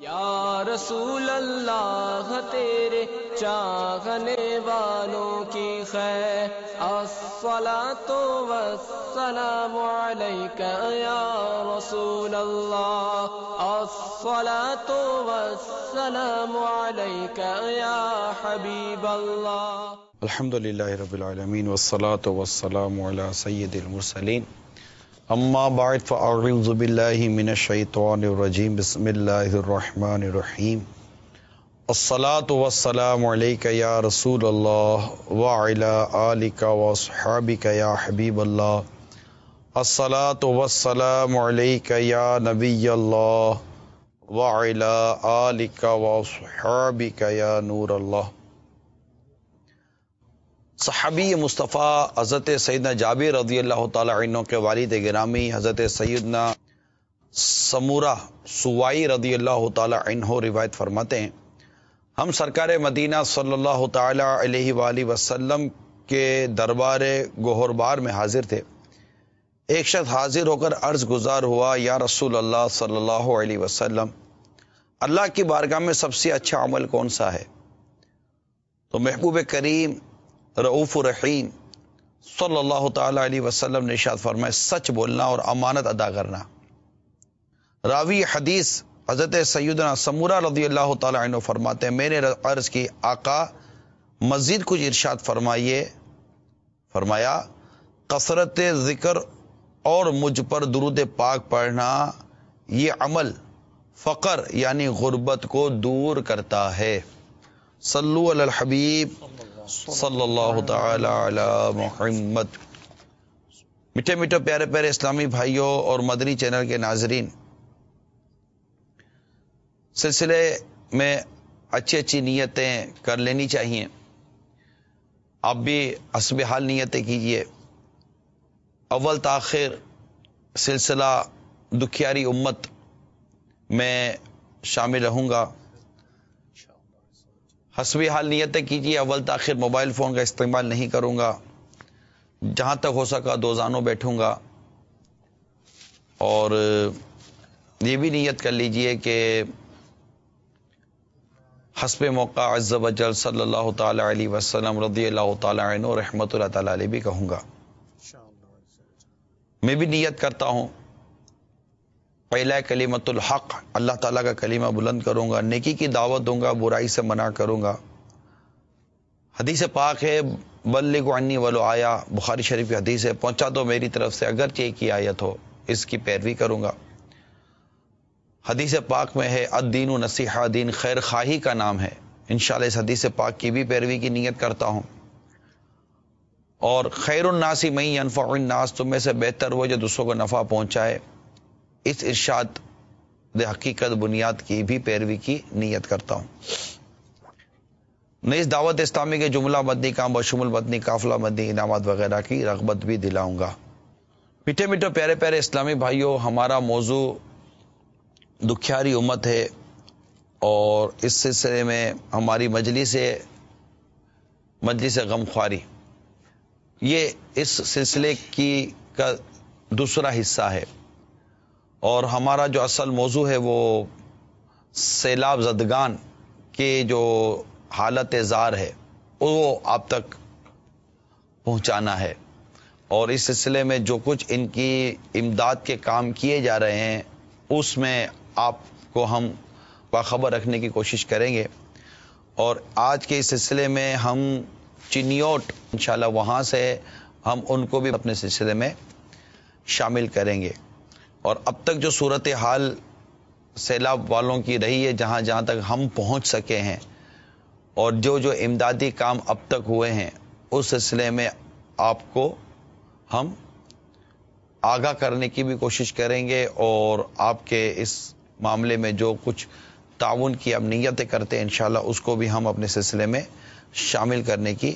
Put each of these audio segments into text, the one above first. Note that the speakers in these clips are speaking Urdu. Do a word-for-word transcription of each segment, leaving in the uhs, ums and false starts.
یا رسول اللہ تیرے چاہنے والوں کی خیر الصلاۃ والسلام علیک یا رسول اللہ الصلاۃ والسلام علیک یا حبیب اللہ. الحمد للہ رب العالمین والصلاة والسلام علی سید المرسلین اما بعد فاعوذ باللہ من الشیطان الرجیم بسم اللہ الرحمن الرحیم الصلاة والسلام علیک یا رسول اللہ وعلی آلک واصحابک یا حبیب اللہ الصلاة والسلام علیک یا نبی اللہ وعلی آلک واصحابک یا نور اللہ. صحابی مصطفیٰ حضرت سیدنا جابر رضی اللہ تعالی عنہ کے والد گرامی حضرت سیدنا سمورہ سوائی رضی اللہ تعالی عنہ روایت فرماتے ہیں، ہم سرکار مدینہ صلی اللہ تعالی علیہ وآلہ وسلم کے دربار گوہربار میں حاضر تھے. ایک شخص حاضر ہو کر عرض گزار ہوا، یا رسول اللہ صلی اللہ علیہ وسلم، اللہ کی بارگاہ میں سب سے اچھا عمل کون سا ہے؟ تو محبوب کریم رؤوف الرحیم صلی اللہ تعالی علیہ وسلم نے ارشاد فرمایا، سچ بولنا اور امانت ادا کرنا. راوی حدیث حضرت سیدنا سمورہ رضی اللہ تعالی عنہ فرماتے ہیں، میں نے عرض کی، آقا مزید کچھ ارشاد فرمائیے. فرمایا، کثرت ذکر اور مجھ پر درود پاک پڑھنا، یہ عمل فقر یعنی غربت کو دور کرتا ہے. صلو علی الحبیب صلی اللہ تعالی علی محمد. میٹھے میٹھے پیارے پیارے اسلامی بھائیوں اور مدنی چینل کے ناظرین، سلسلے میں اچھی اچھی نیتیں کر لینی چاہیے. آپ بھی حسب حال نیتیں کیجئے. اول تاخیر سلسلہ دکھیاری امت میں شامل رہوں گا. حسب حال نیتیں کیجیے. اول تاخیر موبائل فون کا استعمال نہیں کروں گا. جہاں تک ہو سکا دو زانوں بیٹھوں گا. اور یہ بھی نیت کر لیجئے کہ حسب موقع عز و جل صلی اللہ تعالی علیہ وسلم رضی اللہ تعالی عنہ رحمت اللہ تعالی علیہ بھی کہوں گا. میں بھی نیت کرتا ہوں، پہلا کلمۃ الحق، اللہ تعالیٰ کا کلمہ بلند کروں گا، نیکی کی دعوت دوں گا، برائی سے منع کروں گا. حدیث پاک ہے، بلغ عنی ولو آیا، بخاری شریف کی حدیث ہے، پہنچا دو میری طرف سے اگرچہ ایک ہی آیت ہو، اس کی پیروی کروں گا. حدیث پاک میں ہے، الدین نصیحہ، دین خیر خواہی کا نام ہے. انشاءاللہ اس حدیث پاک کی بھی پیروی کی نیت کرتا ہوں. اور خیر الناس من ینفع الناس، تم میں سے بہتر وہ جو دوسروں کو نفع پہنچائے. اس ارشاد دے حقیقت بنیاد کی بھی پیروی کی نیت کرتا ہوں. میں اس دعوت اسلامی کے جملہ مدنی کام بشمول مدنی قافلہ مدنی انعامات وغیرہ کی رغبت بھی دلاؤں گا. میٹھے میٹھے پیارے پیارے اسلامی بھائیوں، ہمارا موضوع دکھیاری امت ہے، اور اس سلسلے میں ہماری مجلس مجلس غمخواری، یہ اس سلسلے کی کا دوسرا حصہ ہے. اور ہمارا جو اصل موضوع ہے وہ سیلاب زدگان کے جو حالت زار ہے وہ آپ تک پہنچانا ہے. اور اس سلسلے میں جو کچھ ان کی امداد کے کام کیے جا رہے ہیں اس میں آپ کو ہم باخبر رکھنے کی کوشش کریں گے. اور آج کے اس سلسلے میں ہم چنیوٹ انشاءاللہ وہاں سے ہم ان کو بھی اپنے سلسلے میں شامل کریں گے. اور اب تک جو صورتحال سیلاب والوں کی رہی ہے، جہاں جہاں تک ہم پہنچ سکے ہیں، اور جو جو امدادی کام اب تک ہوئے ہیں، اس سلسلے میں آپ کو ہم آگاہ کرنے کی بھی کوشش کریں گے. اور آپ کے اس معاملے میں جو کچھ تعاون کی ہم نیتیں کرتے ہیں، انشاءاللہ اس کو بھی ہم اپنے سلسلے میں شامل کرنے کی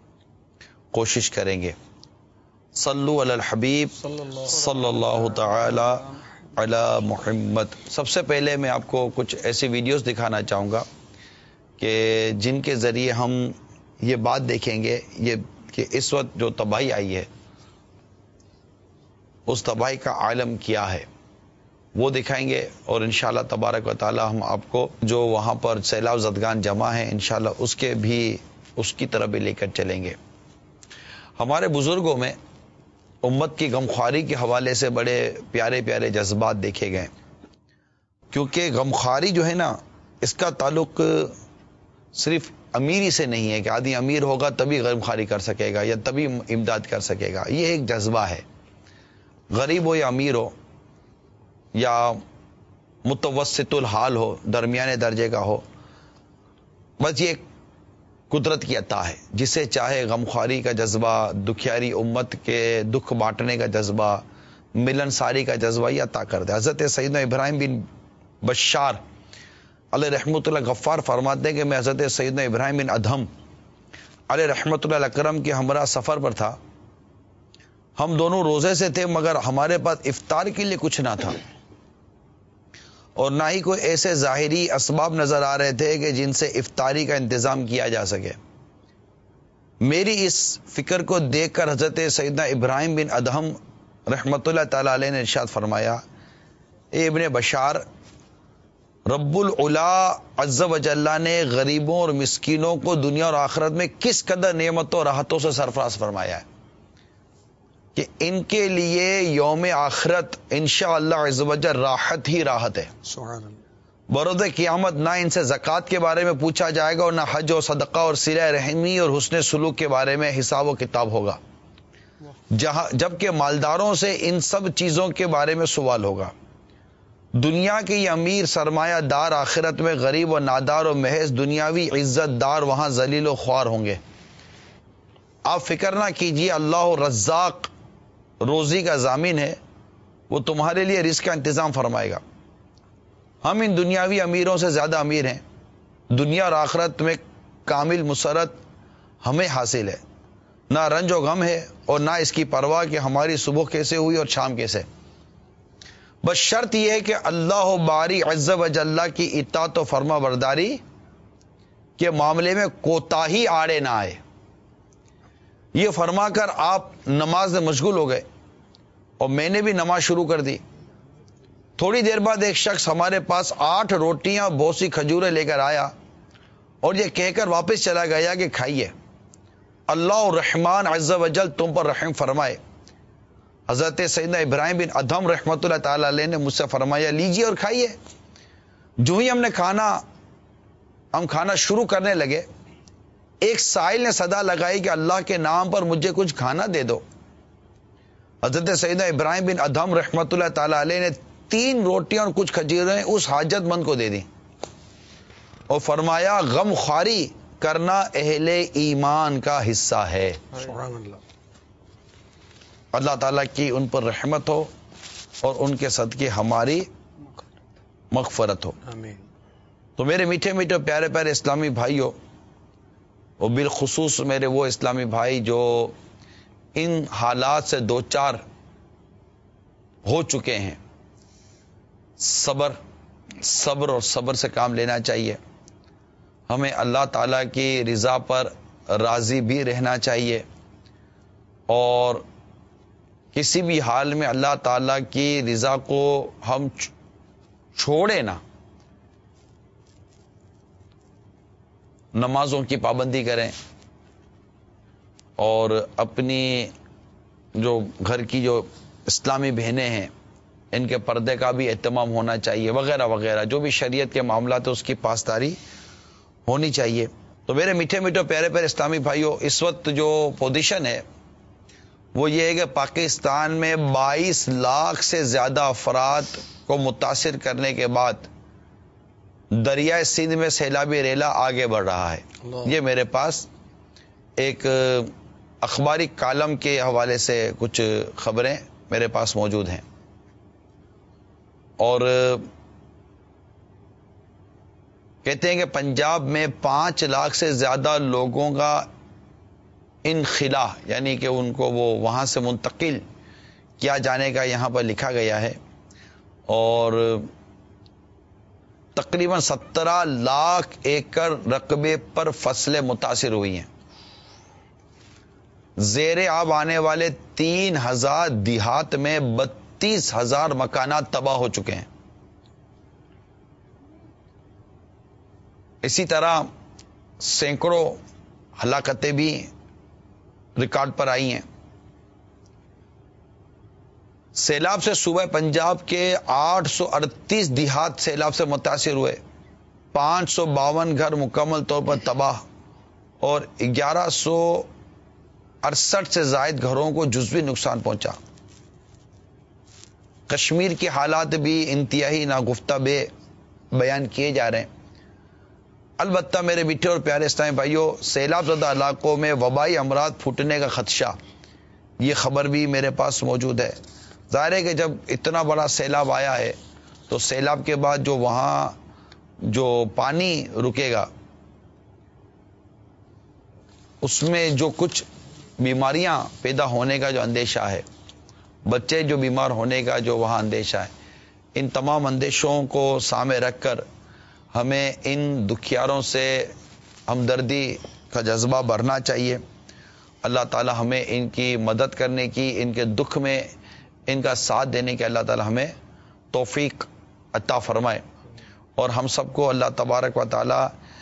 کوشش کریں گے. صلو علی الحبیب صلی اللہ تعالی علی محمد. سب سے پہلے میں آپ کو کچھ ایسی ویڈیوز دکھانا چاہوں گا کہ جن کے ذریعے ہم یہ بات دیکھیں گے یہ کہ اس وقت جو تباہی آئی ہے اس تباہی کا عالم کیا ہے. وہ دکھائیں گے، اور انشاءاللہ تبارک و تعالی ہم آپ کو جو وہاں پر سیلاب زدگان جمع ہیں انشاءاللہ اس کے بھی اس کی طرف بھی لے کر چلیں گے۔ ہمارے بزرگوں میں امت کی غمخواری کے حوالے سے بڑے پیارے پیارے جذبات دیکھے گئے، کیونکہ غمخواری جو ہے نا اس کا تعلق صرف امیری سے نہیں ہے کہ آدمی امیر ہوگا تبھی غمخواری کر سکے گا یا تبھی امداد کر سکے گا، یہ ایک جذبہ ہے، غریب ہو یا امیر ہو یا متوسط الحال ہو، درمیانے درجے کا ہو، بس یہ قدرت کی عطا ہے، جسے چاہے غمخواری کا جذبہ، دکھیاری امت کے دکھ بانٹنے کا جذبہ، ملن ساری کا جذبہ یہ عطا کر دے۔ حضرت سیدنا ابراہیم بن بشار علیہ رحمۃ اللہ غفار فرماتے ہیں کہ میں حضرت سیدنا ابراہیم بن ادہم علیہ رحمۃ اللہ اکرم کے ہمراہ سفر پر تھا، ہم دونوں روزے سے تھے مگر ہمارے پاس افطار کے لیے کچھ نہ تھا، اور نہ ہی کوئی ایسے ظاہری اسباب نظر آ رہے تھے کہ جن سے افطاری کا انتظام کیا جا سکے۔ میری اس فکر کو دیکھ کر حضرت سیدنا ابراہیم بن ادہم رحمۃ اللہ تعالی علیہ نے ارشاد فرمایا، اے ابن بشار، رب العلا عز و جل نے غریبوں اور مسکینوں کو دنیا اور آخرت میں کس قدر نعمتوں اور راحتوں سے سرفراز فرمایا ہے کہ ان کے لیے یوم آخرت انشاءاللہ عز و جل راحت ہی راحت ہے۔ سبحان اللہ۔ بروز قیامت نہ ان سے زکوٰۃ کے بارے میں پوچھا جائے گا اور نہ حج و صدقہ اور صلہ رحمی اور حسن سلوک کے بارے میں حساب و کتاب ہوگا، جہاں جبکہ مالداروں سے ان سب چیزوں کے بارے میں سوال ہوگا۔ دنیا کے یہ امیر سرمایہ دار آخرت میں غریب و نادار و محض دنیاوی عزت دار وہاں ذلیل و خوار ہوں گے۔ آپ فکر نہ کیجیے، اللہ رزاق روزی کا ضامن ہے، وہ تمہارے لیے رزق کا انتظام فرمائے گا۔ ہم ان دنیاوی امیروں سے زیادہ امیر ہیں، دنیا اور آخرت میں کامل مسرت ہمیں حاصل ہے، نہ رنج و غم ہے اور نہ اس کی پرواہ کہ ہماری صبح کیسے ہوئی اور شام کیسے۔ بس شرط یہ ہے کہ اللہ باری عز و جل کی اطاعت و فرما برداری کے معاملے میں کوتاہی آڑے نہ آئے۔ یہ فرما کر آپ نماز میں مشغول ہو گئے اور میں نے بھی نماز شروع کر دی۔ تھوڑی دیر بعد ایک شخص ہمارے پاس آٹھ روٹیاں بہت سی کھجوریں لے کر آیا اور یہ کہہ کر واپس چلا گیا کہ کھائیے، اللہ الرحمن عز و جل تم پر رحم فرمائے۔ حضرت سیدنا ابراہیم بن ادہم رحمۃ اللہ تعالی علیہ نے مجھ سے فرمایا، لیجیے اور کھائیے۔ جو ہی ہم نے کھانا ہم کھانا شروع کرنے لگے، ایک سائل نے صدا لگائی کہ اللہ کے نام پر مجھے کچھ کھانا دے دو۔ حضرت سیدنا ابراہیم بن ادہم رحمۃ اللہ تعالی علیہ نے تین روٹیاں اور کچھ کھجوریں اس حاجت مند کو دے دی اور فرمایا، غم خواری کرنا اہل ایمان کا حصہ ہے۔ سبحان اللہ۔ اللہ تعالیٰ کی ان پر رحمت ہو اور ان کے صدقے ہماری مغفرت ہو۔ آمین۔ تو میرے میٹھے میٹھے پیارے پیارے اسلامی بھائیوں، اور بالخصوص میرے وہ اسلامی بھائی جو ان حالات سے دوچار ہو چکے ہیں، صبر صبر اور صبر سے کام لینا چاہیے۔ ہمیں اللہ تعالیٰ کی رضا پر راضی بھی رہنا چاہیے، اور کسی بھی حال میں اللہ تعالیٰ کی رضا کو ہم چھوڑے نہ، نمازوں کی پابندی کریں اور اپنی جو گھر کی جو اسلامی بہنیں ہیں ان کے پردے کا بھی اہتمام ہونا چاہیے، وغیرہ وغیرہ جو بھی شریعت کے معاملات ہیں اس کی پاسداری ہونی چاہیے۔ تو میرے میٹھے میٹھے پیارے پیارے اسلامی بھائیوں، اس وقت جو پوزیشن ہے وہ یہ ہے کہ پاکستان میں بائیس لاکھ سے زیادہ افراد کو متاثر کرنے کے بعد دریائے سندھ میں سیلابی ریلا آگے بڑھ رہا ہے۔ اللہ۔ یہ میرے پاس ایک اخباری کالم کے حوالے سے کچھ خبریں میرے پاس موجود ہیں، اور کہتے ہیں کہ پنجاب میں پانچ لاکھ سے زیادہ لوگوں کا انخلا، یعنی کہ ان کو وہ وہاں سے منتقل کیا جانے کا یہاں پر لکھا گیا ہے، اور تقریباً سترہ لاکھ ایکڑ رقبے پر فصلیں متاثر ہوئی ہیں۔ زیر آب آنے والے تین ہزار دیہات میں اڑتیس ہزار مکانات تباہ ہو چکے ہیں. اسی طرح سینکڑوں ہلاکتیں بھی ریکارڈ پر آئی ہیں. سیلاب سے صوبہ پنجاب کے آٹھ سو اڑتیس دیہات سیلاب سے متاثر ہوئے. پانچ سو باون گھر مکمل طور پر تباہ اور گیارہ سو اڑسٹھ سے زائد گھروں کو جزوی نقصان پہنچا. کشمیر کے حالات بھی انتہائی ناگفتہ بے بیان کیے جا رہے ہیں. البتہ میرے میٹھے اور پیارے اسلامی بھائیوں، سیلاب زدہ علاقوں میں وبائی امراض پھوٹنے کا خدشہ، یہ خبر بھی میرے پاس موجود ہے. ظاہر ہے کہ جب اتنا بڑا سیلاب آیا ہے تو سیلاب کے بعد جو وہاں جو پانی رکے گا اس میں جو کچھ بیماریاں پیدا ہونے کا جو اندیشہ ہے، بچے جو بیمار ہونے کا جو وہاں اندیشہ ہے، ان تمام اندیشوں کو سامنے رکھ کر ہمیں ان دکھیاروں سے ہمدردی کا جذبہ بڑھنا چاہیے. اللہ تعالی ہمیں ان کی مدد کرنے کی، ان کے دکھ میں ان کا ساتھ دینے کی اللہ تعالی ہمیں توفیق عطا فرمائے. اور ہم سب کو اللہ تبارک و تعالی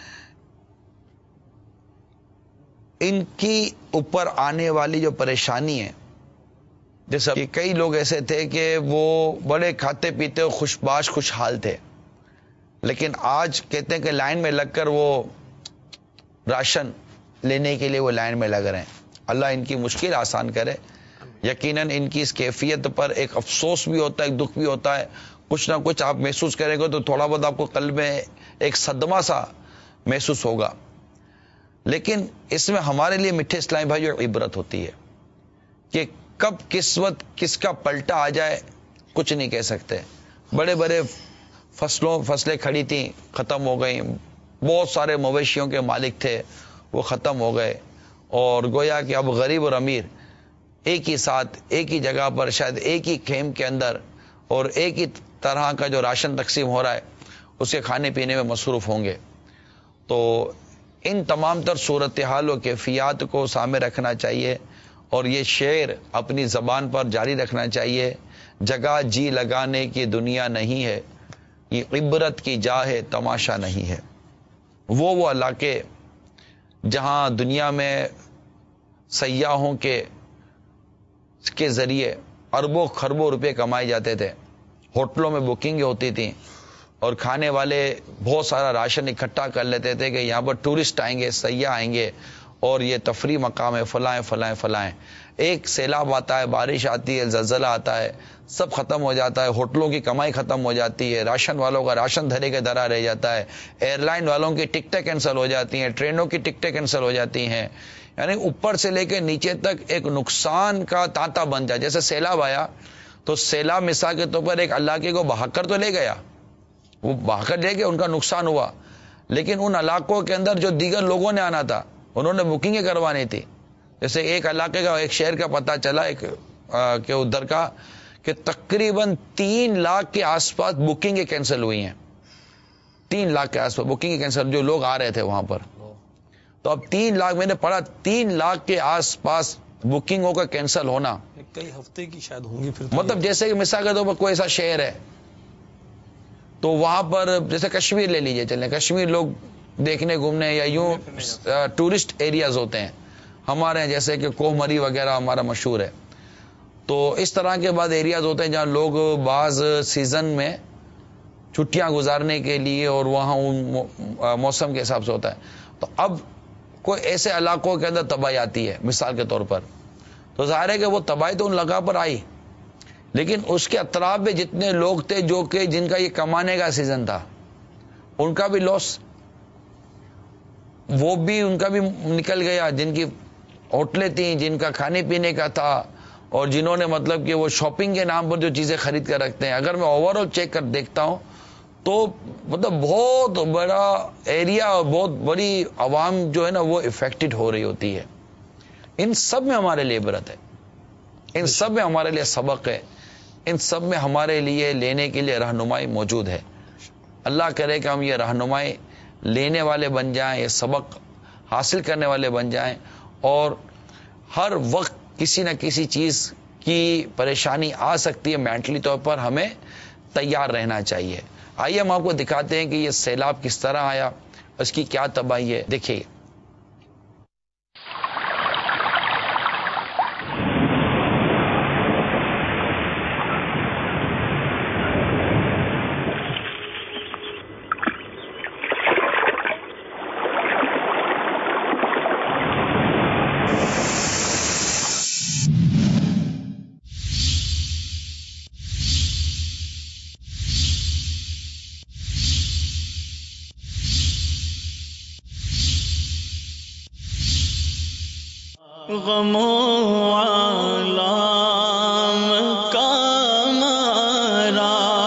ان کی اوپر آنے والی جو پریشانی ہے، جیسے کہ کئی لوگ ایسے تھے کہ وہ بڑے کھاتے پیتے خوش باش خوشحال تھے، لیکن آج کہتے ہیں کہ لائن میں لگ کر وہ راشن لینے کے لیے وہ لائن میں لگ رہے ہیں. اللہ ان کی مشکل آسان کرے. یقیناً ان کی اس کیفیت پر ایک افسوس بھی ہوتا ہے، ایک دکھ بھی ہوتا ہے. کچھ نہ کچھ آپ محسوس کریں گے تو تھوڑا بہت آپ کو قلب میں ایک صدمہ سا محسوس ہوگا. لیکن اس میں ہمارے لیے میٹھے اسلامی بھائیو عبرت ہوتی ہے کہ کب کس وقت کس کا پلٹا آ جائے کچھ نہیں کہہ سکتے. بڑے بڑے فصلوں فصلیں کھڑی تھیں، ختم ہو گئیں. بہت سارے مویشیوں کے مالک تھے، وہ ختم ہو گئے. اور گویا کہ اب غریب اور امیر ایک ہی ساتھ ایک ہی جگہ پر شاید ایک ہی خیم کے اندر اور ایک ہی طرح کا جو راشن تقسیم ہو رہا ہے اس کے کھانے پینے میں مصروف ہوں گے. تو ان تمام تر صورتحال و کیفیات کو سامنے رکھنا چاہیے اور یہ شعر اپنی زبان پر جاری رکھنا چاہیے. جگہ جی لگانے کی دنیا نہیں ہے، یہ عبرت کی جا ہے تماشا نہیں ہے. وہ وہ علاقے جہاں دنیا میں سیاحوں کے کے ذریعے اربوں خربوں روپے کمائے جاتے تھے، ہوٹلوں میں بکنگیں ہوتی تھیں اور کھانے والے بہت سارا راشن اکٹھا کر لیتے تھے کہ یہاں پر ٹورسٹ آئیں گے، سیاح آئیں گے اور یہ تفریح مقام ہے، فلائیں فلائیں فلائیں. ایک سیلاب آتا ہے، بارش آتی ہے، زلزلہ آتا ہے، سب ختم ہو جاتا ہے. ہوٹلوں کی کمائی ختم ہو جاتی ہے، راشن والوں کا راشن دھرے کے دھرا رہ جاتا ہے، ایئر لائن والوں کی ٹکٹیں کینسل ہو جاتی ہیں، ٹرینوں کی ٹکٹیں کینسل ہو جاتی ہیں. یعنی اوپر سے لے کے نیچے تک ایک نقصان کا تانتا بن جائے. جیسے سیلاب آیا تو سیلاب مثال کے طور پر ایک علاقے کو بہا کر تو لے گیا، وہ بہا کر لے گیا، ان کا نقصان ہوا، لیکن ان علاقوں کے اندر جو دیگر لوگوں نے آنا تھا انہوں نے بکنگیں کروانی تھی. جیسے ایک علاقے کا ایک شہر کا پتہ چلا ایک کہ ادھر کا کہ تقریباً تین لاکھ کے آس پاس بکنگیں کینسل ہوئی ہیں. تین لاکھ کے آس پاس بکنگیں کینسل، جو لوگ آ رہے تھے وہاں پر. تو اب تین لاکھ میں نے پڑھا تین لاکھ کے آس پاس بکنگوں کا کینسل ہونا کئی ہفتے کی شاید ہوں گی. پھر مطلب جیسے کہ مثال کے طور پر کوئی ایسا شہر ہے تو وہاں پر جیسے کشمیر لے لیجئے، چلیں کشمیر لوگ دیکھنے گھومنے یا یوں ٹورسٹ ایریاز ہوتے ہیں ہمارے ہیں، جیسے کہ کومری وغیرہ ہمارا مشہور ہے. تو اس طرح کے بعد ایریاز ہوتے ہیں جہاں لوگ بعض سیزن میں چھٹیاں گزارنے کے لیے اور وہاں موسم کے حساب سے ہوتا ہے. تو اب کوئی ایسے علاقوں کے اندر تباہی آتی ہے مثال کے طور پر، تو ظاہر ہے کہ وہ تباہی تو ان لگا پر آئی، لیکن اس کے اطراف میں جتنے لوگ تھے جو کہ جن کا یہ کمانے کا سیزن تھا ان کا بھی لاس، وہ بھی ان کا بھی نکل گیا. جن کی ہوٹلیں تھیں، جن کا کھانے پینے کا تھا اور جنہوں نے مطلب کہ وہ شاپنگ کے نام پر جو چیزیں خرید کر رکھتے ہیں، اگر میں اوور آل چیک کر دیکھتا ہوں تو مطلب بہت بڑا ایریا اور بہت بڑی عوام جو ہے نا وہ افیکٹڈ ہو رہی ہوتی ہے. ان سب میں ہمارے لیے عبرت ہے، ان سب میں ہمارے لیے سبق ہے، ان سب میں ہمارے لیے لینے کے لیے رہنمائی موجود ہے. اللہ کرے کہ ہم یہ رہنمائی لینے والے بن جائیں، یہ سبق حاصل کرنے والے بن جائیں اور ہر وقت کسی نہ کسی چیز کی پریشانی آ سکتی ہے، مینٹلی طور پر ہمیں تیار رہنا چاہیے. آئیے ہم آپ کو دکھاتے ہیں کہ یہ سیلاب کس طرح آیا، اس کی کیا تباہی ہے. دیکھیے غم و عالم کا مارا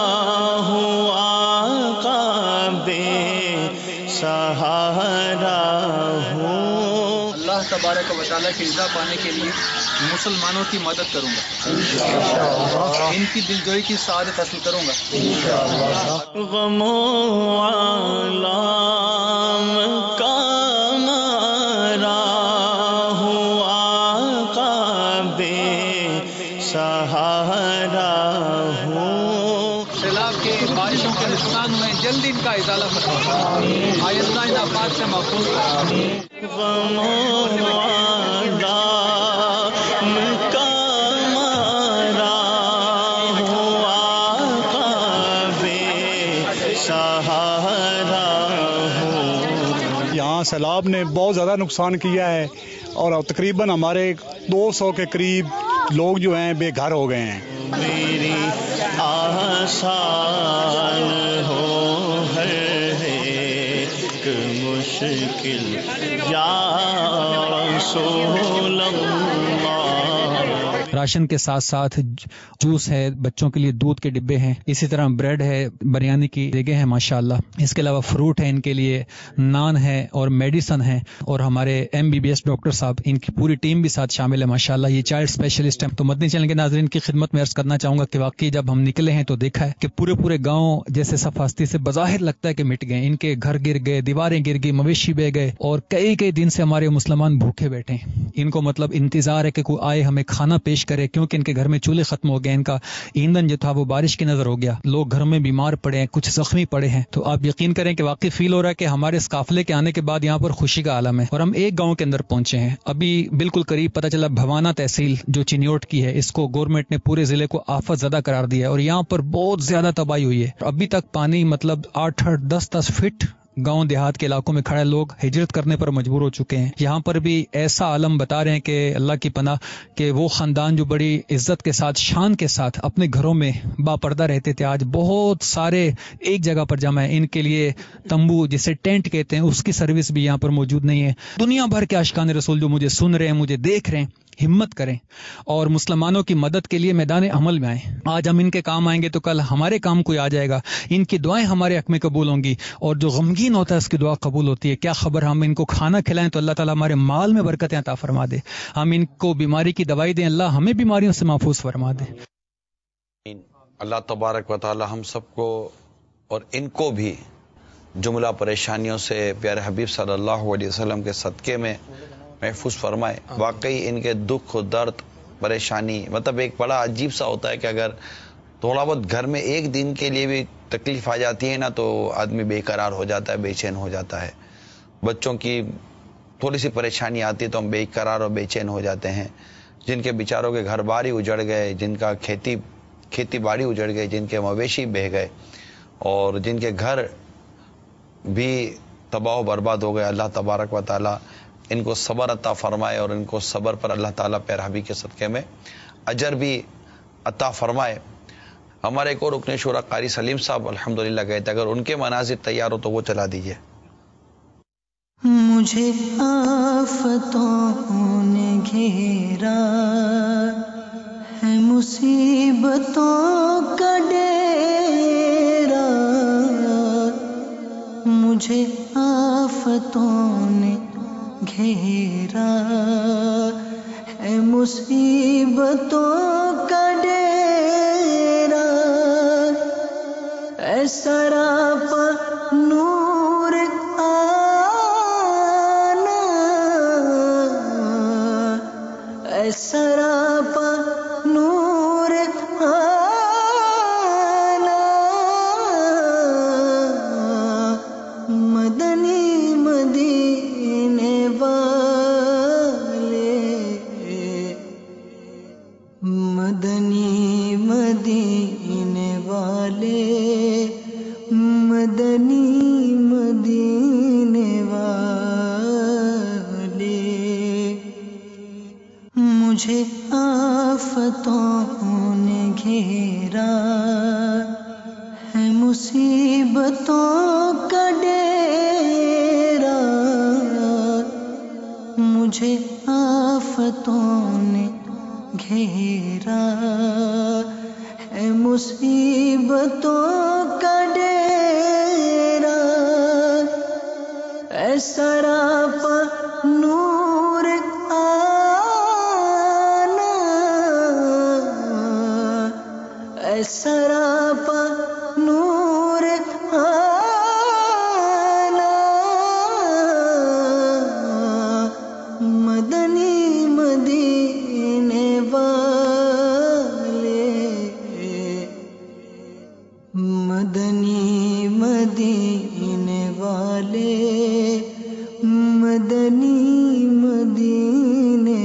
ہوا کا بے سہارا ہوں. اللہ تبارک و تعالیٰ کی رضا پانے کے لیے مسلمانوں کی مدد کروں گا، ان کی دلجوئی کی سعادت حاصل کروں گا. غم و عالم کا مارا ہوا کا بے سہارا ہوں. سیلاب کے بارشوں کے نقصان ہوئے، جلدی ان کا ازالہ فرما، آئندہ ان آفات سے محفوظ کرنا. غم و عالم کا مارا ہوا کا بے سہارا ہوں. یہاں سیلاب نے بہت زیادہ نقصان کیا ہے اور تقریباً ہمارے دو سو کے قریب لوگ جو ہیں بے گھر ہو گئے ہیں. میری آسان ہو ہر ایک مشکل یا رسول اللہ. راشن کے ساتھ ساتھ جوس ہے، بچوں کے لیے دودھ کے ڈبے ہیں، اسی طرح بریڈ ہے، بریانی کی دیگیں ہیں ماشاءاللہ. اس کے علاوہ فروٹ ہے ان کے لیے، نان ہے اور میڈیسن ہے، اور ہمارے M B B S doctor صاحب ان کی پوری ٹیم بھی ساتھ شامل ہے ماشاءاللہ. یہ چائلڈ اسپیشلسٹ ہیں. تو مدنی چینل کے ناظرین کی خدمت میں عرض کرنا چاہوں گا کہ واقعی جب ہم نکلے ہیں تو دیکھا ہے کہ پورے پورے گاؤں جیسے صفاستی سے بظاہر لگتا ہے کہ مٹ گئے، ان کے گھر گر گئے، دیواریں گر گئی، مویشی بہ گئے، اور کئی کئی دن سے ہمارے مسلمان بھوکے بیٹھے ہیں. ان کو مطلب انتظار ہے کہ کوئی آئے ہمیں کھانا پیش کرے، کیونکہ ان کے گھر میں چولہے ختم ہو گئے، ان کا ایندھن جو تھا وہ بارش کی نظر ہو گیا، لوگ گھروں میں بیمار پڑے ہیں، کچھ زخمی پڑے ہیں. تو آپ یقین کریں کہ واقعی فیل ہو رہا ہے کہ ہمارے اس قافلے کے آنے کے بعد یہاں پر خوشی کا عالم ہے. اور ہم ایک گاؤں کے اندر پہنچے ہیں، ابھی بالکل قریب پتہ چلا بھوانا تحصیل جو چنیوٹ کی ہے، اس کو گورنمنٹ نے پورے ضلع کو آفت زدہ قرار دیا ہے، اور یہاں پر بہت زیادہ تباہی ہوئی ہے. ابھی تک پانی مطلب آٹھ آٹھ دس دس فٹ گاؤں دیہات کے علاقوں میں کھڑے لوگ ہجرت کرنے پر مجبور ہو چکے ہیں. یہاں پر بھی ایسا عالم بتا رہے ہیں کہ اللہ کی پناہ کہ وہ خاندان جو بڑی عزت کے ساتھ، شان کے ساتھ اپنے گھروں میں باپردہ رہتے تھے، آج بہت سارے ایک جگہ پر جمع ہیں. ان کے لیے تمبو جسے ٹینٹ کہتے ہیں اس کی سروس بھی یہاں پر موجود نہیں ہے. دنیا بھر کے عاشقان رسول جو مجھے سن رہے ہیں، مجھے دیکھ رہے ہیں، ہمت کریں اور مسلمانوں کی مدد کے لیے میدان عمل میں آئیں. آج ہم ان کے کام آئیں گے تو کل ہمارے کام کوئی آ جائے گا. ان کی دعائیں ہمارے حق میں قبول ہوں گی، اور جو غمگین ہوتا ہے اس کی دعا قبول ہوتی ہے. کیا خبر ہم ان کو کھانا کھلائیں تو اللہ تعالیٰ ہمارے مال میں برکتیں عطا فرما دے. ہم ان کو بیماری کی دوائی دیں، اللہ ہمیں بیماریوں سے محفوظ فرما دے. اللہ تبارک و تعالی ہم سب کو اور ان کو بھی جملہ پریشانیوں سے پیارے حبیب صلی اللہ علیہ وسلم کے صدقے میں محفوظ فرمائے. واقعی ان کے دکھ و درد، پریشانی مطلب ایک بڑا عجیب سا ہوتا ہے کہ اگر تھوڑا بہت گھر میں ایک دن کے لیے بھی تکلیف آ جاتی ہے نا تو آدمی بے قرار ہو جاتا ہے، بے چین ہو جاتا ہے. بچوں کی تھوڑی سی پریشانی آتی ہے تو ہم بے قرار اور بے چین ہو جاتے ہیں. جن کے بیچاروں کے گھر بار ہی اجڑ گئے، جن کا کھیتی کھیتی باڑی اجڑ گئے، جن کے مویشی بہہ گئے، اور جن کے گھر بھی تباہ و برباد ہو گئے، اللہ تبارک و تعالی ان کو صبر عطا فرمائے، اور ان کو صبر پر اللہ تعالیٰ پیارے حبیب کے صدقے میں اجر بھی عطا فرمائے. ہمارے ایک اور رکن شورا قاری سلیم صاحب الحمدللہ گئے تھے، اگر ان کے مناظر تیار ہو تو وہ چلا دیجئے. مجھے آفتوں نے گھیرا ہے، مصیبتوں کا ڈیرا، مجھے آفتوں نے گھیرا ہے، مصیبتوں کا ڈیرا، اے سراپا نور آنا، اے سراپا نور مجھے آفتوں نے گھیرا ہے، مصیبتوں کا ڈیرا، مجھے آفتوں نے گھیرا ہے، مصیبتوں کا ڈیرا، اے سراپا نور آنا، اے سراپا نور آنا، مدنی مدینے والے، مدنی مدینے والے، مدنی مدینے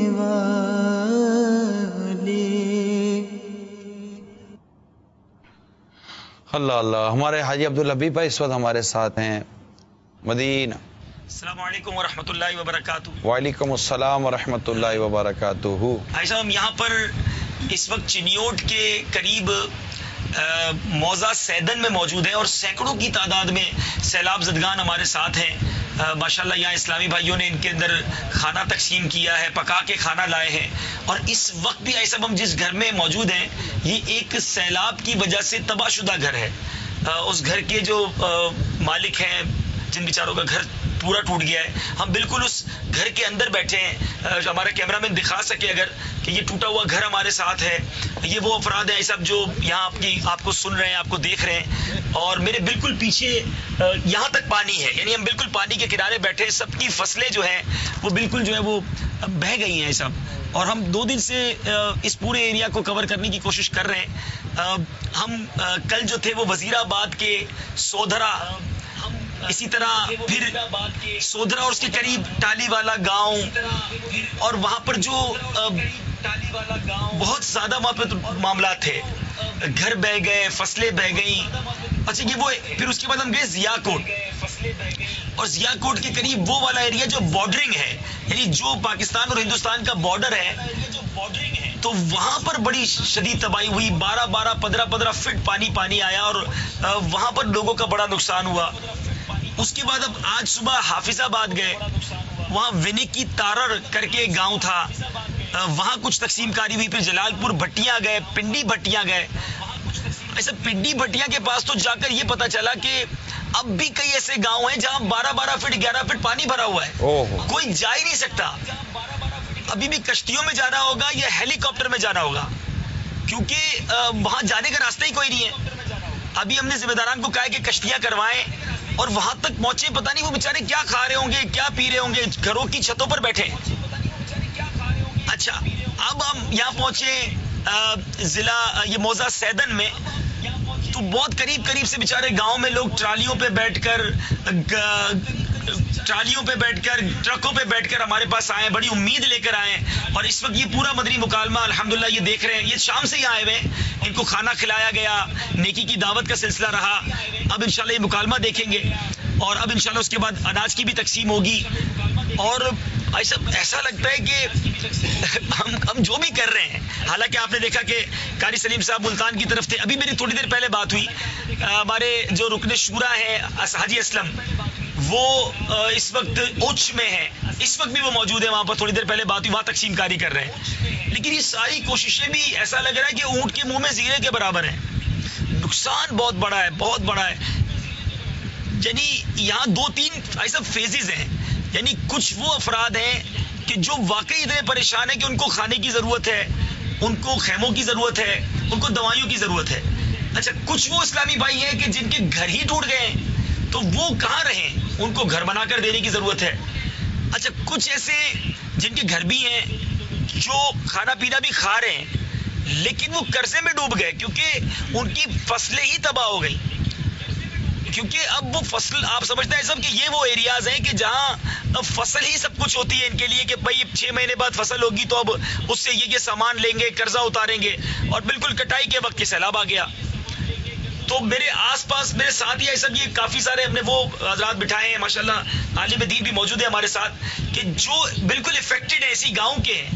والے۔ اللہ اللہ، ہمارے حاجی عبدالحبیب بھائی اس وقت ہمارے ساتھ ہیں مدینہ۔ السلام علیکم ورحمۃ اللہ وبرکاتہ۔ وعلیکم السلام ورحمۃ اللہ وبرکاتہ۔ بھائی صاحب، ہم یہاں پر اس وقت چنیوٹ کے قریب موضع سیدن میں موجود ہیں اور سینکڑوں کی تعداد میں سیلاب زدگان ہمارے ساتھ ہیں۔ ماشاءاللہ یہاں اسلامی بھائیوں نے ان کے اندر کھانا تقسیم کیا ہے، پکا کے کھانا لائے ہیں، اور اس وقت بھی ایسا ہم جس گھر میں موجود ہیں یہ ایک سیلاب کی وجہ سے تباہ شدہ گھر ہے۔ اس گھر کے جو مالک ہیں جن بیچاروں کا گھر پورا ٹوٹ گیا ہے، ہم بالکل اس گھر کے اندر بیٹھے ہیں۔ ہمارا کیمرہ مین دکھا سکے اگر کہ یہ ٹوٹا ہوا گھر ہمارے ساتھ ہے۔ یہ وہ افراد ہیں سب جو یہاں آپ کی آپ کو سن رہے ہیں، آپ کو دیکھ رہے ہیں، اور میرے بالکل پیچھے یہاں تک پانی ہے، یعنی ہم بالکل پانی کے کنارے بیٹھے، سب کی فصلیں جو ہیں وہ بالکل جو ہے وہ بہہ گئی ہیں سب، اور ہم دو دن سے اس پورے ایریا کو کور کرنے کی کوشش کر رہے ہیں۔ ہم کل جو تھے وہ وزیر آباد کے سودھرا، اسی طرح پھر سودھرا اور اس کے قریب ٹالی والا گاؤں، اور وہاں پر جو بہت زیادہ وہاں پہ معاملات تھے، گھر بہ گئے، فصلیں بہ گئیں۔ اچھا یہ وہ، پھر اس کے بعد ہم گئے ضیاء کوٹ، اور ضیاء کوٹ کے قریب وہ والا ایریا جو بارڈرنگ ہے، یعنی جو پاکستان اور ہندوستان کا بارڈر ہے، تو وہاں پر بڑی شدید تباہی ہوئی، بارہ بارہ پندرہ پندرہ فٹ پانی پانی آیا، اور وہاں پر لوگوں کا بڑا نقصان ہوا۔ اس کے بعد اب آج صبح حافظ آباد گئے، وہاں ونک کی تارر کر کے گاؤں تھا، وہاں کچھ تقسیم کاری ہوئی۔ پھر جلال پور بھٹیاں گئے، پنڈی بھٹیاں گئے۔ ایسا پنڈی بھٹیاں کے پاس تو جا کر یہ پتا چلا کہ اب بھی کئی ایسے گاؤں ہیں جہاں بارہ بارہ فٹ گیارہ فٹ پانی بھرا ہوا ہے، کوئی جا ہی نہیں سکتا۔ ابھی بھی کشتیوں میں جانا ہوگا یا ہیلی کاپٹر میں جانا ہوگا، کیونکہ وہاں جانے کا راستہ ہی کوئی نہیں ہے۔ ابھی ہم نے ذمہ داران کو کہا ہے کہ کشتیاں کروائیں، اور وہاں تک پہنچے، پتہ نہیں وہ بیچارے کیا کھا رہے ہوں گے، کیا پی رہے ہوں گے، گھروں کی چھتوں پر بیٹھے۔ اچھا اب ہم یہاں پہنچے ضلع یہ موضع سیدن میں، تو بہت قریب قریب سے بیچارے گاؤں میں لوگ ٹرالیوں پہ بیٹھ کر ٹرالیوں پہ بیٹھ کر ٹرکوں پہ بیٹھ کر ہمارے پاس آئے، بڑی امید لے کر آئے، اور اس وقت یہ پورا مدنی مکالمہ الحمدللہ یہ دیکھ رہے ہیں۔ یہ شام سے ہی آئے ہوئے، ان کو کھانا کھلایا گیا، نیکی کی دعوت کا سلسلہ رہا۔ اب انشاءاللہ یہ مکالمہ دیکھیں گے، اور اب انشاءاللہ اس کے بعد اناج کی بھی تقسیم ہوگی۔ اور ایسا ایسا لگتا ہے کہ ہم ہم جو بھی کر رہے ہیں، حالانکہ آپ نے دیکھا کہ قاری سلیم صاحب ملتان کی طرف تھے، ابھی میری تھوڑی دیر پہلے بات ہوئی، ہمارے جو رکن شورا ہیں حاجی اسلم، وہ اس وقت اوچھ میں ہیں، اس وقت بھی وہ موجود ہیں وہاں پر، تھوڑی دیر پہلے بات ہوئی، وہاں تقسیم کاری کر رہے ہیں۔ لیکن یہ ساری کوششیں بھی ایسا لگ رہا ہے کہ اونٹ کے منہ میں زیرے کے برابر ہیں، نقصان بہت بڑا ہے، بہت بڑا ہے۔ یعنی یہاں دو تین ایسا فیزز ہیں، یعنی کچھ وہ افراد ہیں کہ جو واقعی اتنے پریشان ہیں کہ ان کو کھانے کی ضرورت ہے، ان کو خیموں کی ضرورت ہے، ان کو دوائیوں کی ضرورت ہے۔ اچھا کچھ وہ اسلامی بھائی ہیں کہ جن کے گھر ہی ٹوٹ گئے ہیں، تو وہ کہاں رہیں، ان کو گھر بنا کر دینے کی ضرورت ہے۔ اچھا کچھ ایسے جن کے گھر بھی ہیں، جو کھانا پینا بھی کھا رہے ہیں، لیکن وہ قرضے میں ڈوب گئے کیونکہ ان کی فصلیں ہی تباہ ہو گئی۔ کیونکہ اب وہ فصل آپ سمجھتے ہیں سب کہ یہ وہ ایریاز ہیں کہ جہاں اب فصل ہی سب کچھ ہوتی ہے ان کے لیے، کہ بھائی چھ مہینے بعد فصل ہوگی تو اب اس سے یہ یہ سامان لیں گے، قرضہ اتاریں گے، اور بالکل کٹائی کے وقت کے سیلاب آ گیا۔ تو میرے آس پاس میرے ساتھ ہی ایسا یہ کافی سارے ہم نے وہ حضرات بٹھائے ہیں، ماشاءاللہ عالم دین بھی موجود ہے ہمارے ساتھ، کہ جو بالکل افیکٹڈ ہیں، اسی گاؤں کے ہیں،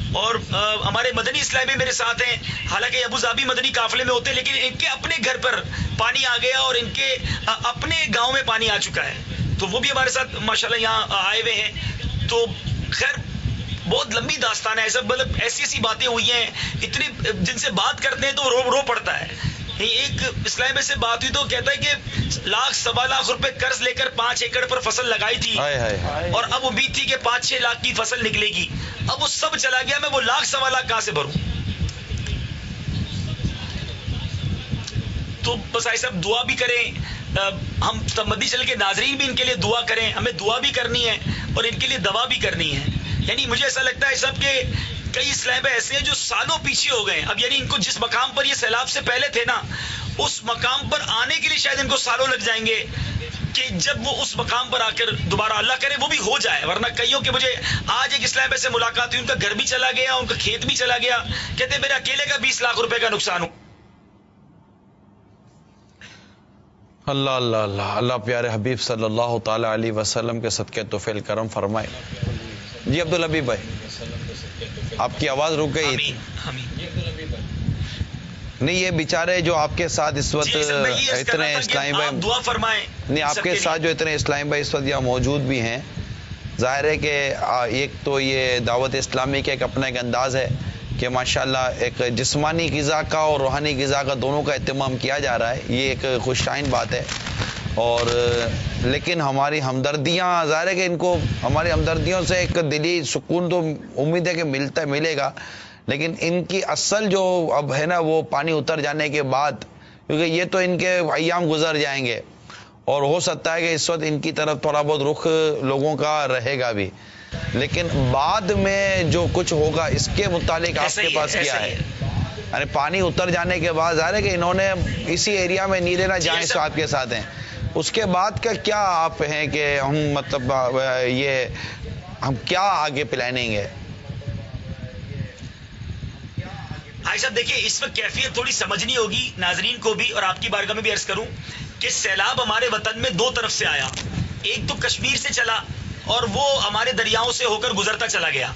اور ہمارے مدنی اسلامی میرے ساتھ ہیں، حالانکہ ابو ظبی مدنی قافلے میں ہوتے ہیں، لیکن ان کے اپنے گھر پر پانی آ گیا اور ان کے اپنے گاؤں میں پانی آ چکا ہے، تو وہ بھی ہمارے ساتھ ماشاءاللہ یہاں آئے ہوئے ہیں. تو خیر بہت لمبی داستان ہے، ایسا مطلب ایسی ایسی باتیں ہوئی ہیں، اتنی جن سے بات کرتے ہیں تو رو رو پڑتا ہے. ایک اسلام میں سے بات ہوئی تو کہتا ہے کہ لاکھ سوا لاکھ روپے قرض لے کر پانچ ایکڑ پر فصل لگائی تھی اور اب امید تھی کہ پانچ چھ لاکھ کی فصل نکلے گی، اب وہ سب چلا گیا، میں وہ لاکھ سوا لاکھ کہاں سے بھروں؟ تو بس ایسا دعا بھی کریں، ہم مدنی چل کے ناظرین بھی ان کے لیے دعا کریں، ہمیں دعا بھی کرنی ہے اور ان کے لیے دوا بھی کرنی ہے. یعنی مجھے ایسا لگتا ہے سب کے کئی اسلام ایسے ہیں جو سالوں پیچھے ہو گئے ہیں. اب یعنی ان کو جس مقام پر یہ سیلاب سے پہلے تھے نا، اس مقام پر آنے کے لیے شاید ان کو سالوں لگ جائیں گے کہ جب وہ اس مقام پر آ کر دوبارہ اللہ کرے وہ بھی ہو جائے. ورنہ کئیوں کے مجھے آج ایک اسلام سے ملاقات ہوئی، ان کا گھر بھی چلا گیا، ان کا کھیت بھی چلا گیا، کہتے میرے اکیلے کا بیس لاکھ روپے کا نقصان ہو. اللہ اللہ اللہ اللہ پیارے حبیب صلی اللہ تعالی علیہ وسلم کے صدقے توفیل کرم فرمائے. جی عبدالحبیب بھائی آپ کی آواز رک گئی. آمین آمین. نہیں یہ بیچارے جو آپ کے ساتھ اس وقت اتنے اسلامی بھائی دعا فرمائیں، نہیں آپ کے ساتھ جو اتنے اسلامی بھائی اس وقت یہاں موجود بھی ہیں، ظاہر ہے کہ ایک تو یہ دعوت اسلامی کا ایک اپنا ایک انداز ہے کہ ماشاءاللہ ایک جسمانی غذا کا اور روحانی غذا کا دونوں کا اہتمام کیا جا رہا ہے، یہ ایک خوشائن بات ہے. اور لیکن ہماری ہمدردیاں ظاہر ہے کہ ان کو ہماری ہمدردیوں سے ایک دلی سکون تو امید ہے کہ ملتا ملے گا، لیکن ان کی اصل جو اب ہے نا وہ پانی اتر جانے کے بعد، کیونکہ یہ تو ان کے ایام گزر جائیں گے اور ہو سکتا ہے کہ اس وقت ان کی طرف تھوڑا بہت رخ لوگوں کا رہے گا بھی، لیکن بعد میں جو کچھ ہوگا اس کے متعلق آپ کے پاس کیا ہے؟ یعنی پانی اتر جانے کے بعد ظاہر ہے کہ انہوں نے اسی ایریا میں نہیں لینا جائیں جو آپ کے ساتھ ہیں، اس کے بعد کا کیا آپ ہیں کہ ہم مطلب یہ ہم کیا آگے پلاننگ ہے؟ بھائی صاحب دیکھیے اس وقت کیفیت تھوڑی سمجھنی ہوگی ناظرین کو بھی اور آپ کی بارگاہ میں بھی عرض کروں کہ سیلاب ہمارے وطن میں دو طرف سے آیا، ایک تو کشمیر سے چلا اور وہ ہمارے دریاؤں سے ہو کر گزرتا چلا گیا،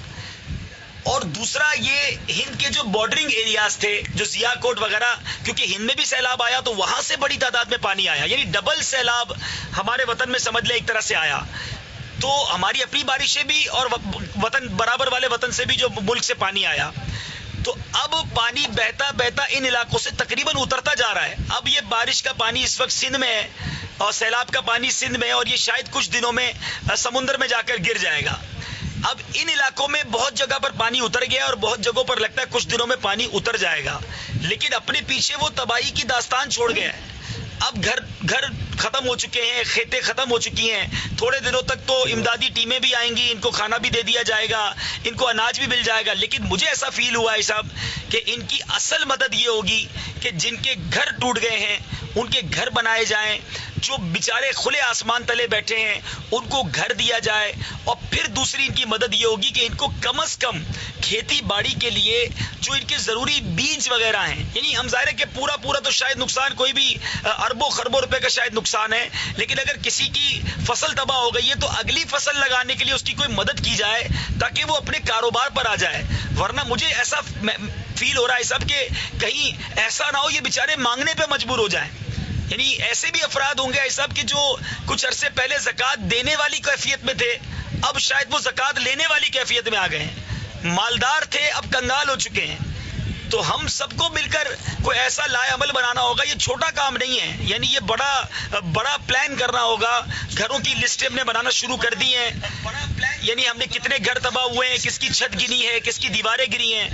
اور دوسرا یہ ہند کے جو بارڈرنگ ایریاز تھے جو سیاہ کوٹ وغیرہ، کیونکہ ہند میں بھی سیلاب آیا تو وہاں سے بڑی تعداد میں پانی آیا، یعنی ڈبل سیلاب ہمارے وطن میں سمجھ لیں ایک طرح سے آیا. تو ہماری اپنی بارشیں بھی اور وطن برابر والے وطن سے بھی جو ملک سے پانی آیا، تو اب پانی بہتا بہتا ان علاقوں سے تقریباً اترتا جا رہا ہے. اب یہ بارش کا پانی اس وقت سندھ میں ہے اور سیلاب کا پانی سندھ میں ہے، اور یہ شاید کچھ دنوں میں سمندر میں جا کر گر جائے گا. اب ان علاقوں میں بہت جگہ پر پانی اتر گیا اور بہت جگہوں پر لگتا ہے کچھ دنوں میں پانی اتر جائے گا، لیکن اپنے پیچھے وہ تباہی کی داستان چھوڑ گیا ہے. اب گھر گھر ختم ہو چکے ہیں، کھیتیں ختم ہو چکی ہیں، تھوڑے دنوں تک تو امدادی ٹیمیں بھی آئیں گی، ان کو کھانا بھی دے دیا جائے گا، ان کو اناج بھی مل جائے گا. لیکن مجھے ایسا فیل ہوا ہے صاحب کہ ان کی اصل مدد یہ ہوگی کہ جن کے گھر ٹوٹ گئے ہیں ان کے گھر بنائے جائیں، جو بیچارے کھلے آسمان تلے بیٹھے ہیں ان کو گھر دیا جائے، اور پھر دوسری ان کی مدد یہ ہوگی کہ ان کو کم از کم کھیتی باڑی کے لیے جو ان کے ضروری بیج وغیرہ ہیں، یعنی ہم ظاہر ہے کہ پورا پورا تو شاید نقصان کوئی بھی اربوں خربوں روپے کا شاید نقصان ہے، لیکن اگر کسی کی فصل تباہ ہو گئی ہے تو اگلی فصل لگانے کے لیے اس کی کوئی مدد کی جائے تاکہ وہ اپنے کاروبار پر آ جائے. ورنہ مجھے ایسا فیل ہو رہا ہے سب کہ کہیں ایسا نہ ہو یہ بیچارے مانگنے پہ مجبور ہو جائیں. یعنی ایسے بھی افراد ہوں گے ایسا کہ جو کچھ عرصے پہلے زکوٰۃ دینے والی کیفیت میں تھے، اب شاید وہ زکوٰۃ لینے والی کیفیت میں آ گئے ہیں، مالدار تھے اب کنگال ہو چکے ہیں. تو ہم سب کو مل کر کوئی ایسا لائے عمل بنانا ہوگا، یہ چھوٹا کام نہیں ہے، یعنی یہ بڑا بڑا پلان کرنا ہوگا. گھروں کی لسٹ ہم نے بنانا شروع کر دی ہیں، یعنی ہم نے کتنے گھر تباہ ہوئے ہیں، کس کی چھت گری ہے، کس کی دیواریں گری ہیں،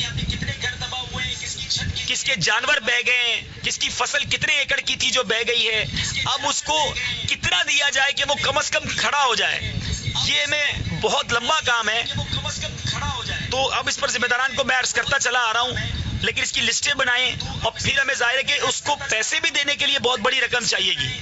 کس کے جانور بہ گئے ہیں، کس کی فصل کتنے ایکڑ کی تھی جو بہ گئی ہے، اب اس کو کتنا دیا جائے کہ وہ کم از کم کھڑا ہو جائے. یہ میں بہت لمبا کام ہے، تو اب اس پر ذمہ داران کو میں عرض کرتا چلا آ رہا ہوں، لیکن اس کی لسٹیں بنائیں اور پھر ہمیں ظاہر ہے کہ اس کو پیسے بھی دینے کے لیے بہت بڑی رقم چاہیے گی.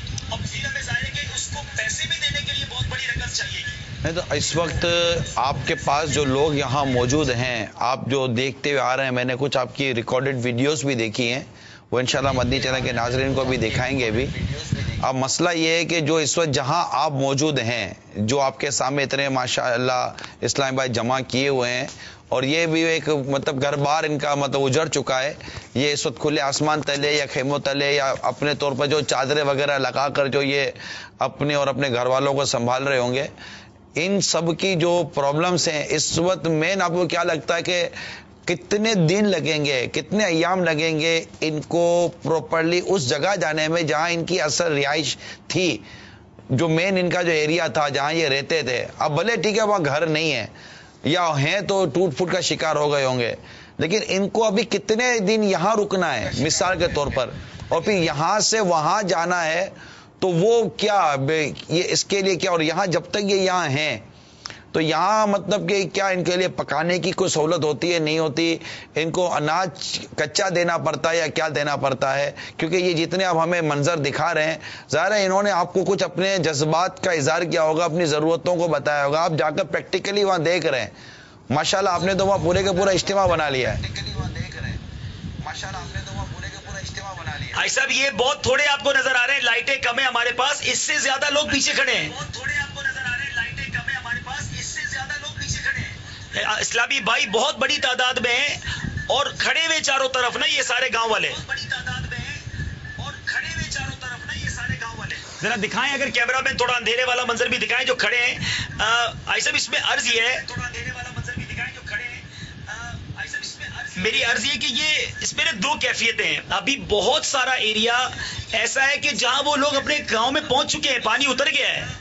نہیں تو اس وقت آپ کے پاس جو لوگ یہاں موجود ہیں، آپ جو دیکھتے ہوئے آ رہے ہیں، میں نے کچھ آپ کی ریکارڈڈ ویڈیوز بھی دیکھی ہیں، وہ انشاءاللہ مدنی چینل کے ناظرین کو بھی دکھائیں گے بھی. اب مسئلہ یہ ہے کہ جو اس وقت جہاں آپ موجود ہیں، جو آپ کے سامنے اتنے ماشاءاللہ اسلام بھائی جمع کیے ہوئے ہیں، اور یہ بھی ایک مطلب گھر بار ان کا مطلب اجڑ چکا ہے. یہ اس وقت کھلے آسمان تلے یا خیموں تلے یا اپنے طور پر جو چادریں وغیرہ لگا کر جو یہ اپنے اور اپنے گھر والوں کو سنبھال رہے ہوں گے. ان سب کی جو پرابلمس ہیں اس وقت مین آپ کو کیا لگتا ہے کہ کتنے دن لگیں گے, کتنے ایام لگیں گے ان کو پراپرلی اس جگہ جانے میں جہاں ان کی اصل رہائش تھی, جو مین ان کا جو ایریا تھا جہاں یہ رہتے تھے. اب بھلے ٹھیک ہے وہاں گھر نہیں ہے یا ہیں تو ٹوٹ پھوٹ کا شکار ہو گئے ہوں گے, لیکن ان کو ابھی کتنے دن یہاں رکنا ہے مثال کے طور پر, اور پھر یہاں سے وہاں جانا ہے تو وہ کیا یہ اس کے لیے کیا, اور یہاں جب تک یہ یہاں ہیں تو یہاں مطلب کہ کیا ان کے لیے پکانے کی کوئی سہولت ہوتی ہے نہیں ہوتی, ان کو اناج کچا دینا پڑتا ہے یا کیا دینا پڑتا ہے؟ کیونکہ یہ جتنے اب ہمیں منظر دکھا رہے ہیں ظاہر ہے انہوں نے آپ کو کچھ اپنے جذبات کا اظہار کیا ہوگا, اپنی ضرورتوں کو بتایا ہوگا, آپ جا کر پریکٹیکلی وہاں دیکھ رہے ہیں. ماشاءاللہ آپ نے تو وہاں پورے کا پورا اجتماع بنا لیا ہے. بھائی صاحب یہ بہت تھوڑے آپ کو نظر آ رہے ہیں, لائٹیں کم ہیں ہمارے پاس, اس سے زیادہ لوگ پیچھے کھڑے ہیں. اسلامی بھائی بہت بڑی تعداد میں ہیں اور کھڑے ہوئے چاروں طرف نا یہ سارے گاؤں والے. ذرا دکھائیں اگر کیمرہ میں تھوڑا اندھیرے والا منظر بھی دکھائیں جو کھڑے ہیں. آئی صاحب اس میں عرض یہ ہے, میری عرض یہ کہ یہ اس میں دو کیفیتیں ہیں. ابھی بہت سارا ایریا ایسا ہے کہ جہاں وہ لوگ اپنے گاؤں میں پہنچ چکے ہیں, پانی اتر گیا ہے,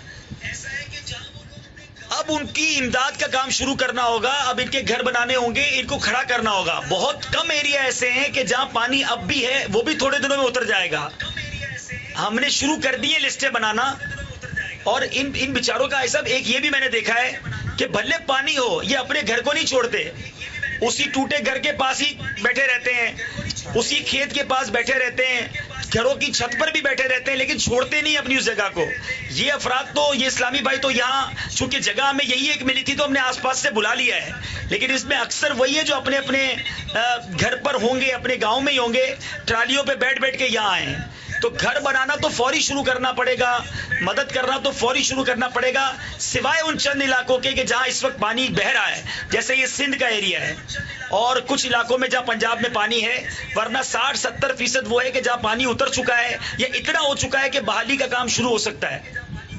اب ان کی امداد کا کام شروع کرنا ہوگا, اب ان کے گھر بنانے ہوں گے, ان کو کھڑا کرنا ہوگا. بہت کم ایریا ایسے ہیں کہ جہاں پانی اب بھی ہے, وہ بھی تھوڑے دنوں میں اتر جائے گا. ہم نے شروع کر دی ہے لسٹیں بنانا, اور ان ان بیچاروں کا ایسا ایک یہ بھی میں نے دیکھا ہے کہ بھلے پانی ہو یہ اپنے گھر کو نہیں چھوڑتے, اسی ٹوٹے گھر کے پاس ہی بیٹھے رہتے ہیں, اسی کھیت کے پاس بیٹھے رہتے ہیں, گھروں کی چھت پر بھی بیٹھے رہتے ہیں, لیکن چھوڑتے نہیں اپنی اس جگہ کو. یہ افراد تو یہ اسلامی بھائی تو یہاں چونکہ جگہ ہمیں یہی ایک ملی تھی تو ہم نے آس پاس سے بلا لیا ہے, لیکن اس میں اکثر وہی ہے جو اپنے اپنے گھر پر ہوں گے, اپنے گاؤں میں ہی ہوں گے, ٹرالیوں پہ بیٹھ بیٹھ کے یہاں آئے ہیں. تو گھر بنانا تو فوری شروع کرنا پڑے گا, مدد کرنا تو فوری شروع کرنا پڑے گا, سوائے ان چند علاقوں کے کہ جہاں اس وقت پانی بہہ رہا ہے, جیسے یہ سندھ کا ایریا ہے اور کچھ علاقوں میں جہاں پنجاب میں پانی ہے. ورنہ ساٹھ ستر فیصد وہ ہے کہ جہاں پانی اتر چکا ہے یا اتنا ہو چکا ہے کہ بحالی کا کام شروع ہو سکتا ہے.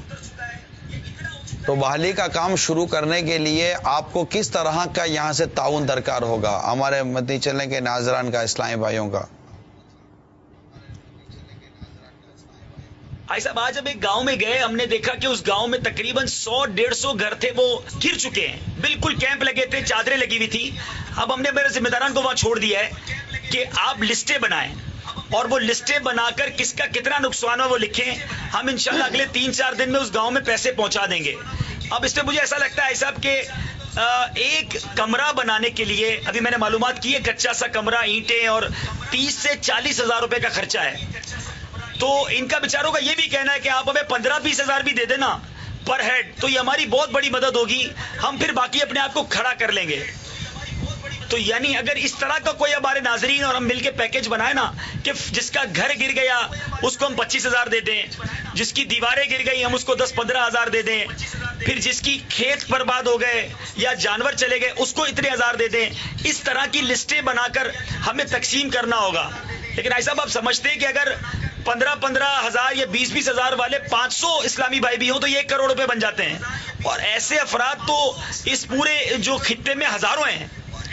تو بحالی کا کام شروع کرنے کے لیے آپ کو کس طرح کا یہاں سے تعاون درکار ہوگا ہمارے مدنی چلنے کے ناظران کا, اسلامی بھائیوں کا؟ بھائی صاحب آج ہم ایک گاؤں میں گئے, ہم نے دیکھا کہ اس گاؤں میں تقریباً سو ڈیڑھ سو گھر تھے وہ گر چکے ہیں, بالکل کیمپ لگے تھے, چادریں لگی ہوئی تھی. اب ہم نے میرے ذمہ داران کو وہاں چھوڑ دیا ہے کہ آپ لسٹیں بنائیں اور وہ لسٹیں بنا کر کس کا کتنا نقصان ہو وہ لکھیں. ہم انشاءاللہ اگلے تین چار دن میں اس گاؤں میں پیسے پہنچا دیں گے. اب اس میں مجھے ایسا لگتا ہے صاحب کہ ایک کمرہ بنانے کے لیے ابھی میں نے معلومات کی ہے, کچا سا کمرہ, اینٹیں, اور تیس سے چالیس ہزار روپے کا خرچہ ہے. تو ان کا بیچاروں کا یہ بھی کہنا ہے کہ آپ ہمیں پندرہ بیس ہزار بھی دے دینا پر ہیڈ, تو یہ ہماری بہت بڑی مدد ہوگی, ہم پھر باقی اپنے آپ کو کھڑا کر لیں گے. تو یعنی اگر اس طرح کا کوئی ہمارے ناظرین اور ہم مل کے پیکج بنائے نا کہ جس کا گھر گر گیا اس کو ہم پچیس ہزار دے دیں, جس کی دیواریں گر گئی ہم اس کو دس پندرہ ہزار دے دیں, پھر جس کی کھیت برباد ہو گئے یا جانور چلے گئے اس کو اتنے ہزار دے دیں. اس طرح کی لسٹیں بنا کر ہمیں تقسیم کرنا ہوگا. لیکن ایسا آپ سمجھتے ہیں کہ اگر پندرہ پندرہ ہزار یا بیس بیس ہزار والے پانچ سو اسلامی بھائی بھی ہوں تو یہ ایک کروڑ روپے بن جاتے ہیں, اور ایسے افراد تو اس پورے جو خطے میں ہزاروں ہیں.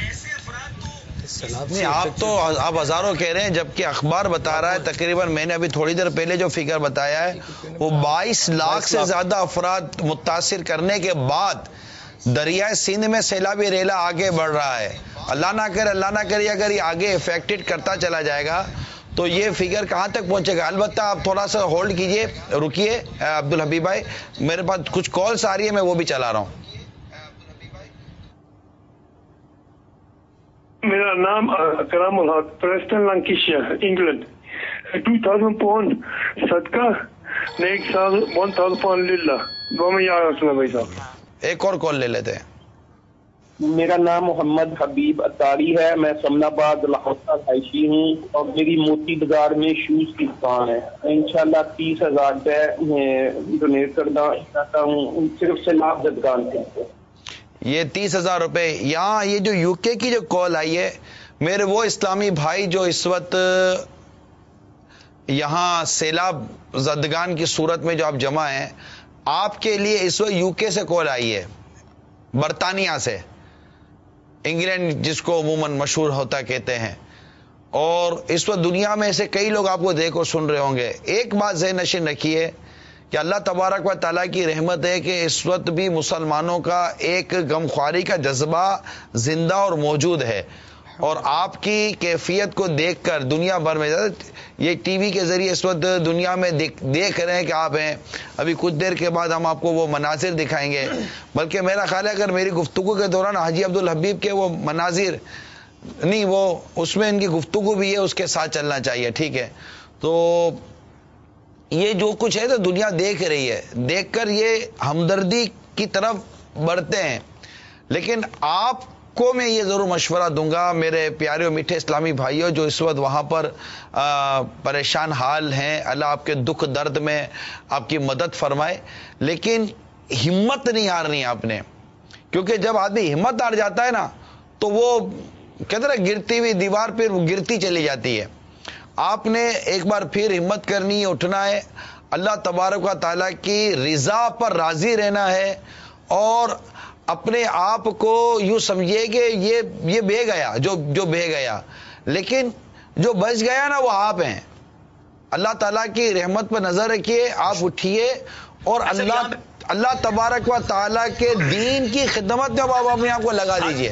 نہیں آپ تو آپ ہزاروں کہہ رہے ہیں, جبکہ اخبار بتا رہا ہے تقریباً, میں نے ابھی تھوڑی دیر پہلے جو فگر بتایا ہے وہ بائیس لاکھ سے زیادہ افراد متاثر کرنے کے بعد دریائے سندھ میں سیلابی ریلا آگے بڑھ رہا ہے. اللہ نہ کرے اللہ نہ کرے اگر یہ آگے افیکٹڈ کرتا چلا جائے گا تو یہ فگر کہاں تک پہنچے گا. البتہ آپ تھوڑا سا ہولڈ کیجئے, رکیے عبدالحبیب بھائی, میرے پاس کچھ کالس آ رہی ہے, میں وہ بھی چلا رہا ہوں. میرا نام Ikram ul Haq, Preston Lancashire, England. Two thousand pound صدقہ, نیکسٹ سال ون تھاؤزینڈ پاؤنڈ للہ. دو میں یاد رکھنا بھائی صاحب. ایک اور کال لے لیتے ہیں. میرا نام محمد حبیب اتاری ہے, میں سمن آباد لاہور کا رہائشی ہوں, اور میری موتی بازار میں شوز کی دکان ہے. انشاءاللہ تیس ہزار روپے ڈونیٹ کرنا چاہتا ہوں صرف سیلاب زدگان کے. یہ تیس ہزار روپے. یہاں یہ جو یو کے کی جو کال آئی ہے، میرے وہ اسلامی بھائی جو اس وقت یہاں سیلاب زدگان کی صورت میں جو آپ جمع ہیں، آپ کے لیے اس وقت یو کے سے کال آئی ہے، برطانیہ سے، انگلینڈ جس کو عموماً مشہور ہوتا کہتے ہیں. اور اس وقت دنیا میں ایسے کئی لوگ آپ کو دیکھو سن رہے ہوں گے. ایک بات ذہن نشین رکھیے کہ اللہ تبارک و تعالیٰ کی رحمت ہے کہ اس وقت بھی مسلمانوں کا ایک غمخواری کا جذبہ زندہ اور موجود ہے، اور آپ کی کیفیت کو دیکھ کر دنیا بھر میں، یہ ٹی وی کے ذریعے اس وقت دنیا میں دیکھ رہے ہیں کہ آپ ہیں. ابھی کچھ دیر کے بعد ہم آپ کو وہ مناظر دکھائیں گے، بلکہ میرا خیال ہے اگر میری گفتگو کے دوران حاجی عبدالحبیب کے وہ مناظر نہیں، وہ اس میں ان کی گفتگو بھی ہے، اس کے ساتھ چلنا چاہیے. ٹھیک ہے، تو یہ جو کچھ ہے تو دنیا دیکھ رہی ہے، دیکھ کر یہ ہمدردی کی طرف بڑھتے ہیں. لیکن آپ کو میں یہ ضرور مشورہ دوں گا میرے پیارے اور میٹھے اسلامی بھائیوں جو اس وقت وہاں پر پریشان حال ہیں، اللہ آپ کے دکھ درد میں آپ کی مدد فرمائے. لیکن ہمت نہیں ہارنی آپ نے، کیونکہ جب آدمی ہمت ہار جاتا ہے نا تو وہ کہتے ہیں گرتی ہوئی دیوار پھر گرتی چلی جاتی ہے. آپ نے ایک بار پھر ہمت کرنی، اٹھنا ہے، اللہ تبارک و تعالیٰ کی رضا پر راضی رہنا ہے، اور اپنے آپ کو یوں سمجھیے کہ یہ یہ بہ گیا جو جو بہ گیا، لیکن جو بچ گیا نا وہ آپ ہیں. اللہ تعالیٰ کی رحمت پر نظر رکھیے، آپ اٹھیے اور اللہ اللہ تبارک و تعالیٰ کے دین کی خدمت میں آپ اپنے آپ کو لگا دیجیے،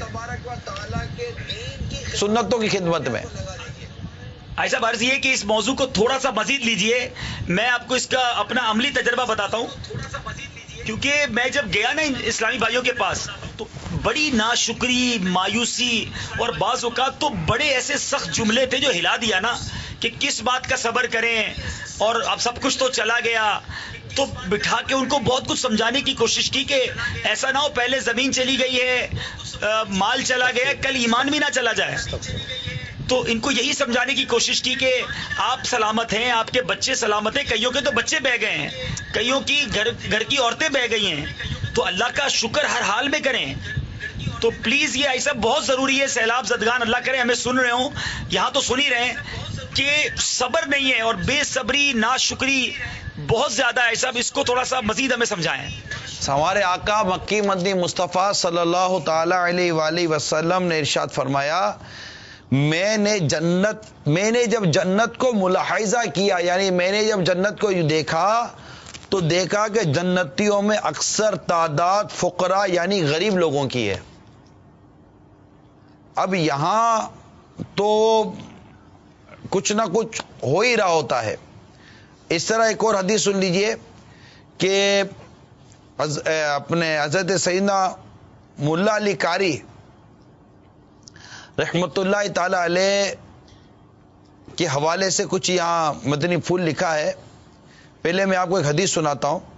سنتوں کی خدمت میں. ایسا عرض یہ کہ اس موضوع کو تھوڑا سا مزید لیجئے، میں آپ کو اس کا اپنا عملی تجربہ بتاتا ہوں. کیونکہ میں جب گیا نا اسلامی بھائیوں کے پاس تو بڑی ناشکری، مایوسی، اور بعض اوقات تو بڑے ایسے سخت جملے تھے جو ہلا دیا نا کہ کس بات کا صبر کریں، اور اب سب کچھ تو چلا گیا. تو بٹھا کے ان کو بہت کچھ سمجھانے کی کوشش کی کہ ایسا نہ ہو پہلے زمین چلی گئی ہے، مال چلا گیا، کل ایمان بھی نہ چلا جائے. تو ان کو یہی سمجھانے کی کوشش کی کہ آپ سلامت ہیں، آپ کے بچے سلامت ہیں. کئیوں کے تو بچے بہ گئے ہیں، کئیوں کی گھر گھر کی عورتیں بہ گئی ہیں. تو اللہ کا شکر ہر حال میں کریں. تو پلیز یہ ایسا بہت ضروری ہے. سیلاب زدگان اللہ کرے ہمیں سن رہے ہوں، یہاں تو سن ہی رہے ہیں کہ صبر نہیں ہے، اور بے صبری، ناشکری بہت زیادہ ہے. سب اس کو تھوڑا سا مزید ہمیں سمجھائیں. ہمارے آقا مکی مدنی مصطفیٰ صلی اللہ تعالی علیہ وآلہ وسلم نے ارشاد فرمایا، میں نے جنت میں نے جب جنت کو ملاحظہ کیا، یعنی میں نے جب جنت کو دیکھا تو دیکھا کہ جنتیوں میں اکثر تعداد فقراء یعنی غریب لوگوں کی ہے. اب یہاں تو کچھ نہ کچھ ہو ہی رہا ہوتا ہے. اس طرح ایک اور حدیث سن لیجئے کہ اپنے حضرت سیدنا ملا علی قاری رحمت اللہ تعالی علیہ کے حوالے سے کچھ یہاں مدنی پھول لکھا ہے. پہلے میں آپ کو ایک حدیث سناتا ہوں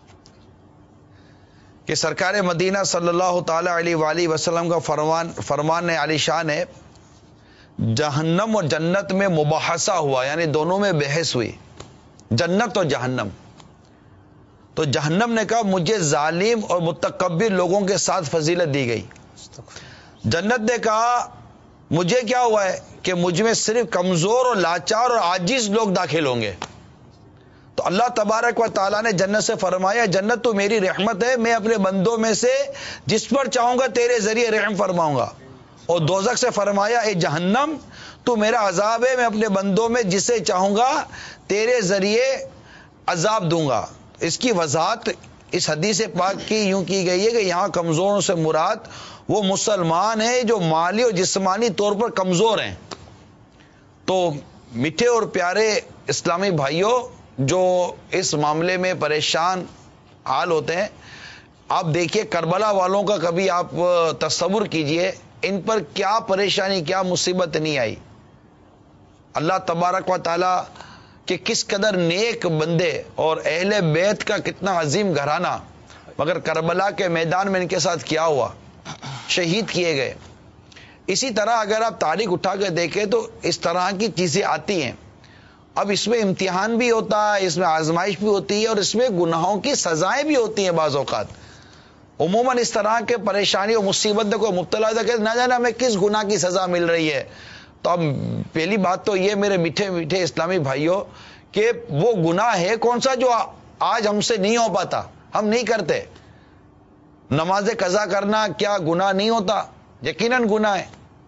کہ سرکار مدینہ صلی اللہ تعالی علیہ وآلہ وسلم کا فرمان فرمان عالی شان ہے، جہنم اور جنت میں مباحثہ ہوا، یعنی دونوں میں بحث ہوئی، جنت اور جہنم. تو جہنم نے کہا مجھے ظالم اور متکبر لوگوں کے ساتھ فضیلت دی گئی. جنت نے کہا مجھے کیا ہوا ہے کہ مجھ میں صرف کمزور اور لاچار اور عاجز لوگ داخل ہوں گے. تو اللہ تبارک و تعالیٰ نے جنت سے فرمایا، جنت تو میری رحمت ہے، میں اپنے بندوں میں سے جس پر چاہوں گا تیرے ذریعے رحم فرماؤں گا. اور دوزخ سے فرمایا، اے جہنم تو میرا عذاب ہے، میں اپنے بندوں میں جسے چاہوں گا تیرے ذریعے عذاب دوں گا. اس کی وضاحت اس حدیث پاک کی یوں کی گئی ہے کہ یہاں کمزوروں سے مراد وہ مسلمان ہیں جو مالی اور جسمانی طور پر کمزور ہیں. تو میٹھے اور پیارے اسلامی بھائیوں جو اس معاملے میں پریشان حال ہوتے ہیں، آپ دیکھیے کربلا والوں کا کبھی آپ تصور کیجئے ان پر کیا پریشانی، کیا مصیبت نہیں آئی. اللہ تبارک و تعالی کہ کس قدر نیک بندے اور اہل بیت کا کتنا عظیم گھرانہ، مگر کربلا کے میدان میں ان کے ساتھ کیا ہوا، شہید کیے گئے. اسی طرح اگر آپ تاریخ اٹھا کے دیکھیں تو اس طرح کی چیزیں آتی ہیں. اب اس میں امتحان بھی ہوتا ہے، اس میں آزمائش بھی ہوتی ہے، اور اس میں گناہوں کی سزائیں بھی ہوتی ہیں بعض اوقات. عموماً اس طرح کے پریشانی اور مصیبت میں کوئی مبتلا ہوتا ہے کہ نہ جانے ہمیں کس گناہ کی سزا مل رہی ہے. تو اب پہلی بات تو یہ میرے میٹھے میٹھے اسلامی بھائیوں کہ وہ گناہ ہے کون سا جو آج ہم سے نہیں ہو پاتا, ہم نہیں کرتے. نماز قضا کرنا کیا گناہ نہیں ہوتا؟ یقیناً گناہ ہے.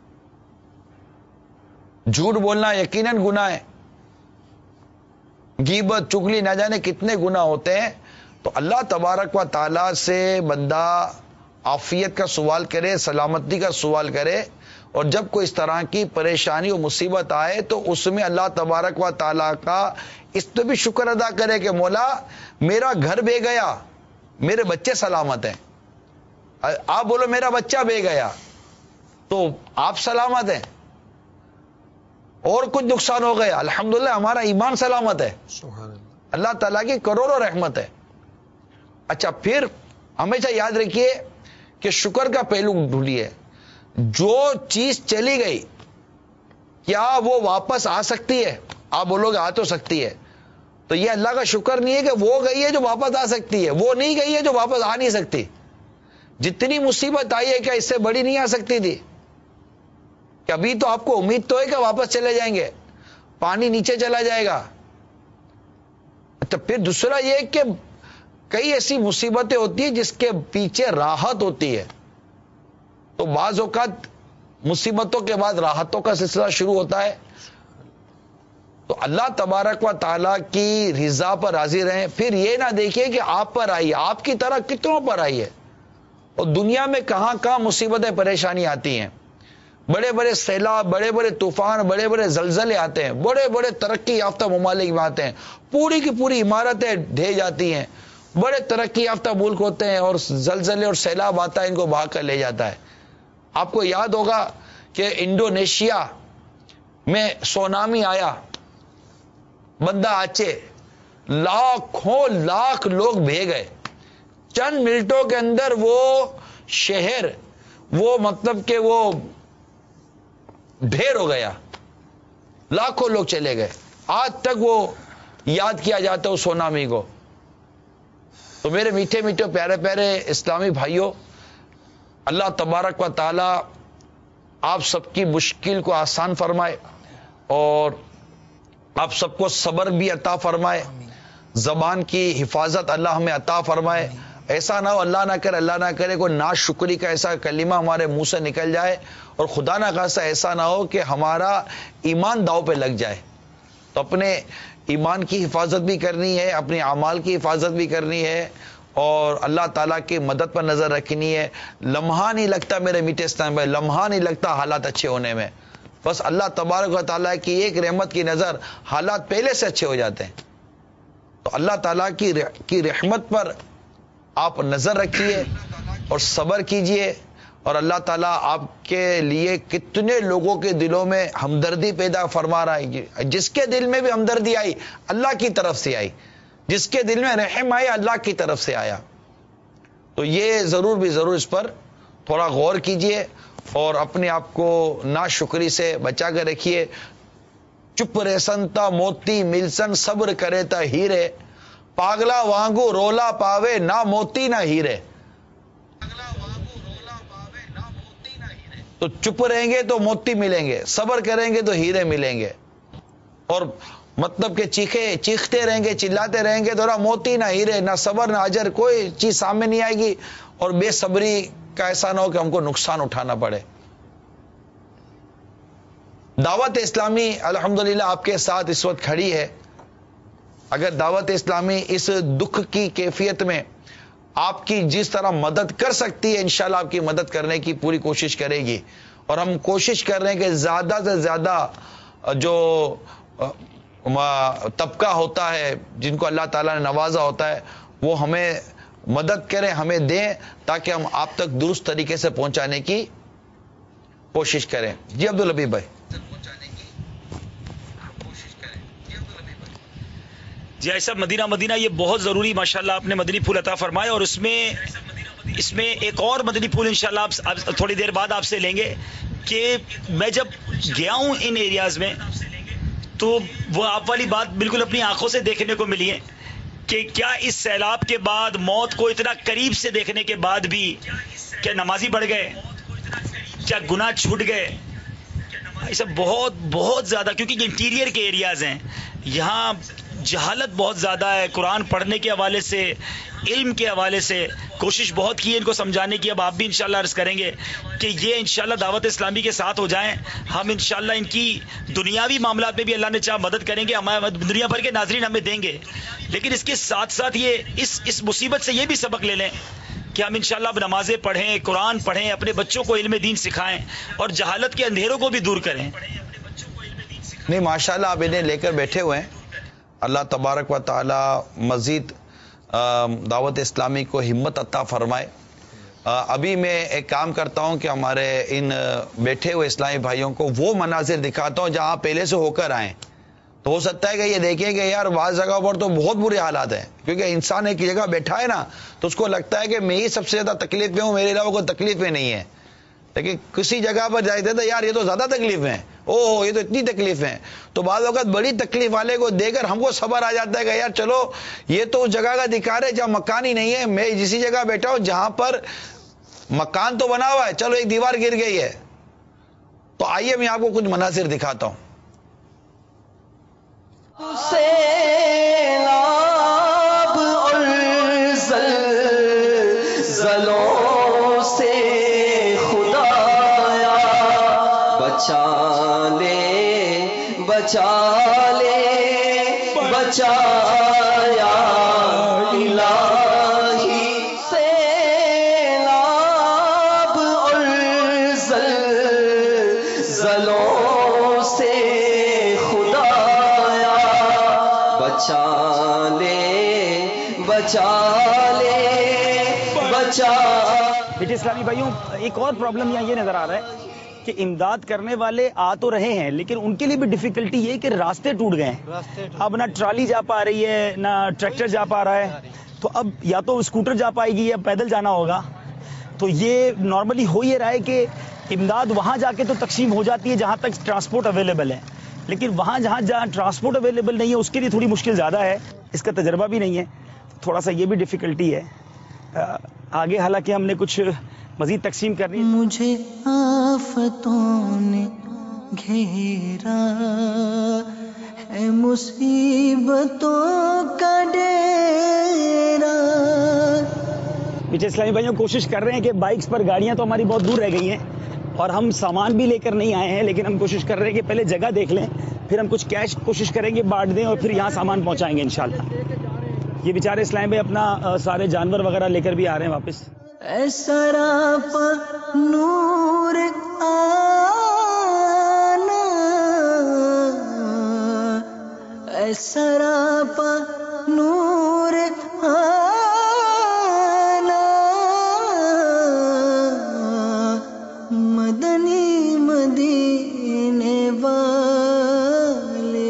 جھوٹ بولنا یقیناً گناہ ہے. غیبت چغلی نہ جانے کتنے گناہ ہوتے ہیں. تو اللہ تبارک و تعالی سے بندہ عافیت کا سوال کرے, سلامتی کا سوال کرے, اور جب کوئی اس طرح کی پریشانی اور مصیبت آئے تو اس میں اللہ تبارک و تعالی کا اس پہ بھی شکر ادا کرے کہ مولا میرا گھر بے گیا, میرے بچے سلامت ہیں. آپ بولو میرا بچہ بے گیا تو آپ سلامت ہیں, اور کچھ نقصان ہو گیا الحمدللہ ہمارا ایمان سلامت ہے. اللہ تعالیٰ کی کروڑوں رحمت ہے. اچھا پھر ہمیشہ یاد رکھیے کہ شکر کا پہلو ڈھونڈیے. جو چیز چلی گئی کیا وہ واپس آ سکتی ہے؟ آپ بولو گے آ تو سکتی ہے. تو یہ اللہ کا شکر نہیں ہے کہ وہ گئی ہے جو واپس آ سکتی ہے, وہ نہیں گئی ہے جو واپس آ نہیں سکتی. جتنی مصیبت آئی ہے کیا اس سے بڑی نہیں آ سکتی تھی؟ کہ ابھی تو آپ کو امید تو ہے کہ واپس چلے جائیں گے, پانی نیچے چلا جائے گا. تو پھر دوسرا یہ کہ کئی ایسی مصیبتیں ہوتی ہیں جس کے پیچھے راحت ہوتی ہے. تو بعض اوقات مصیبتوں کے بعد راحتوں کا سلسلہ شروع ہوتا ہے. تو اللہ تبارک و تعالیٰ کی رضا پر راضی رہیں. پھر یہ نہ دیکھیے کہ آپ پر آئی, آپ کی طرح کتنوں پر آئی ہے. اور دنیا میں کہاں کہاں مصیبتیں پریشانی آتی ہیں, بڑے بڑے سیلاب, بڑے بڑے طوفان, بڑے بڑے زلزلے آتے ہیں, بڑے بڑے ترقی یافتہ ممالک میں آتے ہیں, پوری کی پوری عمارتیں ڈھہ جاتی ہیں. بڑے ترقی یافتہ ملک ہوتے ہیں اور زلزلے اور سیلاب آتا ہے, ان کو بہا کر لے جاتا ہے. آپ کو یاد ہوگا کہ انڈونیشیا میں سونامی آیا, بندہ آچے, لاکھوں لاکھ لوگ بھیگ گئے. چند منٹوں کے اندر وہ شہر وہ مطلب کہ وہ ڈھیر ہو گیا, لاکھوں لوگ چلے گئے. آج تک وہ یاد کیا جاتا ہے اس سونامی کو. تو میرے میٹھے میٹھے پیارے پیارے اسلامی بھائیوں, اللہ تبارک و تعالی آپ سب کی مشکل کو آسان فرمائے اور آپ سب کو صبر بھی عطا فرمائے. زبان کی حفاظت اللہ ہمیں عطا فرمائے. ایسا نہ ہو, اللہ نہ کرے اللہ نہ کرے کوئی ناشکری کا ایسا کلمہ ہمارے منہ سے نکل جائے, اور خدا نہ خاصا ایسا نہ ہو کہ ہمارا ایمان داؤ پہ لگ جائے. تو اپنے ایمان کی حفاظت بھی کرنی ہے, اپنے اعمال کی حفاظت بھی کرنی ہے, اور اللہ تعالیٰ کی مدد پر نظر رکھنی ہے. لمحہ نہیں لگتا میرے میٹھے اسلام بھائی, لمحہ نہیں لگتا حالات اچھے ہونے میں. بس اللہ تبارک و تعالیٰ کی ایک رحمت کی نظر حالات پہلے سے اچھے ہو جاتے ہیں. تو اللہ تعالیٰ کی کی رحمت پر آپ نظر رکھیے اور صبر کیجئے, اور اللہ تعالیٰ آپ کے لیے کتنے لوگوں کے دلوں میں ہمدردی پیدا فرما رہا ہے. جس کے دل میں بھی ہمدردی آئی اللہ کی طرف سے آئی, جس کے دل میں رحم آئی اللہ کی طرف سے آیا. تو یہ ضرور بھی ضرور اس پر تھوڑا غور کیجئے اور اپنے آپ کو ناشکری سے بچا کر رکھیے. چپ ریسنتا موتی ملسن صبر کرے تا ہیرے, پاگلا وانگو رولا پاوے نہ موتی نہ ہیرے. تو چپ رہیں گے تو موتی ملیں گے, صبر کریں گے تو ہیرے ملیں گے, اور مطلب کہ چیخے چیختے رہیں گے چلاتے رہیں گے تو نہ موتی نہ ہیرے نہ صبر نہ اجر کوئی چیز سامنے نہیں آئے گی, اور بے صبری کا ایسا نہ ہو کہ ہم کو نقصان اٹھانا پڑے. دعوت اسلامی الحمدللہ آپ کے ساتھ اس وقت کھڑی ہے. اگر دعوت اسلامی اس دکھ کی کیفیت میں آپ کی جس طرح مدد کر سکتی ہے انشاءاللہ آپ کی مدد کرنے کی پوری کوشش کرے گی. اور ہم کوشش کر رہے ہیں کہ زیادہ سے زیادہ جو طبقہ ہوتا ہے جن کو اللہ تعالیٰ نے نوازا ہوتا ہے وہ ہمیں مدد کریں, ہمیں دیں, تاکہ ہم آپ تک درست طریقے سے پہنچانے کی کوشش کریں. جی عبدالحبیب بھائی. جی ایسا مدینہ مدینہ یہ بہت ضروری ماشاءاللہ آپ نے مدنی پھول عطا فرمائے, اور اس میں اس میں ایک اور مدنی پھول انشاءاللہ آپ تھوڑی دیر بعد آپ سے لیں گے. کہ میں جب گیا ہوں ان ایریاز میں تو وہ آپ والی بات بالکل اپنی آنکھوں سے دیکھنے کو ملی ہے کہ کیا اس سیلاب کے بعد موت کو اتنا قریب سے دیکھنے کے بعد بھی کیا نمازی بڑھ گئے، کیا گناہ چھوٹ گئے؟ ایسا بہت بہت زیادہ، کیونکہ انٹیریئر کے ایریاز ہیں، یہاں جہالت بہت زیادہ ہے قرآن پڑھنے کے حوالے سے، علم کے حوالے سے کوشش بہت کی ہے ان کو سمجھانے کی. اب آپ بھی انشاءاللہ عرض کریں گے کہ یہ انشاءاللہ دعوت اسلامی کے ساتھ ہو جائیں. ہم انشاءاللہ ان کی دنیاوی معاملات میں بھی اللہ نے چاہ مدد کریں گے، ہمارے دنیا بھر کے ناظرین ہمیں دیں گے، لیکن اس کے ساتھ ساتھ یہ اس اس مصیبت سے یہ بھی سبق لے لیں کہ ہم انشاءاللہ اب نمازیں پڑھیں، قرآن پڑھیں، اپنے بچوں کو علم دین سکھائیں اور جہالت کے اندھیروں کو بھی دور کریں. نہیں ماشاءاللہ آپ انہیں لے کر بیٹھے ہوئے ہیں. اللہ تبارک و تعالی مزید دعوت اسلامی کو ہمت عطا فرمائے. ابھی میں ایک کام کرتا ہوں کہ ہمارے ان بیٹھے ہوئے اسلامی بھائیوں کو وہ مناظر دکھاتا ہوں جہاں پہلے سے ہو کر آئیں. تو ہو سکتا ہے کہ یہ دیکھیں کہ یار بعض جگہ پر تو بہت برے حالات ہیں، کیونکہ انسان ایک جگہ بیٹھا ہے نا تو اس کو لگتا ہے کہ میں ہی سب سے زیادہ تکلیف میں ہوں، میرے علاوہ کوئی تکلیف میں نہیں ہے. لیکن کسی جگہ پر جائے تھے یار یہ تو زیادہ تکلیف ہیں، او یہ تو اتنی تکلیف ہیں. تو بعض وقت بڑی تکلیف والے کو دے کر ہم کو صبر آ جاتا ہے کہ یار چلو یہ تو اس جگہ کا دکھا رہے جہاں مکان ہی نہیں ہے، میں جسی جگہ بیٹھا ہوں جہاں پر مکان تو بنا ہوا ہے، چلو ایک دیوار گر گئی ہے. تو آئیے میں آپ کو کچھ مناظر دکھاتا ہوں. سیلاب اور زلزلوں سے خدایا بچا لے بچا لے بچایا الہی. سیلاب اور زلزلوں سے بچا لے بچا لے بچا. بیٹے اسلامی بھائیوں، ایک اور پرابلم یہاں یہ نظر آ رہا ہے کہ امداد کرنے والے آ تو رہے ہیں لیکن ان کے لیے بھی ڈیفیکلٹی یہ کہ راستے ٹوٹ گئے ہیں. اب نہ ٹرالی جا پا رہی ہے نہ ٹریکٹر جا پا رہا ہے، تو اب یا تو اسکوٹر جا پائے گی یا پیدل جانا ہوگا. تو یہ نارملی ہو یہ رہا ہے کہ امداد وہاں جا کے تو تقسیم ہو جاتی ہے جہاں تک ٹرانسپورٹ اویلیبل ہے، لیکن وہاں جہاں جہاں ٹرانسپورٹ اویلیبل نہیں ہے اس کے لیے تھوڑی مشکل زیادہ ہے. اس کا تجربہ بھی نہیں ہے، تھوڑا سا یہ بھی ڈیفیکلٹی ہے. آگے حالانکہ ہم نے کچھ مزید تقسیم کرنی. مجھے آفتوں نے گھیرا ہے مصیبتوں کا ڈیرا. پیچھے اسلامی بھائیوں کوشش کر رہے ہیں کہ بائکس پر گاڑیاں تو ہماری بہت دور رہ گئی ہیں اور ہم سامان بھی لے کر نہیں آئے ہیں، لیکن ہم کوشش کر رہے ہیں کہ پہلے جگہ دیکھ لیں، پھر ہم کچھ کیش کوشش کریں گے بانٹ دیں اور پھر یہاں سامان پہنچائیں گے انشاءاللہ. یہ بیچارے اسلام بھائی اپنا سارے جانور وغیرہ لے کر بھی آ رہے ہیں واپس. اے سراپا نور آنا، اے سراپا نور آنا، مدنی مدینے والے.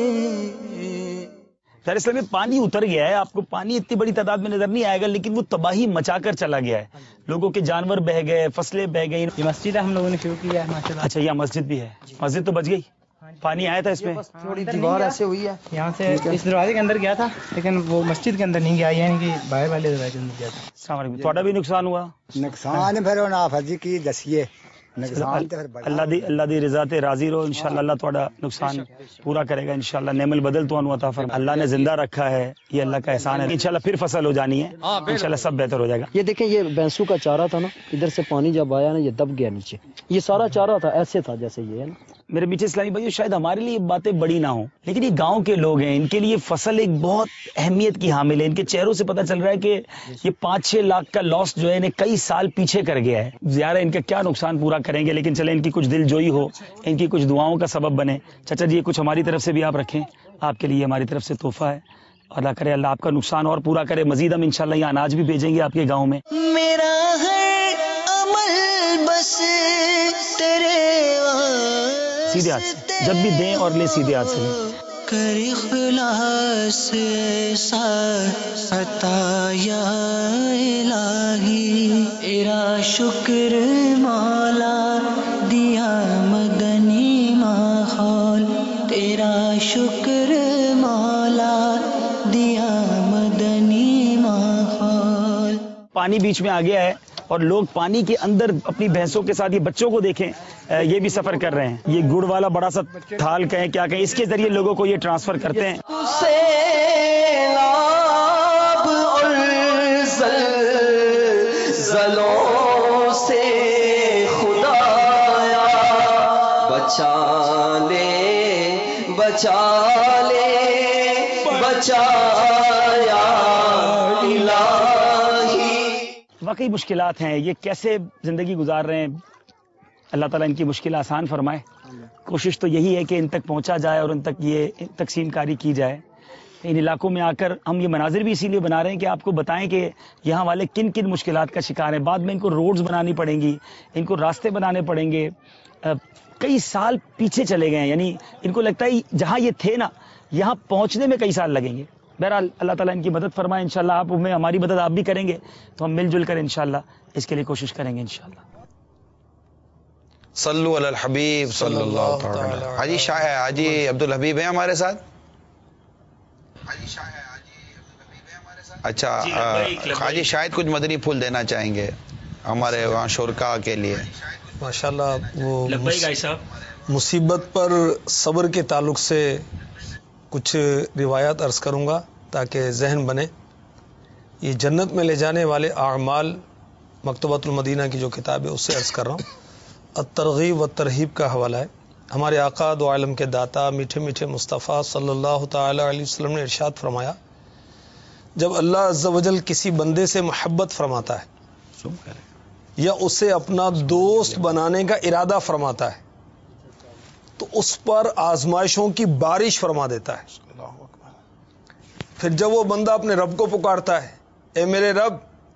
سر اسلام میں پانی اتر گیا ہے، آپ کو پانی اتنی بڑی تعداد میں نظر نہیں آئے گا لیکن وہ تباہی مچا کر چلا گیا ہے. لوگوں کے جانور بہ گئے، فصلیں بہ گئی. یہ مسجد ہے ہم لوگوں نے شروع کیا ہے ماشاءاللہ. اچھا یہاں مسجد بھی ہے، مسجد تو بچ گئی. پانی آیا تھا اس میں، تھوڑی دیوار ایسے ہوئی ہے یہاں سے اس دروازے کے اندر گیا تھا لیکن وہ مسجد کے اندر نہیں گیا، یعنی کہ باہر والے دروازے کے اندر گیا تھا. السلام علیکم. تھوڑا بھی نقصان ہوا؟ نقصان پھر نافذی کی دسیے اللہ دی اللہ دی رضا تے راضی رہو انشاءاللہ. اللہ تھوڑا نقصان پورا کرے گا انشاءاللہ. نعم البدل تو انو عطا فرما. اللہ نے زندہ رکھا ہے، یہ اللہ کا احسان ہے. انشاءاللہ پھر فصل ہو جانی ہے انشاءاللہ، سب بہتر ہو جائے گا. یہ دیکھیں یہ بینسو کا چارہ تھا نا، ادھر سے پانی جب آیا نا یہ دب گیا نیچے. یہ سارا چارہ تھا ایسے تھا جیسے یہ ہے نا. میرے پیچھے اسلامی بھائیو شاید ہمارے لیے باتیں بڑی نہ ہوں لیکن یہ گاؤں کے لوگ ہیں، ان کے لیے فصل ایک بہت اہمیت کی حامل ہے. ان کے چہروں سے پتہ چل رہا ہے کہ یہ پانچ چھ لاکھ کا لاس جو ہے انہیں کئی سال پیچھے کر گیا ہے. زیادہ ان کا کیا نقصان پورا کریں گے، لیکن چلیں ان کی کچھ دل جوئی ہو، ان کی کچھ دعاؤں کا سبب بنے. چچا جی یہ کچھ ہماری طرف سے بھی آپ رکھیں، آپ کے لیے ہماری طرف سے تحفہ ہے. اللہ کرے اللہ آپ کا نقصان اور پورا کرے. مزید ہم انشاءاللہ یہ اناج بھی بھیجیں گے آپ کے گاؤں میں. میرا ہے عمل بس تیرے سیدھے ہاتھ سے جب بھی دیں اور لیں، سیدھے ہاتھ سے لیں. کر اخلاص ایسا عطا یا الہی، تیرا شکر مولا دیا مدنی ماحول، تیرا شکر مولا دیا مدنی پانی بیچ میں آ گیا ہے اور لوگ پانی کے اندر اپنی بھینسوں کے ساتھ یہ بچوں کو دیکھیں یہ بھی سفر کر رہے ہیں. یہ گڑ والا بڑا سا تھال کہیں کیا کہیں اس کے ذریعے لوگوں کو یہ ٹرانسفر کرتے ہیں. زلزلوں سے خدایا بچا لے بچا لے بچایا الہی. واقعی مشکلات ہیں. یہ کیسے زندگی گزار رہے ہیں؟ اللہ تعالیٰ ان کی مشکل آسان فرمائے. کوشش تو یہی ہے کہ ان تک پہنچا جائے اور ان تک یہ تقسیم کاری کی جائے. ان علاقوں میں آ کر ہم یہ مناظر بھی اسی لیے بنا رہے ہیں کہ آپ کو بتائیں کہ یہاں والے کن کن مشکلات کا شکار ہیں. بعد میں ان کو روڈز بنانی پڑیں گی, ان کو راستے بنانے پڑیں گے. کئی سال پیچھے چلے گئے ہیں, یعنی ان کو لگتا ہے جہاں یہ تھے نا یہاں پہنچنے میں کئی سال لگیں گے. بہرحال اللہ تعالیٰ ان کی مدد فرمائے. انشاءاللہ آپ ہمیں ہماری مدد آپ بھی کریں گے تو ہم مل جل کر انشاءاللہ اس کے لیے کوشش کریں گے انشاءاللہ. صلو علی الحبیب صلی اللہ تعالی. حاجی شاہ حاجی عبد الحبیب ہیں ہمارے ساتھ. اچھا حاجی شاید کچھ مدنی پھول دینا چاہیں گے ہمارے وہاں شرکا کے لیے. ماشاءاللہ وہ مصیبت پر صبر کے تعلق سے کچھ روایات عرض کروں گا تاکہ ذہن بنے. یہ جنت میں لے جانے والے اعمال مکتبۃ المدینہ کی جو کتاب ہے اس سے عرض کر رہا ہوں. الترغیب و ترہیب کا حوالہ ہے. ہمارے آقا دو عالم کے داتا میٹھے میٹھے مصطفیٰ صلی اللہ تعالی علیہ وسلم نے ارشاد فرمایا جب اللہ عز و جل کسی بندے سے محبت فرماتا ہے یا اسے اپنا دوست بنانے کا ارادہ فرماتا ہے تو اس پر آزمائشوں کی بارش فرما دیتا ہے. پھر جب وہ بندہ اپنے رب کو پکارتا ہے اے میرے رب,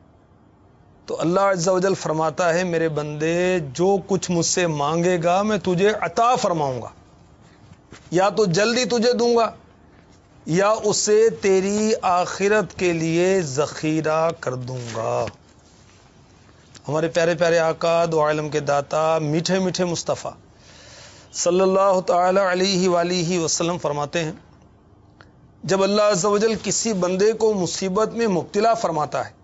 تو اللہ عز و جل فرماتا ہے میرے بندے جو کچھ مجھ سے مانگے گا میں تجھے عطا فرماؤں گا, یا تو جلدی تجھے دوں گا یا اسے تیری آخرت کے لیے ذخیرہ کر دوں گا. ہمارے پیارے پیارے آقا دو عالم کے داتا میٹھے میٹھے مصطفیٰ صلی اللہ تعالی علیہ وآلہ وسلم فرماتے ہیں جب اللہ عز و جل کسی بندے کو مصیبت میں مبتلا فرماتا ہے,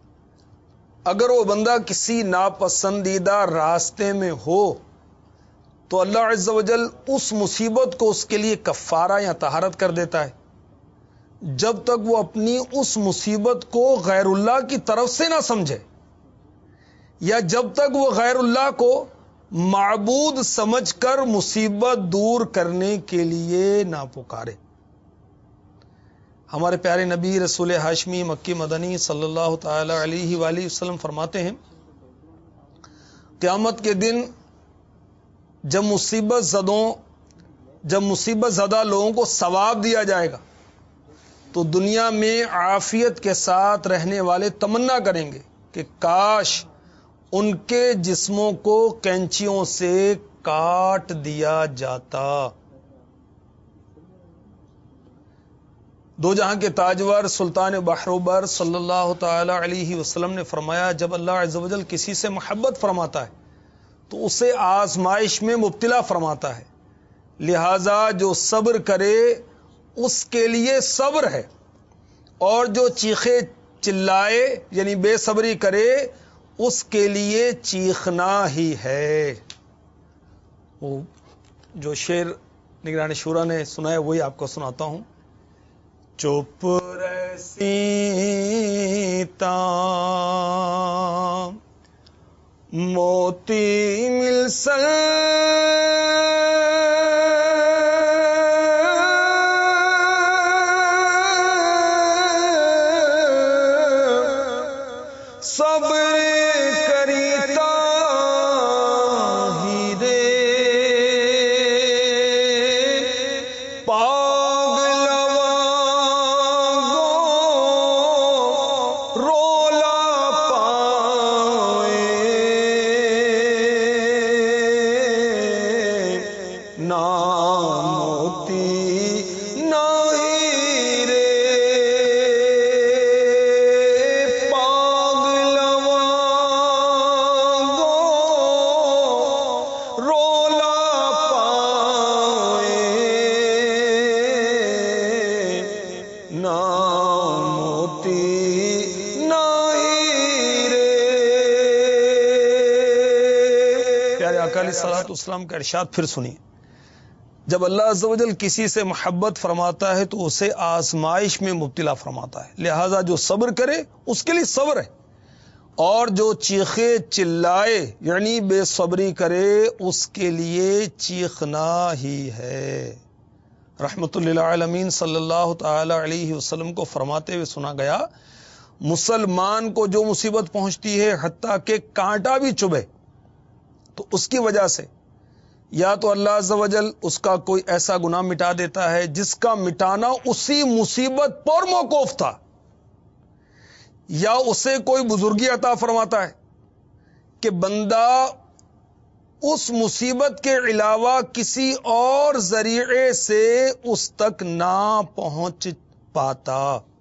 اگر وہ بندہ کسی ناپسندیدہ راستے میں ہو تو اللہ عز و جل اس مصیبت کو اس کے لیے کفارہ یا طہارت کر دیتا ہے جب تک وہ اپنی اس مصیبت کو غیر اللہ کی طرف سے نہ سمجھے یا جب تک وہ غیر اللہ کو معبود سمجھ کر مصیبت دور کرنے کے لیے نہ پکارے. ہمارے پیارے نبی رسول ہاشمی مکی مدنی صلی اللہ تعالی علیہ وآلہ وسلم فرماتے ہیں قیامت کے دن جب مصیبت زدوں جب مصیبت زدہ لوگوں کو ثواب دیا جائے گا تو دنیا میں عافیت کے ساتھ رہنے والے تمنا کریں گے کہ کاش ان کے جسموں کو کینچیوں سے کاٹ دیا جاتا. دو جہاں کے تاجور سلطان بحروبر صلی اللہ تعالی علیہ وسلم نے فرمایا جب اللہ عز و جل کسی سے محبت فرماتا ہے تو اسے آزمائش میں مبتلا فرماتا ہے, لہذا جو صبر کرے اس کے لیے صبر ہے اور جو چیخے چلائے یعنی بے صبری کرے اس کے لیے چیخنا ہی ہے. وہ جو شعر نگران شورا نے سنا ہے وہی آپ کو سناتا ہوں. چپ رسیتا موتی مل سل علیہ الصلوۃ والسلام کا ارشاد پھر سنیے. جب اللہ عز و جل کسی سے محبت فرماتا ہے تو اسے آزمائش میں مبتلا فرماتا ہے، لہذا جو صبر کرے اس کے لیے صبر ہے، اور جو چیخے چلائے یعنی بے صبری کرے اس کے لیے چیخنا ہی ہے. رحمت للعالمین صلی اللہ تعالی علیہ وسلم کو فرماتے ہوئے سنا گیا، مسلمان کو جو مصیبت پہنچتی ہے حتیٰ کہ کانٹا بھی چبھے تو اس کی وجہ سے یا تو اللہ عز و جل اس کا کوئی ایسا گناہ مٹا دیتا ہے جس کا مٹانا اسی مصیبت پر موقوف تھا، یا اسے کوئی بزرگی عطا فرماتا ہے کہ بندہ اس مصیبت کے علاوہ کسی اور ذریعے سے اس تک نہ پہنچ پاتا.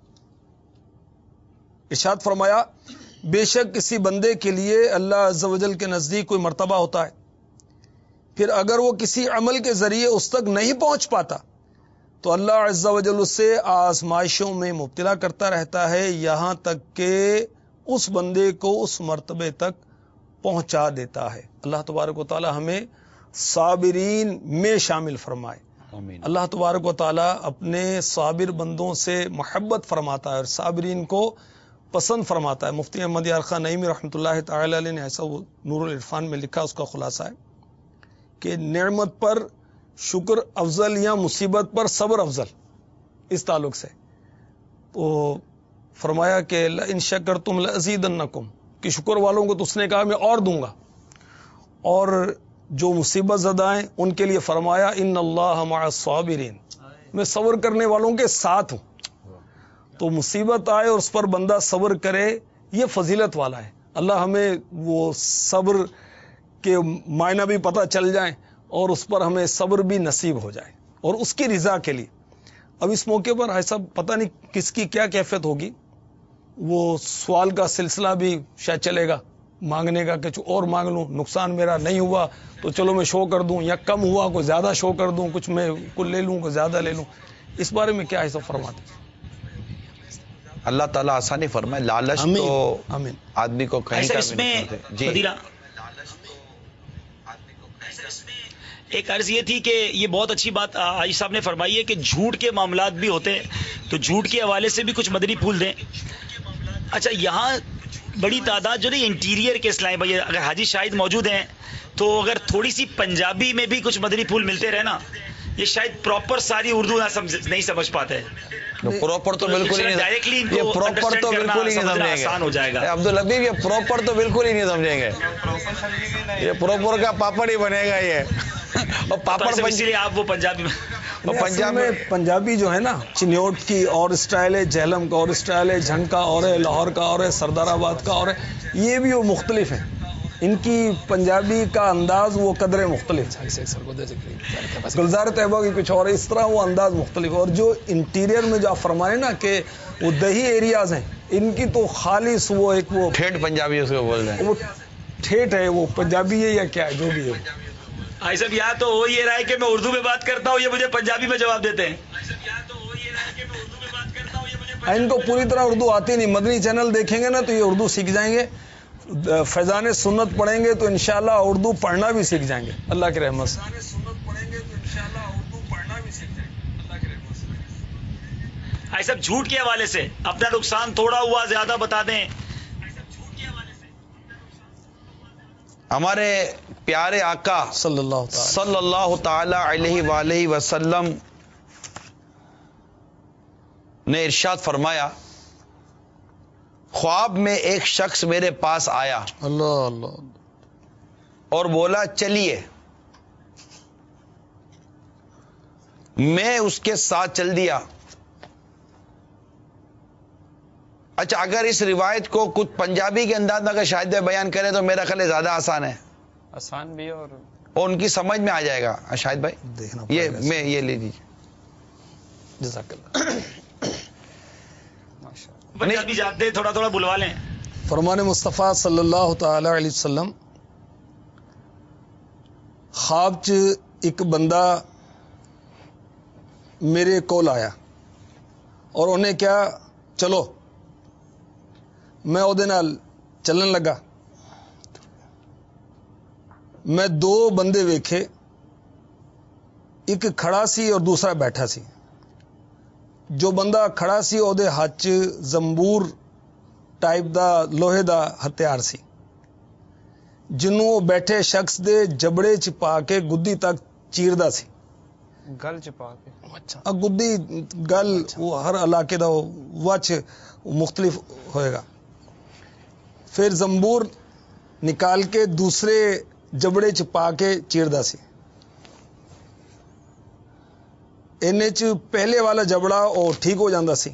ارشاد فرمایا، بے شک کسی بندے کے لیے اللہ عز و جل کے نزدیک کوئی مرتبہ ہوتا ہے، پھر اگر وہ کسی عمل کے ذریعے اس تک نہیں پہنچ پاتا تو اللہ عز و جل اسے آزمائشوں میں مبتلا کرتا رہتا ہے یہاں تک کہ اس بندے کو اس مرتبے تک پہنچا دیتا ہے. اللہ تبارک و تعالی ہمیں صابرین میں شامل فرمائے. آمین. اللہ تبارک و تعالی اپنے صابر بندوں سے محبت فرماتا ہے اور صابرین کو پسند فرماتا ہے. مفتی احمد یار خان نعیمی رحمۃ اللہ تعالی علیہ نے ایسا وہ نور العرفان میں لکھا، اس کا خلاصہ ہے کہ نعمت پر شکر افضل یا مصیبت پر صبر افضل. اس تعلق سے تو فرمایا کہ ان شکرتم لازیدنکم، کہ شکر والوں کو تو اس نے کہا میں اور دوں گا، اور جو مصیبت زدہ ہیں ان کے لیے فرمایا ان اللہ مع الصابرین، میں صبر کرنے والوں کے ساتھ ہوں. تو مصیبت آئے اور اس پر بندہ صبر کرے یہ فضیلت والا ہے. اللہ ہمیں وہ صبر کے معنی بھی پتہ چل جائیں اور اس پر ہمیں صبر بھی نصیب ہو جائے اور اس کی رضا کے لیے. اب اس موقع پر ایسا پتہ نہیں کس کی کیا کیفیت ہوگی، وہ سوال کا سلسلہ بھی شاید چلے گا، مانگنے کا کہ اور مانگ لوں، نقصان میرا نہیں ہوا تو چلو میں شو کر دوں، یا کم ہوا کو زیادہ شو کر دوں، کچھ میں کچھ لے لوں کو زیادہ لے لوں. اس بارے میں کیا ایسا فرماتے ہیں؟ اللہ تعالیٰ آسانی فرمائے. لالچ تو آدمی کو کہیں کا اس میں جی ایک عرض یہ تھی کہ یہ بہت اچھی بات عائشہ صاحب نے فرمائی ہے کہ جھوٹ کے معاملات بھی ہوتے ہیں، تو جھوٹ کے حوالے سے بھی کچھ مدنی پھول دیں. اچھا، یہاں بڑی تعداد جو نہیں انٹیریئر کے اسلام بھائی، اگر حاجی شاہد موجود ہیں تو اگر تھوڑی سی پنجابی میں بھی کچھ مدنی پھول ملتے رہے نا، یہ شاید پراپر ساری اردو نہ سمجھ نہیں سمجھ پاتے. پراپر تو بالکل ہی ڈائریکٹلی یہ پراپر تو بالکل ہی نہیں سمجھیں گے، آسان ہو جائے گا. عبداللطیف یہ پراپر تو بالکل ہی نہیں سمجھیں گے، یہ پراپر کا پاپڑ ہی بنے گا یہ. اور پاپڑ اسی لیے آپ وہ پنجابی میں پنجاب میں پنجابی جو ہے نا، چنیوٹ کی اور اسٹائل ہے، جہلم کا اور اسٹائل ہے، جھنگ کا اور ہے، لاہور کا اور ہے، سردار آباد کا اور ہے، یہ بھی وہ مختلف ہیں. ان کی پنجابی کا انداز وہ قدرے مختلف، گلزار طیبہ کی کچھ اور اس طرح وہ انداز مختلف. اور جو انٹیریئر میں جو آپ فرمائے نا کہ وہ دیہی ایریاز ہیں، ان کی تو خالص وہ ایک وہ ٹھیٹ پنجابی اس کو بول رہے ہیں، وہ ٹھیٹ ہے، وہ پنجابی ہے یا کیا ہے جو بھی ہے. آئی صاحب یہاں تو ہو یہ رہا ہے کہ میں اردو میں بات کرتا ہوں، یہ مجھے پنجابی میں جواب دیتے ہیں. ان کو پوری طرح اردو آتی نہیں. مدنی چینل دیکھیں گے نا تو یہ اردو سیکھ جائیں گے، فیضان سنت پڑھیں گے تو انشاءاللہ اردو پڑھنا بھی سیکھ جائیں گے اللہ کی رحمت سے. آئی صاحب جھوٹ کے حوالے سے اپنا نقصان تھوڑا ہوا زیادہ بتا دیں. ہمارے پیارے آقا صلی اللہ صلی اللہ تعالی علیہ وآلہ وسلم نے ارشاد فرمایا، خواب میں ایک شخص میرے پاس آیا اللہ اللہ اور بولا چلیے. میں اس کے ساتھ چل دیا. اچھا، اگر اس روایت کو کچھ پنجابی کے انداز میں اگر شاہد بیان کریں تو میرا خیال زیادہ آسان ہے، آسان بھی اور اور ان کی سمجھ میں آ جائے گا. شاہد بھائی دیکھنا یہ میں یہ لے لیجیے. جزاک اللہ. پنجابی جانتے تھوڑا تھوڑا بلوا لیں. فرمان مصطفیٰ صلی اللہ تعالی علیہ وسلم خواب چ ایک بندہ میرے کول آیا اور انہیں کیا چلو، میں وہ نال چلن لگا. میں دو بندے ویکھے, ایک کھڑا سی اور دوسرا بیٹھا سی. جو بندہ کھڑا سی او دے ہاتھ زمبور ٹائپ دا لوہے دا ہتھیار سی, جنوں وہ بیٹھے شخص دے جبڑے چ پا کے گدی تک چیردا سی. گل چ پا کے اچھا گدی گل وہ ہر علاقے دا وچ مختلف ہوئے گا. پھر زمبور نکال کے دوسرے جبڑے چ پا کے چیردا سی. اینے چ پہلے والا جبڑا او ٹھیک ہو جاندا سی.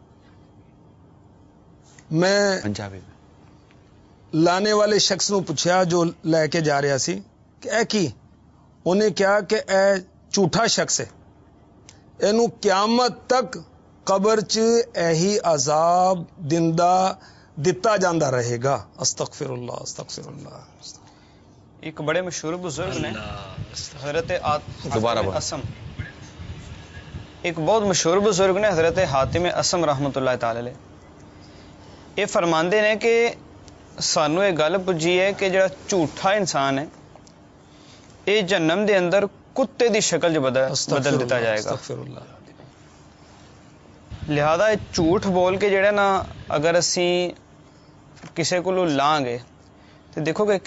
میں پنجابی میں لانے والے شخص نو پوچھا جو لے کے جا رہا سی کہ اے کی, انہیں کہا کہ اے جھوٹا شخص ہے, اینو قیامت تک قبر چ ایہی عذاب دندہ دتا جاندا رہے گا. استغفر اللہ استغفر اللہ. ایک بڑے مشہور بزرگ نے حضرت دوبارہ اسم ایک بہت مشہور بزرگ نے حضرت حاتم اسم رحمت اللہ تعالی علیہ, یہ فرماندے نے کہ سانو یہ گل پجی ہے کہ جڑا جھوٹا انسان ہے یہ جہنم دے اندر کتے دی شکل جو بدل دیتا جائے گا. لہذا جھوٹ بول کے جڑا نا اگر اسی کسے کو لاں گے تو دیکھو کہ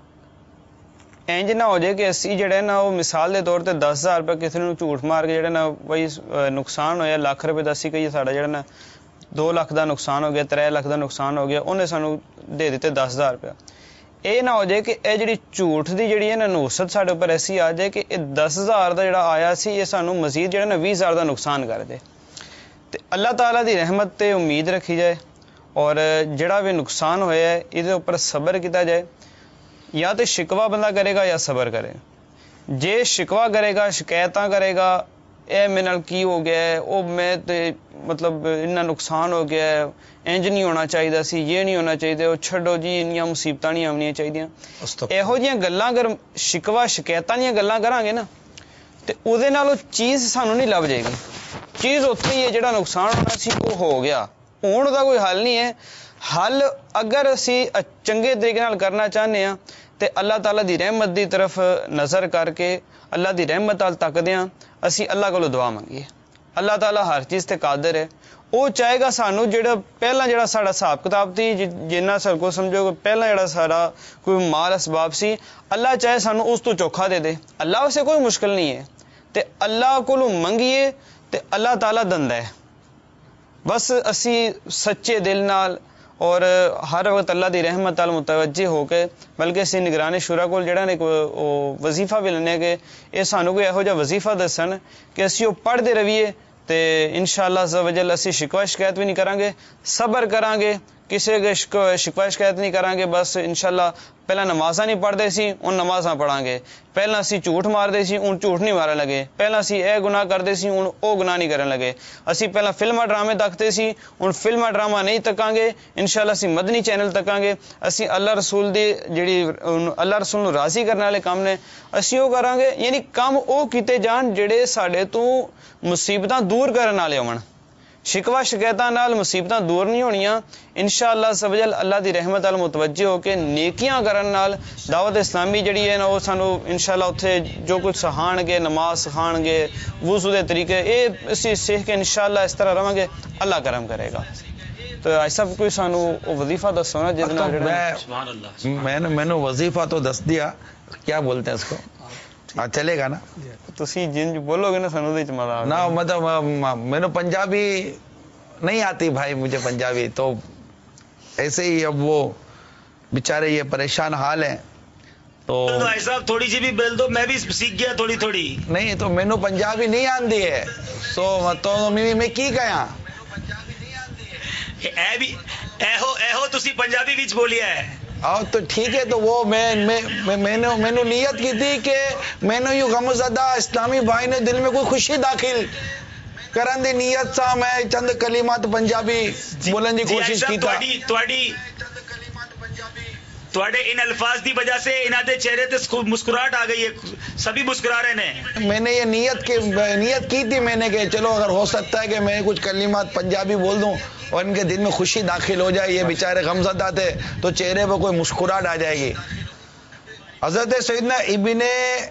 انج نہ ہو جائے کہ اسی جڑے نا وہ مثال دے طور تے دس ہزار روپے کسی نے جھوٹ مار کے جڑے نا وہی نقصان ہویا لاکھ روپے دا اسی کہیے ساڈا جڑا نا دو لاکھ دا نقصان ہو گیا, ترے لاکھ دا نقصان ہو گیا, انہیں سانو دے دیتے دس ہزار روپیہ. اے نہ ہو جائے کہ اے جڑی جھوٹ دی جڑی ہے نا نوست ساڈے اوپر ایسی آ جائے کہ اے دس ہزار دا جڑا آیا سی یہ سانو مزید جڑا نا بیس ہزار دا نقصان کر دے. تے اللہ تعالیٰ دی رحمت تے امید رکھی جائے اور جڑا بھی نقصان ہویا ہے یہ اوپر صبر کیتا جائے. یا تو شکوہ بندہ کرے گا یا صبر کرے. جے شکوہ کرے گا شکایتاں کرے گا اے میرے نال کی ہو گیا ہے, او میں تے مطلب اتنا نقصان ہو گیا ہے, انج نہیں ہونا چاہیے سی, یہ نہیں ہونا چاہیے, وہ چھڈو جی انیاں مصیبتاں نہیں آونیاں چاہیے. یہو جیاں گلاں اگر شکوہ شکایتاں دیاں گلاں کراں گے نا تے او دے نال او چیز سانو نہیں لب جائے گی. چیز اتھے ہی ہے جڑا نقصان ہونا سی وہ ہو گیا, ہون دا کوئی حل نہیں ہے. حل اگر اسی چنگے طریقے نال کرنا چاہنے ہاں تے اللہ تعالیٰ دی رحمت دی طرف نظر کر کے اللہ دی رحمت ال تکدے ہاں, اسی اللہ کولوں دعا منگیے. اللہ تعالیٰ ہر چیز تے قادر ہے. وہ چاہے گا سانو جڑا پہلا جڑا ساڈا حساب کتاب تھی جنہ سر کو سمجھو کہ پہلا جڑا ساڈا کوئی مال اسباب سی اللہ چاہے سانو اس تو چوکھا دے دے, اللہ سے کوئی مشکل نہیں ہے. تے اللہ کولوں منگیے تے اللہ تعالیٰ دندا ہے. بس اسی سچے دل نال اور ہر وقت اللہ دی رحمت ال متوجہ ہو کے بلکہ اسی نگران شورا کول جڑا نے وظیفہ بھی لینے کہ یہ سانو کوئی یہو جہا وظیفہ دسن کہ اسی وہ پڑھتے رہیے تے انشاءاللہ عز و جل اسی شکوہ شکایت بھی نہیں کریں گے, صبر کریں گے, کسی کے شکوہ شکایت نہیں کریں گے. بس انشاءاللہ پہلا نمازاں نہیں پڑھتے سی ان نمازاں پڑھاں گے, پہلا اسی جھوٹ مارتے سی ان جھوٹ نہیں مارن لگے, پہلا اسی اے گناہ کرتے سی ان او گناہ نہیں کرن لگے, اسی پہلا فلمہ ڈرامے تکتے سی ان فلمہ ڈرامہ نہیں تکاں گے, انشاءاللہ اسی مدنی چینل تکاں گے, اسی اللہ رسول دی جڑی اللہ رسول نو راضی کرنے والے کام نے اسی او کراں گے. یعنی کام او کیتے جان جڑے ساڈے تو مصیبتاں دور کرن والے ہون. شکوہ شکایتاں نال مصیبتاں دور نہیں ہونیاں. انشاءاللہ عز و جل اللہ دی رحمت ال متوجہ ہو کے نیکیاں کرن نال دعوت اسلامی جڑی ہے نا وہ سانو انشاءاللہ اتھے جو کچھ سکھان گے, نماز سکھان گے, وضو دے طریقے اے اسی سیکھ کے انشاءاللہ اس طرح رواں گے, اللہ کرم کرے گا. تو ایسا کوئی سانو وظیفہ دسو نا جس نال میں نے میں نے وظیفہ تو دس دیا, کیا بولتے ہیں اس کو, ہاں چلے گا نا, تسی جن بولو گے نا سانو دے مزہ نا, مطلب میں نے پنجابی نہیں آتی بھائی مجھے پنجابی, تو ایسے ہی اب وہ بیچارے یہ پریشان حال ہیں تو بھائی صاحب تھوڑی سی بھی بول دو, میں بھی سیکھ گیا تھوڑی تھوڑی. نہیں تو مینو پنجابی نہیں آندی ہے سو تو میں کی کہاں اے بھی ایہو ایہو تسی پنجابی وچ بولیا ہے. آؤ تو ٹھیک ہے, تو وہ میں میں نے میں نے نیت کی تھی کہ میں نے یوں غم زدہ اسلامی بھائی نے دل میں کوئی خوشی داخل کرن دی نیت سا میں چند کلمات پنجابی بولن دی کوشش کی تھا. تواڈے ان الفاظ دی وجہ سے انہاں دے چہرے تے مسکراہٹ آ گئی ہے, سبھی مسکرا رہے ہیں. میں نے یہ نیت کی نیت کی تھی میں نے کہ چلو اگر ہو سکتا ہے کہ میں کچھ کلمات پنجابی بول دوں اور ان کے دل میں خوشی داخل ہو جائے, یہ بیچارے غمزدہ تھے تو چہرے پہ کوئی مسکراہٹ آ جائے گی. حضرت سیدنا ابن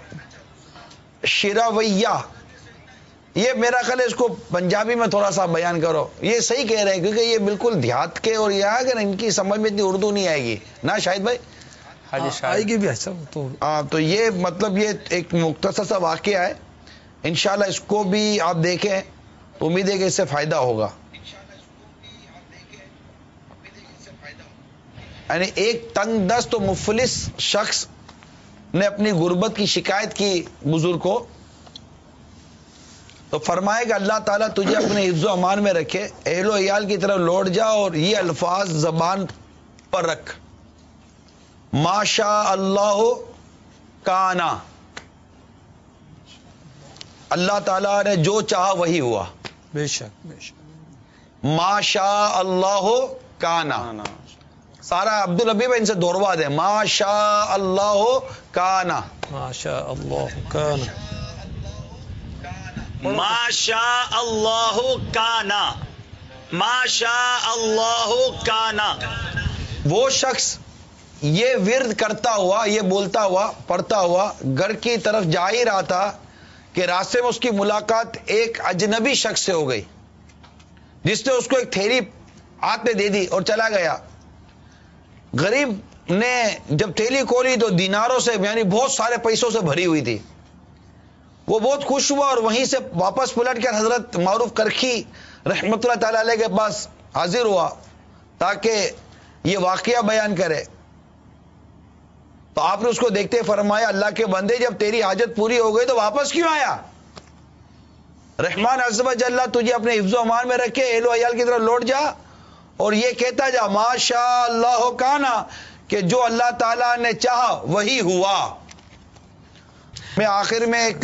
شراویہ، یہ میرا خیال ہے اس کو پنجابی میں تھوڑا سا بیان کرو. یہ صحیح کہہ رہے ہیں کیونکہ یہ بالکل دیہات کے اور یہاں کہ ان کی سمجھ میں اتنی اردو نہیں آئے گی نا شاہد بھائی؟ آئے گی بھی ایسا تو ہاں. تو یہ مطلب یہ ایک مختصر سا واقعہ ہے، انشاءاللہ اس کو بھی آپ دیکھیں، امید ہے کہ اس سے فائدہ ہوگا. یعنی ایک تنگ دست و مفلس شخص نے اپنی غربت کی شکایت کی بزرگ کو، تو فرمائے کہ اللہ تعالیٰ تجھے اپنے حفظ و امان میں رکھے، اہل و عیال کی طرف لوٹ جا اور یہ الفاظ زبان پر رکھ، ما شاء اللہ کانا، اللہ تعالیٰ نے جو چاہا وہی ہوا. بے شک بے شک. ما شاء اللہ کانا، سارا عبدالحبیب ان سے دوروا دے، ما شاء اللہ کانا، ما شاء اللہ کانا، ما شاء اللہ کانا، ما شاء اللہ کانا. وہ شخص یہ ورد کرتا ہوا، یہ بولتا ہوا، پڑھتا ہوا گھر کی طرف جا ہی رہا تھا کہ راستے میں اس کی ملاقات ایک اجنبی شخص سے ہو گئی، جس نے اس کو ایک تھیلی ہاتھ میں دے دی اور چلا گیا. غریب نے جب تھیلی کھولی تو دیناروں سے، یعنی بہت سارے پیسوں سے بھری ہوئی تھی. وہ بہت خوش ہوا اور وہیں سے واپس پلٹ کر حضرت معروف کرخی رحمۃ اللہ تعالی علیہ کے پاس حاضر ہوا تاکہ یہ واقعہ بیان کرے. تو آپ نے اس کو دیکھتے فرمایا، اللہ کے بندے جب تیری حاجت پوری ہو گئی تو واپس کیوں آیا؟ رحمان عز و جل تجھے اپنے حفظ و امان میں رکھے، اہل و عیال کی طرف لوٹ جا اور یہ کہتا جا ما شاء اللہ کانا، کہ جو اللہ تعالیٰ نے چاہا وہی ہوا. میں آخر میں ایک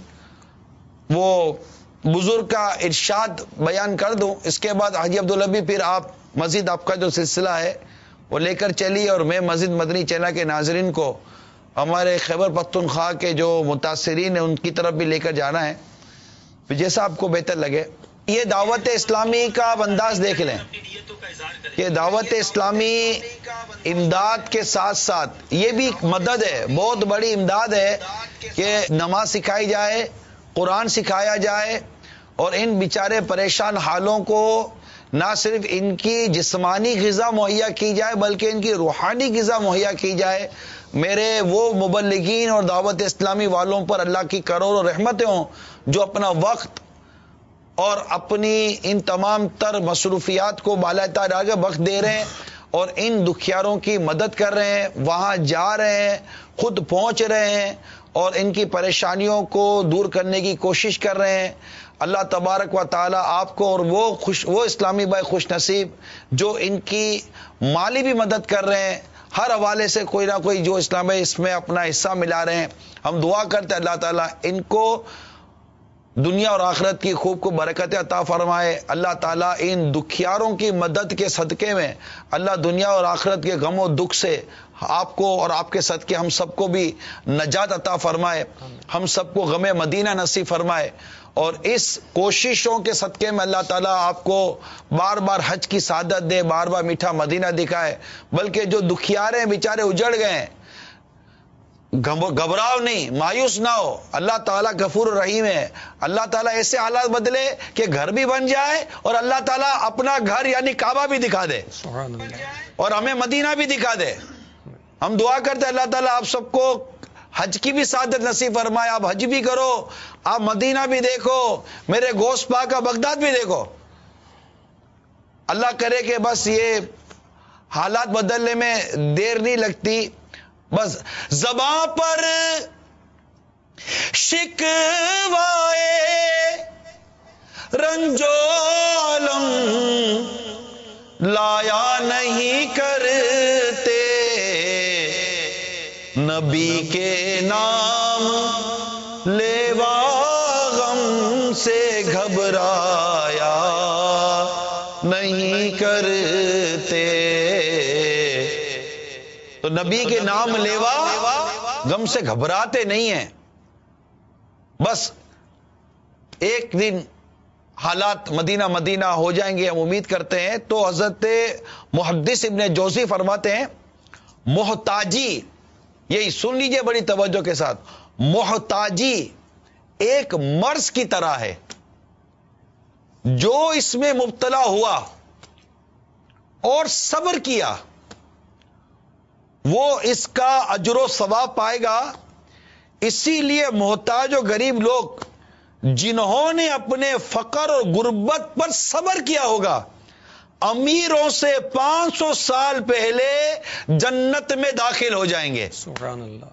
وہ بزرگ کا ارشاد بیان کر دوں، اس کے بعد حاجی عبدالحبیب پھر آپ مزید آپ کا جو سلسلہ ہے وہ لے کر چلیے، اور میں مزید مدنی چینل کے ناظرین کو ہمارے خیبر پختونخوا کے جو متاثرین ہیں ان کی طرف بھی لے کر جانا ہے، جیسا آپ کو بہتر لگے. یہ دعوت اسلامی کا انداز دیکھ لیں کہ دعوت اسلامی امداد کے ساتھ ساتھ یہ بھی مدد ہے، بہت بڑی امداد ہے کہ نماز سکھائی جائے، قرآن سکھایا جائے، اور ان بیچارے پریشان حالوں کو نہ صرف ان کی جسمانی غذا مہیا کی جائے بلکہ ان کی روحانی غذا مہیا کی جائے. میرے وہ مبلغین اور دعوت اسلامی والوں پر اللہ کی کروڑوں رحمتیں ہوں جو اپنا وقت اور اپنی ان تمام تر مصروفیات کو بالاتر ڈال کے وقت دے رہے ہیں اور ان دکھیاروں کی مدد کر رہے ہیں، وہاں جا رہے ہیں، خود پہنچ رہے ہیں اور ان کی پریشانیوں کو دور کرنے کی کوشش کر رہے ہیں. اللہ تبارک و تعالی آپ کو اور وہ خوش وہ اسلامی بھائی خوش نصیب جو ان کی مالی بھی مدد کر رہے ہیں، ہر حوالے سے کوئی نہ کوئی جو اسلام بھائی اس میں اپنا حصہ ملا رہے ہیں. ہم دعا کرتے ہیں اللہ تعالیٰ ان کو دنیا اور آخرت کی خوب کو برکت عطا فرمائے. اللہ تعالیٰ ان دکھیاروں کی مدد کے صدقے میں اللہ دنیا اور آخرت کے غم و دکھ سے آپ کو اور آپ کے صدقے ہم سب کو بھی نجات عطا فرمائے، ہم سب کو غم مدینہ نصیب فرمائے، اور اس کوششوں کے صدقے میں اللہ تعالیٰ آپ کو بار بار حج کی سعادت دے، بار بار میٹھا مدینہ دکھائے. بلکہ جو دکھیارے بیچارے اجڑ گئے ہیں، گھبراؤ نہیں، مایوس نہ ہو، اللہ تعالیٰ غفور رحیم ہے. اللہ تعالیٰ ایسے حالات بدلے کہ گھر بھی بن جائے اور اللہ تعالیٰ اپنا گھر یعنی کعبہ بھی دکھا دے اور ہمیں مدینہ بھی دکھا دے. ہم دعا کرتے اللہ تعالیٰ آپ سب کو حج کی بھی سعادت نصیب فرمائے، آپ حج بھی کرو، آپ مدینہ بھی دیکھو، میرے گوشت پاک کا بغداد بھی دیکھو. اللہ کرے کہ بس یہ حالات بدلنے میں دیر نہیں لگتی، بس زباں پر شکوائے رنجو علم لایا نہیں کرتے، نبی کے نام لیوا غم سے گھبرایا نہیں کرتے. تو نبی کے نام لیوا غم سے گھبراتے نہیں ہیں. بس ایک دن حالات مدینہ مدینہ ہو جائیں گے، ہم امید کرتے ہیں. تو حضرت محدث ابن جوزی فرماتے ہیں محتاجی یہی سن لیجئے بڑی توجہ کے ساتھ، محتاجی ایک مرض کی طرح ہے، جو اس میں مبتلا ہوا اور صبر کیا وہ اس کا اجر و ثواب پائے گا۔ اسی لیے محتاج و غریب لوگ جنہوں نے اپنے فقر اور غربت پر صبر کیا ہوگا، امیروں سے پانچ سو سال پہلے جنت میں داخل ہو جائیں گے۔ سبحان اللہ۔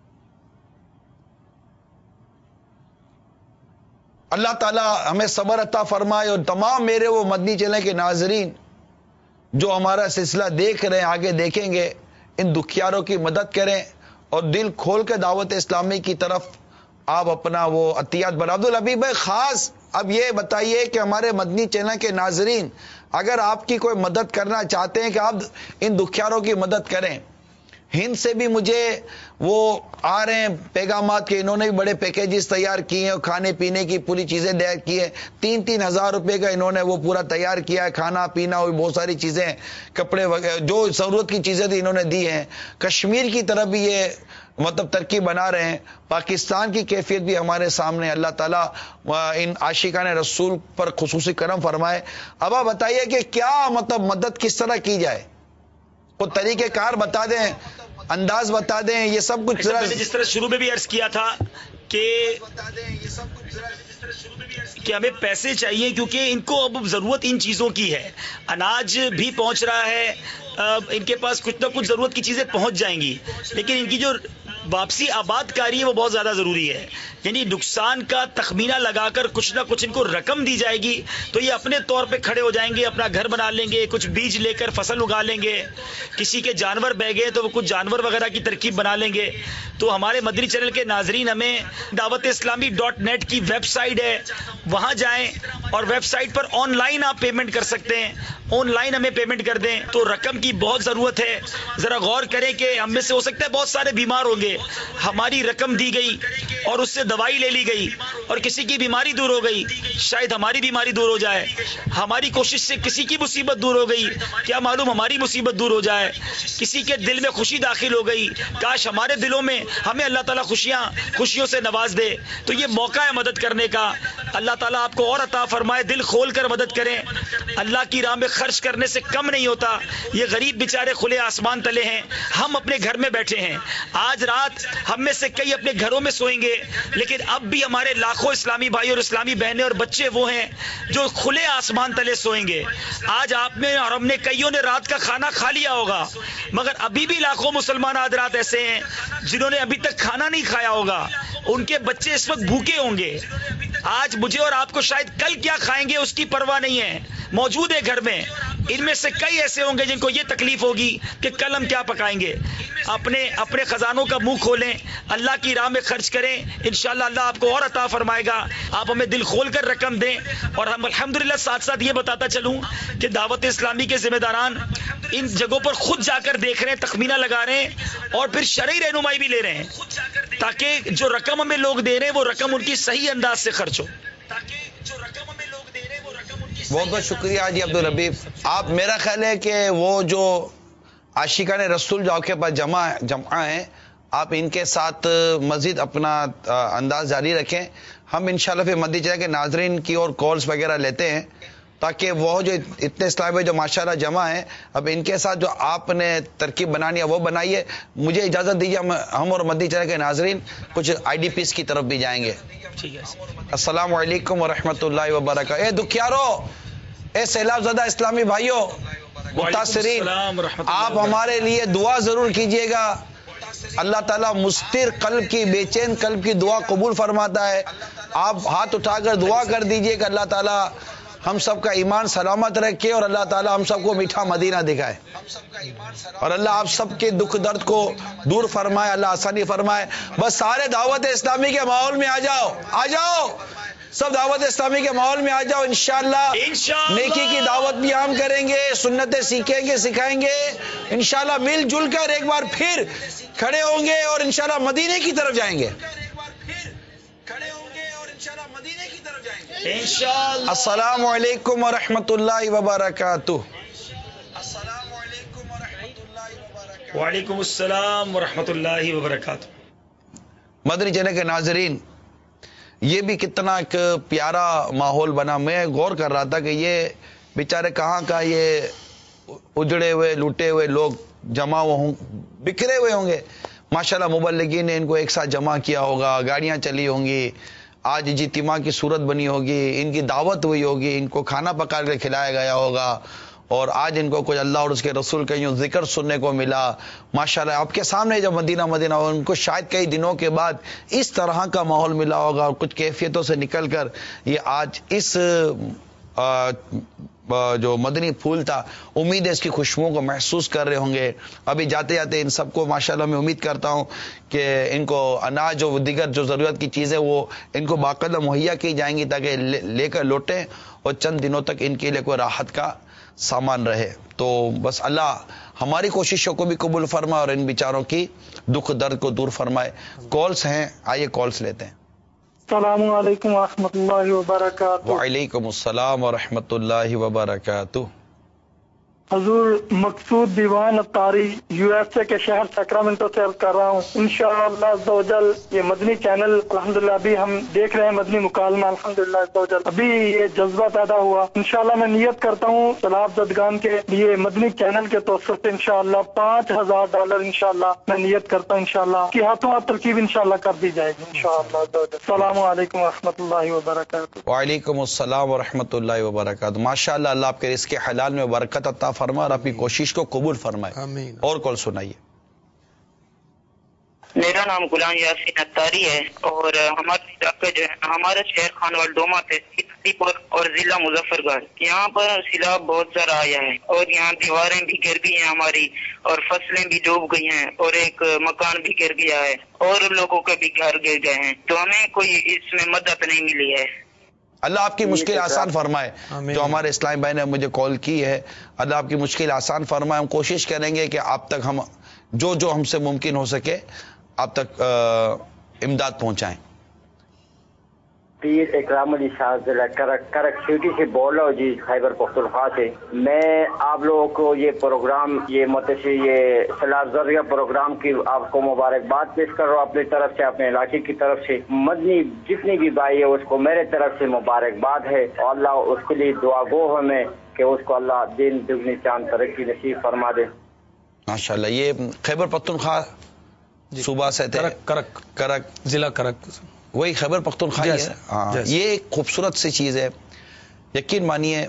اللہ تعالی ہمیں صبر عطا فرمائے، اور تمام میرے وہ مدنی چینل کے ناظرین جو ہمارا سلسلہ دیکھ رہے ہیں، آگے دیکھیں گے، ان دکھیاروں کی مدد کریں اور دل کھول کے دعوت اسلامی کی طرف آپ اپنا وہ عطیات بڑھا۔ عبدالحبیب بھائی، خاص اب یہ بتائیے کہ ہمارے مدنی چینل کے ناظرین اگر آپ کی کوئی مدد کرنا چاہتے ہیں کہ آپ ان دکھیاروں کی مدد کریں، ہند سے بھی مجھے وہ آ رہے ہیں پیغامات کے، انہوں نے بھی بڑے پیکیجز تیار کیے ہیں اور کھانے پینے کی پوری چیزیں تیار کی ہیں، تین تین ہزار روپے کا انہوں نے وہ پورا تیار کیا ہے، کھانا پینا اور بہت ساری چیزیں، کپڑے وغیرہ جو ضرورت کی چیزیں تھی انہوں نے دی ہیں۔ کشمیر کی طرف بھی یہ مطلب ترکیب بنا رہے ہیں، پاکستان کی کیفیت بھی ہمارے سامنے۔ اللہ تعالیٰ ان عاشقان رسول پر خصوصی کرم فرمائے۔ اب آپ بتائیے کہ کیا مطلب مدد کس طرح کی جائے، وہ طریقہ کار بتا دیں، انداز بتا دیں، یہ سب کچھ میں نے جس طرح شروع میں بھی عرض کیا تھا کہ کہ ہمیں پیسے چاہیے، کیونکہ ان کو اب ضرورت ان چیزوں کی ہے، اناج بھی پہنچ رہا ہے، ان کے پاس کچھ نہ کچھ ضرورت کی چیزیں پہنچ جائیں گی، لیکن ان کی جو واپسی آباد کاری ہے وہ بہت زیادہ ضروری ہے۔ یعنی نقصان کا تخمینہ لگا کر کچھ نہ کچھ ان کو رقم دی جائے گی تو یہ اپنے طور پہ کھڑے ہو جائیں گے، اپنا گھر بنا لیں گے، کچھ بیج لے کر فصل اگا لیں گے، کسی کے جانور بہ گئے تو وہ کچھ جانور وغیرہ کی ترکیب بنا لیں گے۔ تو ہمارے مدنی چینل کے ناظرین ہمیں دعوت اسلامی ڈاٹ نیٹ کی ویب سائٹ ہے، وہاں جائیں اور ویب سائٹ پر آن لائن آپ پیمنٹ کر سکتے ہیں، آن لائن ہمیں پیمنٹ کر دیں۔ تو رقم کی بہت ضرورت ہے، ذرا غور کریں کہ ہم میں سے ہو سکتا ہے بہت سارے بیمار ہوں گے، ہماری رقم دی گئی اور اس سے دوائی لے لی گئی اور کسی کی بیماری دور ہو گئی، شاید ہماری بیماری دور ہو جائے، ہماری کوشش سے کسی کی مصیبت دور ہو گئی، کیا معلوم ہماری مصیبت دور ہو جائے، کسی کے دل میں خوشی داخل ہو گئی، کاش ہمارے دلوں میں ہمیں اللہ تعالیٰ خوشیاں خوشیوں سے نواز دے۔ تو یہ موقع ہے مدد کرنے کا، اللہ تعالیٰ آپ کو اور عطا فرمائے، دل کھول کر مدد کریں، اللہ کی راہ میں خرچ کرنے سے کم نہیں ہوتا۔ یہ غریب بیچارے کھلے آسمان تلے ہیں، ہم اپنے گھر میں بیٹھے ہیں، آج رات ہم میں سے کئی اپنے گھروں میں سوئیں گے، لیکن اب بھی ہمارے لاکھوں اسلامی بھائی اور اسلامی بہنیں اور بچے وہ ہیں جو کھلے آسمان تلے سوئیں گے۔ آج آپ میں اور ہم نے کئیوں نے رات کا کھانا کھا لیا ہوگا، مگر ابھی بھی لاکھوں مسلمان آج رات ایسے ہیں جنہوں نے ابھی تک کھانا نہیں کھایا ہوگا، ان کے بچے اس وقت بھوکے ہوں گے۔ آج مجھے اور آپ کو شاید کل کیا کھائیں گے اس کی پرواہ نہیں ہے، موجود ہے گھر میں۔ ان میں سے کئی ایسے ہوں گے جن کو یہ تکلیف ہوگی کہ کل ہم کیا پکائیں گے۔ اپنے اپنے خزانوں کا منہ کھولیں، اللہ کی راہ میں خرچ کریں، انشاءاللہ اللہ آپ کو اور عطا فرمائے گا۔ آپ ہمیں دل کھول کر رقم دیں، اور ہم الحمدللہ ساتھ ساتھ یہ بتاتا چلوں کہ دعوت اسلامی کے ذمہ داران ان جگہوں پر خود جا کر دیکھ رہے ہیں، تخمینہ لگا رہے ہیں اور پھر شرعی رہنمائی بھی لے رہے ہیں، تاکہ جو رقم ہمیں لوگ دے رہے ہیں وہ رقم ان کی صحیح انداز سے خرچ ہو۔ بہت بہت شکریہ جی عبدالحبیب۔ آپ میرا خیال ہے کہ وہ جو عاشقان رسول جو آپ کے پاس جمع جمع ہیں، آپ ان کے ساتھ مزید اپنا انداز جاری رکھیں۔ ہم انشاءاللہ پھر مدنی چینل کے ناظرین کی اور کالز وغیرہ لیتے ہیں، تاکہ وہ جو اتنے اسلام جو ماشاءاللہ جمع ہیں، اب ان کے ساتھ جو آپ نے ترکیب بنانی ہے وہ بنائیے۔ مجھے اجازت دیجیے، ہم ہم اور مدنی چینل کے ناظرین کچھ آئی ڈی پیز کی طرف بھی جائیں گے۔ السلام علیکم ورحمۃ اللہ وبرکاتہ۔ اے دکھیارو، اے سیلاب زدہ اسلامی بھائیوں، متاثرین، آپ ہمارے لیے دعا ضرور کیجیے گا۔ اللہ تعالیٰ مستر قلب کی، بے چین قلب کی دعا قبول فرماتا ہے۔ آپ ہاتھ اٹھا کر دعا کر دیجیے کہ اللہ تعالیٰ ہم سب کا ایمان سلامت رکھے اور اللہ تعالیٰ ہم سب کو میٹھا مدینہ دکھائے، اور اللہ آپ سب کے دکھ درد کو دور فرمائے، اللہ آسانی فرمائے۔ بس سارے دعوت اسلامی کے ماحول میں آ جاؤ، آ جاؤ، سب دعوت اسلامی کے ماحول میں آ جاؤ۔ انشاءاللہ نیکی کی دعوت بھی ہم کریں گے، سنتیں سیکھیں گے، سکھائیں گے، انشاءاللہ مل جل کر ایک بار پھر کھڑے ہوں گے اور انشاءاللہ مدینے کی طرف جائیں گے۔ السلام علیکم ورحمۃ اللہ وبرکاتہ۔ السلام علیکم ورحمۃ اللہ وبرکاتہ۔ وعلیکم السلام ورحمۃ اللہ وبرکاتہ. مدنی چینل کے ناظرین، یہ بھی کتنا ایک پیارا ماحول بنا. میں غور کر رہا تھا کہ یہ بیچارے کہاں کا یہ اجڑے ہوئے لوٹے ہوئے لوگ جمع ہوں بکھرے ہوئے ہوں گے. ماشاءاللہ مبلغین نے ان کو ایک ساتھ جمع کیا ہوگا، گاڑیاں چلی ہوں گی، آج اجتماع کی صورت بنی ہوگی، ان کی دعوت ہوئی ہوگی، ان کو کھانا پکا کے کھلایا گیا ہوگا، اور آج ان کو کچھ اللہ اور اس کے رسول کا یوں ذکر سننے کو ملا. ماشاءاللہ آپ کے سامنے جب مدینہ مدینہ ان کو شاید کئی دنوں کے بعد اس طرح کا ماحول ملا ہوگا، اور کچھ کیفیتوں سے نکل کر یہ آج اس آ, جو مدنی پھول تھا، امید ہے اس کی خوشبوؤں کو محسوس کر رہے ہوں گے. ابھی جاتے جاتے ان سب کو ماشاءاللہ میں امید کرتا ہوں کہ ان کو اناج اور دیگر جو ضرورت کی چیزیں وہ ان کو باقاعدہ مہیا کی جائیں گی تاکہ لے, لے کر لوٹیں اور چند دنوں تک ان کے لیے کوئی راحت کا سامان رہے. تو بس اللہ ہماری کوششوں کو بھی قبول فرمائے اور ان بیچاروں کی دکھ درد کو دور فرمائے. کالز ہیں، آئیے کالز لیتے ہیں. السلام علیکم ورحمۃ اللہ وبرکاتہ. وعلیکم السلام ورحمۃ اللہ وبرکاتہ. حضور مقصود دیوان اتاری یو ایس اے کے شہر سیکرامنٹو سے عرض کر رہا ہوں. انشاءاللہ عز و جل یہ مدنی چینل الحمدللہ ابھی ہم دیکھ رہے ہیں مدنی مکالمہ، الحمدللہ عز و جل ابھی یہ جذبہ پیدا ہوا. انشاءاللہ میں نیت کرتا ہوں سلاب زدگان کے لیے مدنی چینل کے توسط سے انشاءاللہ پانچ ہزار ڈالر انشاءاللہ میں نیت کرتا ہوں انشاءاللہ کی ہاتھوں ہاتھ ترکیب انشاءاللہ کر دی جائے گی انشاءاللہ عز و جل. السلام علیکم ورحمۃ اللہ وبرکاتہ. وعلیکم السلام ورحمۃ اللہ وبرکاتہ. ماشاءاللہ اللہ آپ کے رزق حلال میں برکت عطا فرمائے اور اپنی کوشش کو قبول فرمائے. آمین. اور کال سنائیے. میرا نام غلام یاسین اتاری ہے اور ہمارے علاقے جو ہے ہمارا شہر خانوال ڈوما تحصیل پور اور ضلع مظفر گڑھ. یہاں پر سیلاب بہت زیادہ آیا ہے اور یہاں دیواریں بھی گر گئی ہیں ہماری اور فصلیں بھی ڈوب گئی ہیں اور ایک مکان بھی گر گیا ہے اور لوگوں کے بھی گھر گر گئے ہیں. تو ہمیں کوئی اس میں مدد نہیں ملی ہے. اللہ آپ کی مشکل آسان فرمائے. جو ہمارے اسلام بھائی نے مجھے کال کی ہے، اللہ آپ کی مشکل آسان فرمائے. ہم کوشش کریں گے کہ آپ تک ہم جو جو ہم سے ممکن ہو سکے آپ تک امداد پہنچائیں. پیر اکرام علی شاہ ضلع کرک کرک سٹی سے بول رہا ہوں جی، خیبر پختونخوا سے. میں آپ لوگوں کو یہ پروگرام یہ متشی یہ سلاب ذریعہ پروگرام کی آپ کو مبارکباد پیش کر رہا ہوں اپنی طرف سے، اپنے علاقے کی طرف سے. مدنی جتنی بھی بھائی ہے اس کو میرے طرف سے مبارکباد ہے اور اللہ اس کے لیے دعا گو ہمیں کہ اس کو اللہ دین دگنی چاند ترقی نصیب فرما دے. ماشاءاللہ. یہ خیبر پختونخوا صوبہ سے تھے، کرک کرک ضلع کرک، وہی خیبر پختونخوا ہے. ہاں یہ ایک خوبصورت سی چیز ہے. یقین مانیے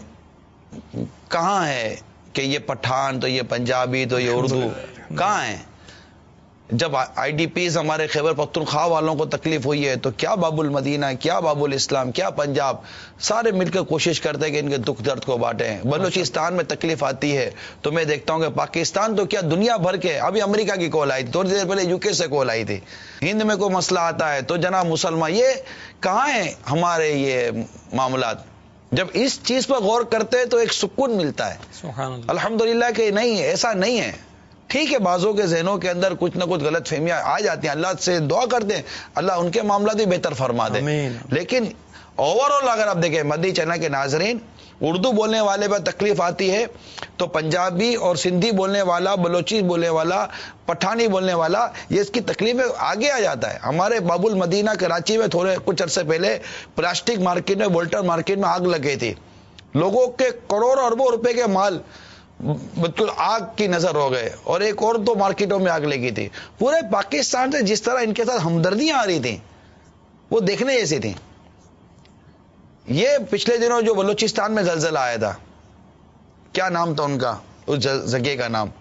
کہاں ہے کہ یہ پٹھان تو یہ پنجابی تو یہ اردو کہاں ہے. جب آئی ڈی پیز ہمارے خیبر پختونخوا والوں کو تکلیف ہوئی ہے تو کیا باب المدینہ، کیا باب الاسلام، کیا پنجاب، سارے مل کر کوشش کرتے ہیں کہ ان کے دکھ درد کو بانٹیں. بلوچستان میں تکلیف آتی ہے تو میں دیکھتا ہوں کہ پاکستان تو کیا دنیا بھر کے، ابھی امریکہ کی کال آئی تھی، تھوڑی دیر پہلے یو کے سے کال آئی تھی، ہند میں کوئی مسئلہ آتا ہے تو جناب مسلمان. یہ کہاں ہیں ہمارے یہ معاملات؟ جب اس چیز پر غور کرتے ہیں تو ایک سکون ملتا ہے. سبحان اللہ. الحمدللہ کہ نہیں ہے، ایسا نہیں ہے. ٹھیک ہے بعضوں کے ذہنوں کے اندر کچھ نہ کچھ غلط فہمیاں آ جاتی ہیں، اللہ سے دعا کرتے ہیں اللہ ان کے معاملات بھی بہتر فرما دے. لیکن اوور آل اگر آپ دیکھیں مدنی چینل کے ناظرین، اردو بولنے والے پر تکلیف آتی ہے تو پنجابی اور سندھی بولنے والا، بلوچی بولنے والا، پٹھانی بولنے والا یہ اس کی تکلیف میں آگے آ جاتا ہے. ہمارے باب المدینہ کراچی میں تھوڑے کچھ عرصے پہلے پلاسٹک مارکیٹ میں، بولٹر مارکیٹ میں آگ لگ گئی تھی. لوگوں کے کروڑوں اربوں روپے کے مال بالکل آگ کی نظر ہو گئے اور ایک اور دو مارکیٹوں میں آگ لگی تھی. پورے پاکستان سے جس طرح ان کے ساتھ ہمدردیاں آ رہی تھیں وہ دیکھنے جیسی تھیں. یہ پچھلے دنوں جو بلوچستان میں زلزلہ آیا تھا، کیا نام تھا ان کا، اس جگہ کا نام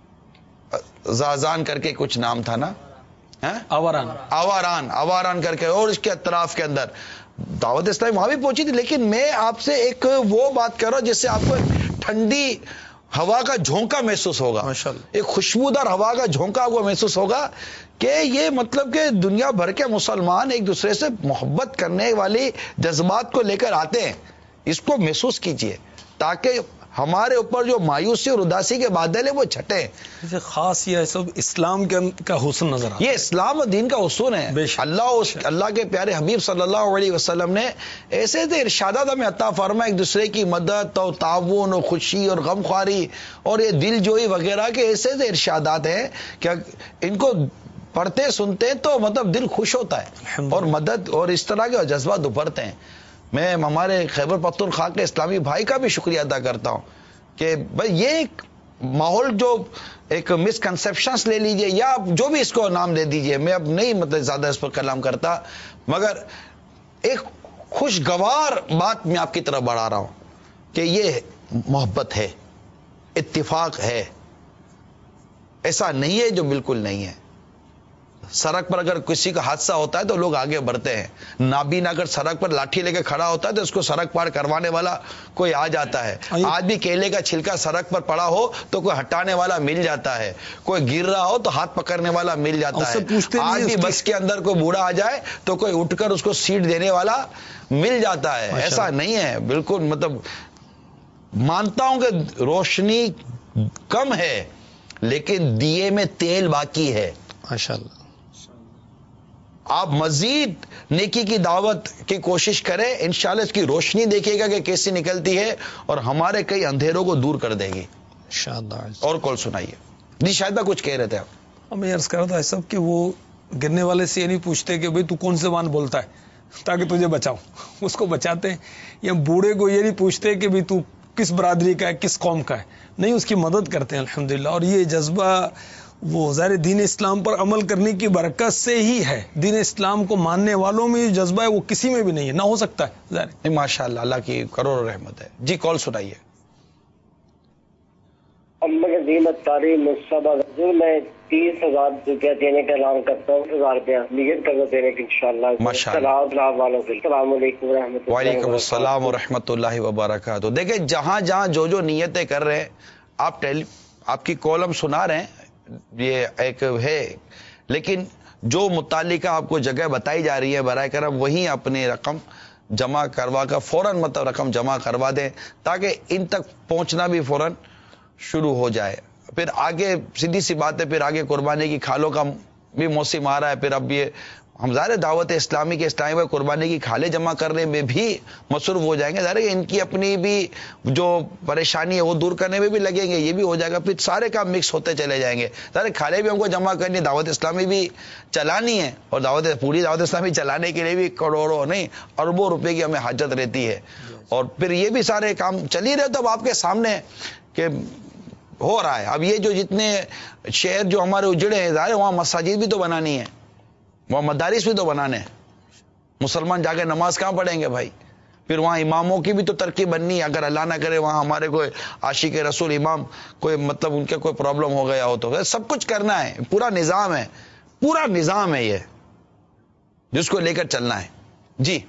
زازان کر کے کچھ نام تھا نا، آواران آواران آواران کر کے، اور اس کے اطراف کے اندر دعوت اسلامی وہاں بھی پہنچی تھی. لیکن میں آپ سے ایک وہ بات کر رہا ہوں جس سے آپ کو ٹھنڈی ہوا کا جھونکا محسوس ہوگا، ایک خوشبودار ہوا کا جھونکا آپ کو محسوس ہوگا کہ یہ مطلب کہ دنیا بھر کے مسلمان ایک دوسرے سے محبت کرنے والی جذبات کو لے کر آتے ہیں. اس کو محسوس کیجئے تاکہ ہمارے اوپر جو مایوسی اور اداسی کے بادل ہیں وہ چھٹے. خاص یہ سب اسلام کا حسن نظر آتا ہے. یہ اسلام اور دین کا حسن ہے. اللہ اللہ کے پیارے حبیب صلی اللہ علیہ وسلم نے ایسے ایسے ارشادات ہمیں عطا فرمائے، ایک دوسرے کی مدد اور تعاون اور خوشی اور غم خواری اور یہ دل جوئی وغیرہ کے ایسے ایسے ارشادات ہیں کہ ان کو پڑھتے سنتے تو مطلب دل خوش ہوتا ہے اور مدد اور اس طرح کے جذبات ابھرتے ہیں. میں ہمارے خیبر پختونخوا کے اسلامی بھائی کا بھی شکریہ ادا کرتا ہوں کہ بھائی یہ ایک ماحول جو ایک مسکنسیپشنس لے لیجئے یا جو بھی اس کو نام دے دیجئے، میں اب نہیں مطلب زیادہ اس پر کلام کرتا، مگر ایک خوشگوار بات میں آپ کی طرف بڑھا رہا ہوں کہ یہ محبت ہے، اتفاق ہے، ایسا نہیں ہے جو بالکل نہیں ہے. سڑک پر اگر کسی کا حادثہ ہوتا ہے تو لوگ آگے بڑھتے ہیں. نابینا اگر سڑک پر لاٹھی لے کے کھڑا ہوتا ہے تو اس کو سڑک پار کروانے والا کوئی آ جاتا ہے. آج بھی کیلے کا چھلکا سڑک پر پڑا ہو تو کوئی ہٹانے والا مل جاتا ہے. کوئی گر رہا ہو تو ہاتھ پکڑنے والا مل جاتا ہے. آج بھی بس کے اندر کوئی بوڑھا آ جائے تو کوئی اٹھ کر اس کو سیٹ دینے والا مل جاتا ہے. ایسا نہیں ہے بالکل. مطلب مانتا ہوں کہ روشنی کم ہے لیکن دیے میں تیل باقی ہے. ماشاءاللہ. آپ مزید نیکی کی دعوت کی کوشش کریں، انشاءاللہ اس کی روشنی دیکھیے گا کہ کیسی نکلتی ہے اور ہمارے کئی اندھیروں کو دور کر دے گی انشاءاللہ. اور کال سنائیے. جی شاید کچھ کہہ رہے تھے آپ. میں عرض کر رہا تھا سب کہ وہ گرنے والے سے یہ نہیں پوچھتے کہ بھئی تو کون سے زبان بولتا ہے تاکہ تجھے بچاؤں، اس کو بچاتے ہیں. یا بوڑھے کو یہ نہیں پوچھتے کہ بھئی تو کس برادری کا ہے، کس قوم کا ہے، نہیں، اس کی مدد کرتے ہیں الحمدللہ. اور یہ جذبہ وہ ظاہر دین اسلام پر عمل کرنے کی برکت سے ہی ہے. دین اسلام کو ماننے والوں میں جو جذبہ ہے وہ کسی میں بھی نہیں ہے، نہ ہو سکتا ہے ظاہر. ماشاء اللہ، اللہ کی کروڑوں رحمت ہے. جی کال سنائیے. میں تیس ہزار روپیہ دینے کا اعلان کرتا ہوں، ہزار روپیہ نیت کرنا دینے کی انشاءاللہ. السلام علیکم ورحمۃ اللہ. وعلیکم السلام ورحمۃ اللہ وبرکاتہ. دیکھیں جہاں جہاں جو جو نیتیں کر رہے ہیں آپ ٹیلی آپ کی کالم سنا رہے ہیں، یہ ایک ہے، لیکن جو متعلقہ آپ کو جگہ بتائی جا رہی ہے برائے کرم وہیں اپنی رقم جمع کروا کر فوراً مطلب رقم جمع کروا دیں تاکہ ان تک پہنچنا بھی فوراً شروع ہو جائے. پھر آگے سیدھی سی بات ہے، پھر آگے قربانی کی کھالوں کا بھی موسم آ رہا ہے. پھر اب یہ ہم ظاہر دعوت اسلامی کے اسلامی میں قربانی کی کھالیں جمع کرنے میں بھی مصروف ہو جائیں گے. ظاہر ان کی اپنی بھی جو پریشانی ہے وہ دور کرنے میں بھی لگیں گے، یہ بھی ہو جائے گا. پھر سارے کام مکس ہوتے چلے جائیں گے. ظاہر کھالیں بھی ہم کو جمع کرنی، دعوت اسلامی بھی چلانی ہے، اور دعوت پوری دعوت اسلامی چلانے کے لیے بھی کروڑوں نہیں اربوں روپے کی ہمیں حاجت رہتی ہے. اور پھر یہ بھی سارے کام چل ہی رہے تو اب آپ کے سامنے کہ ہو رہا ہے. اب یہ جو جتنے شہر جو ہمارے اجڑے ہیں، ظاہر وہاں مساجد بھی تو بنانی ہے، وہاں مدارس بھی تو بنانے ہیں. مسلمان جا کے نماز کہاں پڑھیں گے بھائی؟ پھر وہاں اماموں کی بھی تو ترکیب بننی ہے. اگر اللہ نہ کرے وہاں ہمارے کوئی عاشق رسول امام کوئی مطلب ان کے کوئی پرابلم ہو گیا ہو تو سب کچھ کرنا ہے. پورا نظام ہے، پورا نظام ہے یہ جس کو لے کر چلنا ہے. جی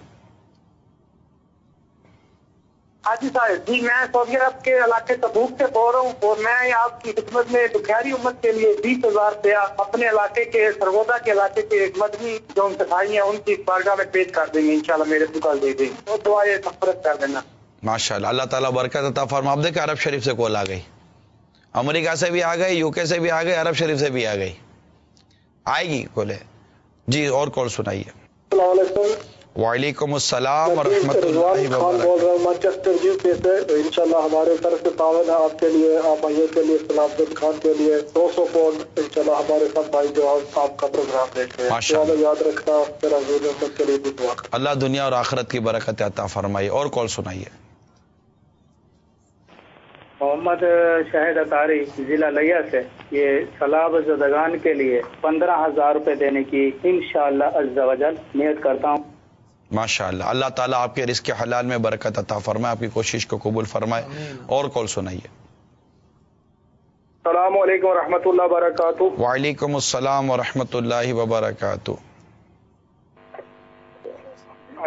حاجی صاحب جی، میں سعودی عرب کے علاقے تبوک سے بول رہا ہوں اور میں آپ کی خدمت میں دکھیاری امت کے لیے بیس ہزار روپیہ اپنے علاقے کے سرگودا کے علاقے کے ایک مدنی جو انتہائی ہیں ان کی بارگاہ میں پیش کر دیں گے انشاءاللہ. میرے دکان دے دیں گے اور دعائیں مغفرت کر دینا. ماشاء اللہ، اللہ تعالیٰ برکت عطا فرمائے. آپ دیکھیں عرب شریف سے کال آ گئی، امریکہ سے بھی آ گئی، یو کے سے بھی آ گئی، عرب شریف سے بھی آ گئی، آئے گی کولے. جی اور کال سنائیے. السلام علیکم. وعلیکم السلام ورحمۃ اللہ وبرکاتہ. بول رہا ہوں مانچسٹر یو کے سے. انشاءاللہ ہمارے طرف سے تعاون ہے آپ کے لیے، آپ بھائیوں کے لیے، سلام بن خان کے لیے دو سو پاؤنڈ انشاءاللہ ہمارے سب بھائی جو آپ کا پروگرام دیکھ رہے ہیں. یاد رکھنا میرا ضرور کے لیے بھی دعا کرنا. اللہ دنیا اور آخرت کی برکت عطا فرمائے. اور کال سنائیے. محمد شاہد اطاری ضلع لیا سے، یہ سلاب زدگان کے لیے پندرہ ہزار روپے دینے کی انشاءاللہ عز و جل نیت کرتا ہوں. ماشاء اللہ، اللہ تعالیٰ آپ کے رزق حلال میں برکت عطا فرمائے، آپ کی کوشش کو قبول فرمائے. اور کال سنائیے. السلام علیکم ورحمۃ اللہ وبرکاتہ. وعلیکم السلام ورحمۃ اللہ وبرکاتہ.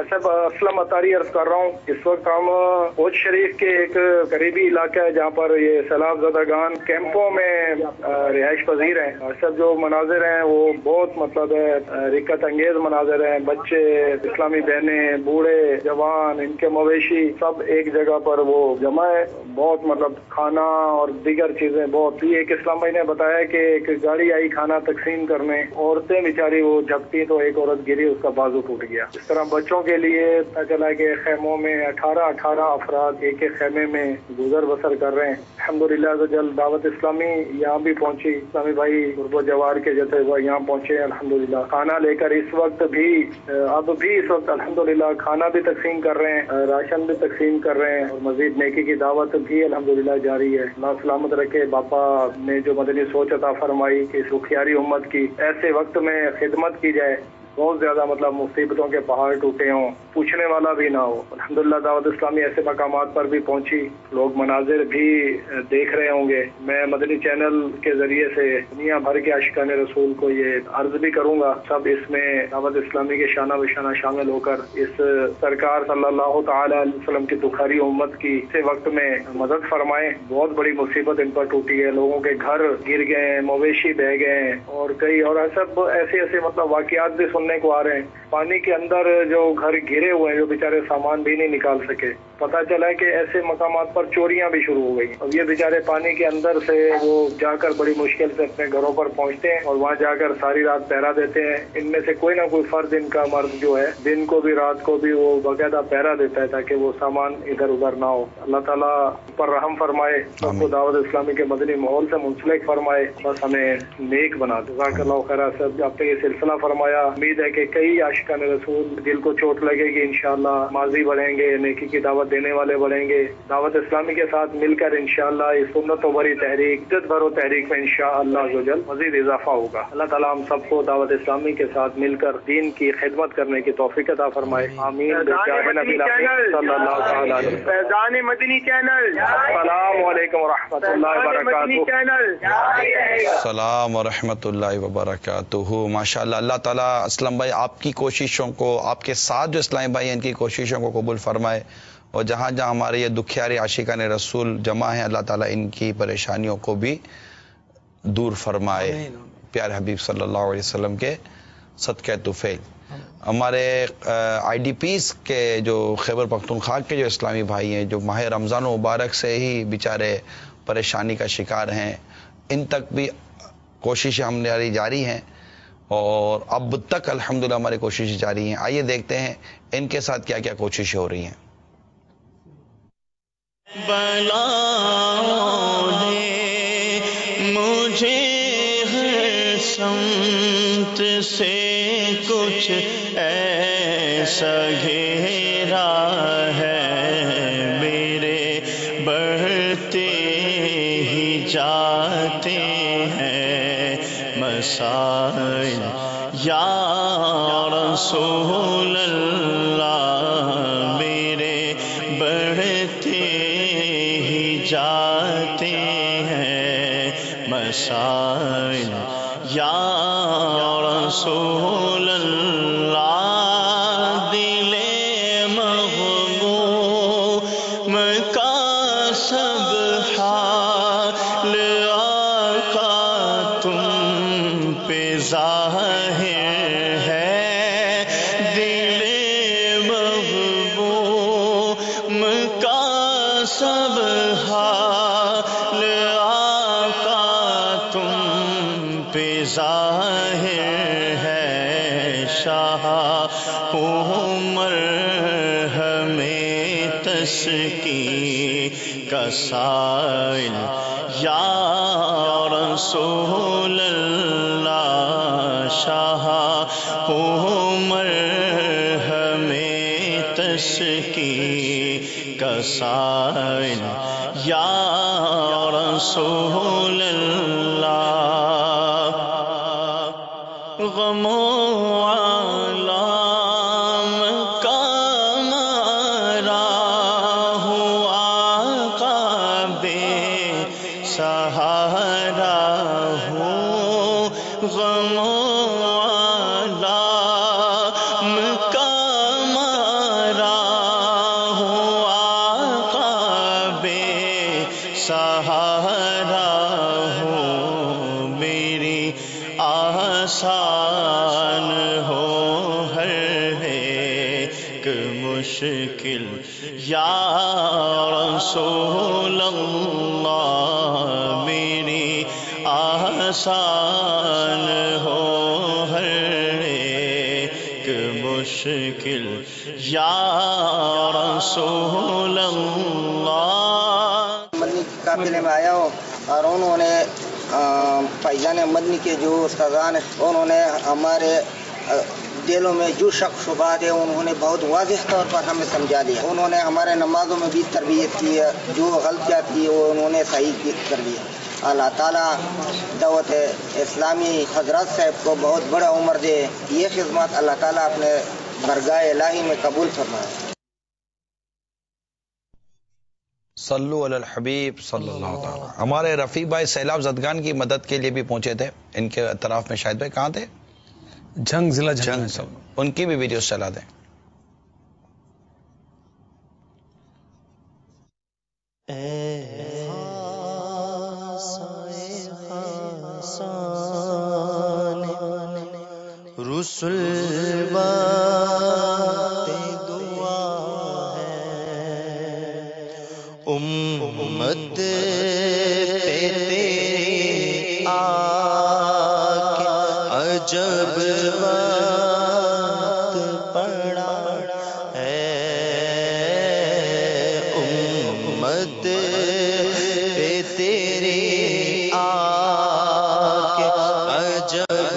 असब असलम अतारी अर्ज कर रहा हूँ। इस वक्त हम फौज शरीफ के एक करीबी इलाका है जहाँ पर ये सैलाब ज़दागान कैंपों में रिहाइश पजीर हैं। असब जो मनाजिर हैं वो बहुत मतलब है रिक्कत अंगेज मनाजिर हैं। बच्चे, इस्लामी बहनें, बूढ़े, जवान, इनके मवेशी सब एक जगह पर वो जमा है। बहुत मतलब खाना और दीगर चीजें बहुत ही। एक इस्लाम भाई ने बताया कि एक गाड़ी आई खाना तकसीम करने, औरतें बेचारी वो झपटी तो एक औरत गिरी, उसका बाजू टूट गया। इस तरह बच्चों के लिए पता चला कि खेमों में अठारह अठारह अफराद एक एक खेमे में गुजर बसर कर रहे हैं। अल्हम्दुलिल्लाह तो जल दावत इस्लामी यहाँ भी पहुंची, इस्लामी भाई गुरबो जवार के जैसे हुआ यहाँ पहुंचे अल्हम्दुलिल्लाह खाना लेकर। इस वक्त भी अब भी इस वक्त अल्हम्दुलिल्लाह खाना भी तकसीम कर रहे हैं, राशन भी तकसीम कर रहे हैं और मजीद नेकी की दावत भी अल्हम्दुलिल्लाह जारी है। अल्लाह सलामत रखे। बापा ने जो मदनी सोच अता फरमाई कि इस रुखियारी उम्मत की ऐसे वक्त में खिदमत की जाए, बहुत ज्यादा मतलब मुसीबतों के पहाड़ टूटे हों, पूछने वाला भी ना हो। अल्हम्दुलिल्लाह दावत इस्लामी ऐसे मकामात पर भी पहुंची, लोग मनाजिर भी देख रहे होंगे। मैं मदनी चैनल के जरिए से दुनिया भर के आशिकाने रसूल को ये अर्ज भी करूंगा, सब इसमें दावत इस्लामी के शाना बशाना शामिल होकर इस सरकार सल्लल्लाहु तआला अलैहि वसल्लम की दुखारी उम्मत की से वक्त में मदद फरमाएं। बहुत बड़ी मुसीबत इन पर टूटी है, लोगों के घर गिर गए, मवेशी बह गए और कई और सब ऐसे ऐसे मतलब वाकयात भी सुनने को आ रहे हैं। पानी के अंदर जो घर घिरे हुए हैं, जो बेचारे सामान भी नहीं निकाल सके। पता चला है कि ऐसे मकामात पर चोरियां भी शुरू हो गई। अब ये बेचारे पानी के अंदर से वो जाकर बड़ी मुश्किल से अपने घरों पर पहुंचते हैं और वहां जाकर सारी रात पहरा देते हैं। इनमें से कोई ना कोई फर्द इनका मर्द जो है दिन को भी रात को भी वो बाकायदा पहरा देता है ताकि वो सामान इधर उधर ना हो। अल्लाह ताला पर रहम फरमाए, सबको दावत इस्लामी के मदनी माहौल से मुंसलिक फरमाए, बस हमें नेक बना दे। जज़ाकल्लाहु खैरा। सब आपने ये सिलसिला फरमाया, उम्मीद है कि कई आशिकान रसूल दिल को चोट लगेगी, इंशाअल्लाह माजी बढ़ेंगे, नेकी की दावत देने वाले बढ़ेंगे। दावत इस्लामी के साथ मिलकर इंशाअल्लाह इस सुन्नत भरी तहरीक, इज्जत भरो तहरीक में इंशाअल्लाह अज़्ज़वजल मजीद इजाफा होगा। अल्लाह ताला हम सबको दावत इस्लामी के साथ मिलकर दीन की खिदमत करने की तौफीक अता फरमाए। आमीन। फैज़ान मदनी चैनल। अस्सलामु अलैकुम व रहमतुल्लाहि व बरकातुहू। सलाम व रहमतुल्लाहि व बरकातुहू। माशाअल्लाह। अल्लाह ताला असलम भाई आपकी कोशिशों को, आपके साथ जो इस्लामी भाई इनकी कोशिशों को कबूल फरमाए और जहाँ जहाँ हमारे ये दुखियारे आशिकाने रसूल जमा हैं, अल्लाह ताला इनकी परेशानियों को भी दूर फरमाए प्यारे हबीब सल्लल्लाहु अलैहि वसल्लम के सदक़े तुफ़ैल। हमारे आई डी पीज़ के जो खैबर पख्तूनख्वा के जो इस्लामी भाई हैं, जो माह रमज़ान मुबारक से ही बेचारे परेशानी का शिकार हैं, इन तक भी कोशिशें हमारी जारी हैं और अब तक अल्हम्दुलिल्लाह हमारी कोशिशें जारी हैं। आइए देखते हैं इनके साथ क्या क्या कोशिशें हो रही हैं। बलाओं ने मुझे हर समत से कुछ ऐसा घेरा है, मेरे बढ़ते ही जाते हैं मसाइल या रसूल अल्लाह, मेरे बढ़ते ही जाते हैं मसाइल या रसूल अल्लाह। दिले महबूब का सब हाल आका तुम पे ज़ाहिर है, दिले महबूब का सब हाल आका तुम पे ज़ाहिर है। शाह उमर हमें तस्की का साइल या रसूल अल्लाह, शाह उमर हमें तस्की का साइल या रसूल अल्लाह। गमो आलम का मारा हुआ काबे सहारा हूँ, गमो आलम का मारा مشکل یا رسول اللہ میری آسان ہو ہر ایک مشکل یا رسول اللہ. مدنی قافلے میں آیا ہوں اور انہوں نے بھائی جان مدنی کے جو استادان ہیں انہوں نے ہمارے دلوں میں جو شک شبہات ہے انہوں نے بہت واضح طور پر ہمیں سمجھا دیا. انہوں نے ہمارے نمازوں میں بھی تربیت کی ہے, جو غلطیاں تھی وہ انہوں نے صحیح کر دیا. اللہ تعالیٰ دعوت اسلامی حضرات صاحب کو بہت بڑا عمر دے. یہ خدمات اللہ تعالیٰ اپنے برگاہ الہی میں قبول فرمائے. صلو علی الحبیب صلی اللہ تعالی. ہمارے رفیع بھائی سیلاب زدگان کی مدد کے لیے بھی پہنچے تھے. ان کے اطراف میں شاہد بھائی کہاں تھے؟ جنگ ضلع جنگ. ان کی بھی ویڈیوز چلا دیں. رسل امت پہ تیری آکے عجب وقت پڑا ہے. امت پہ تیری آکے عجب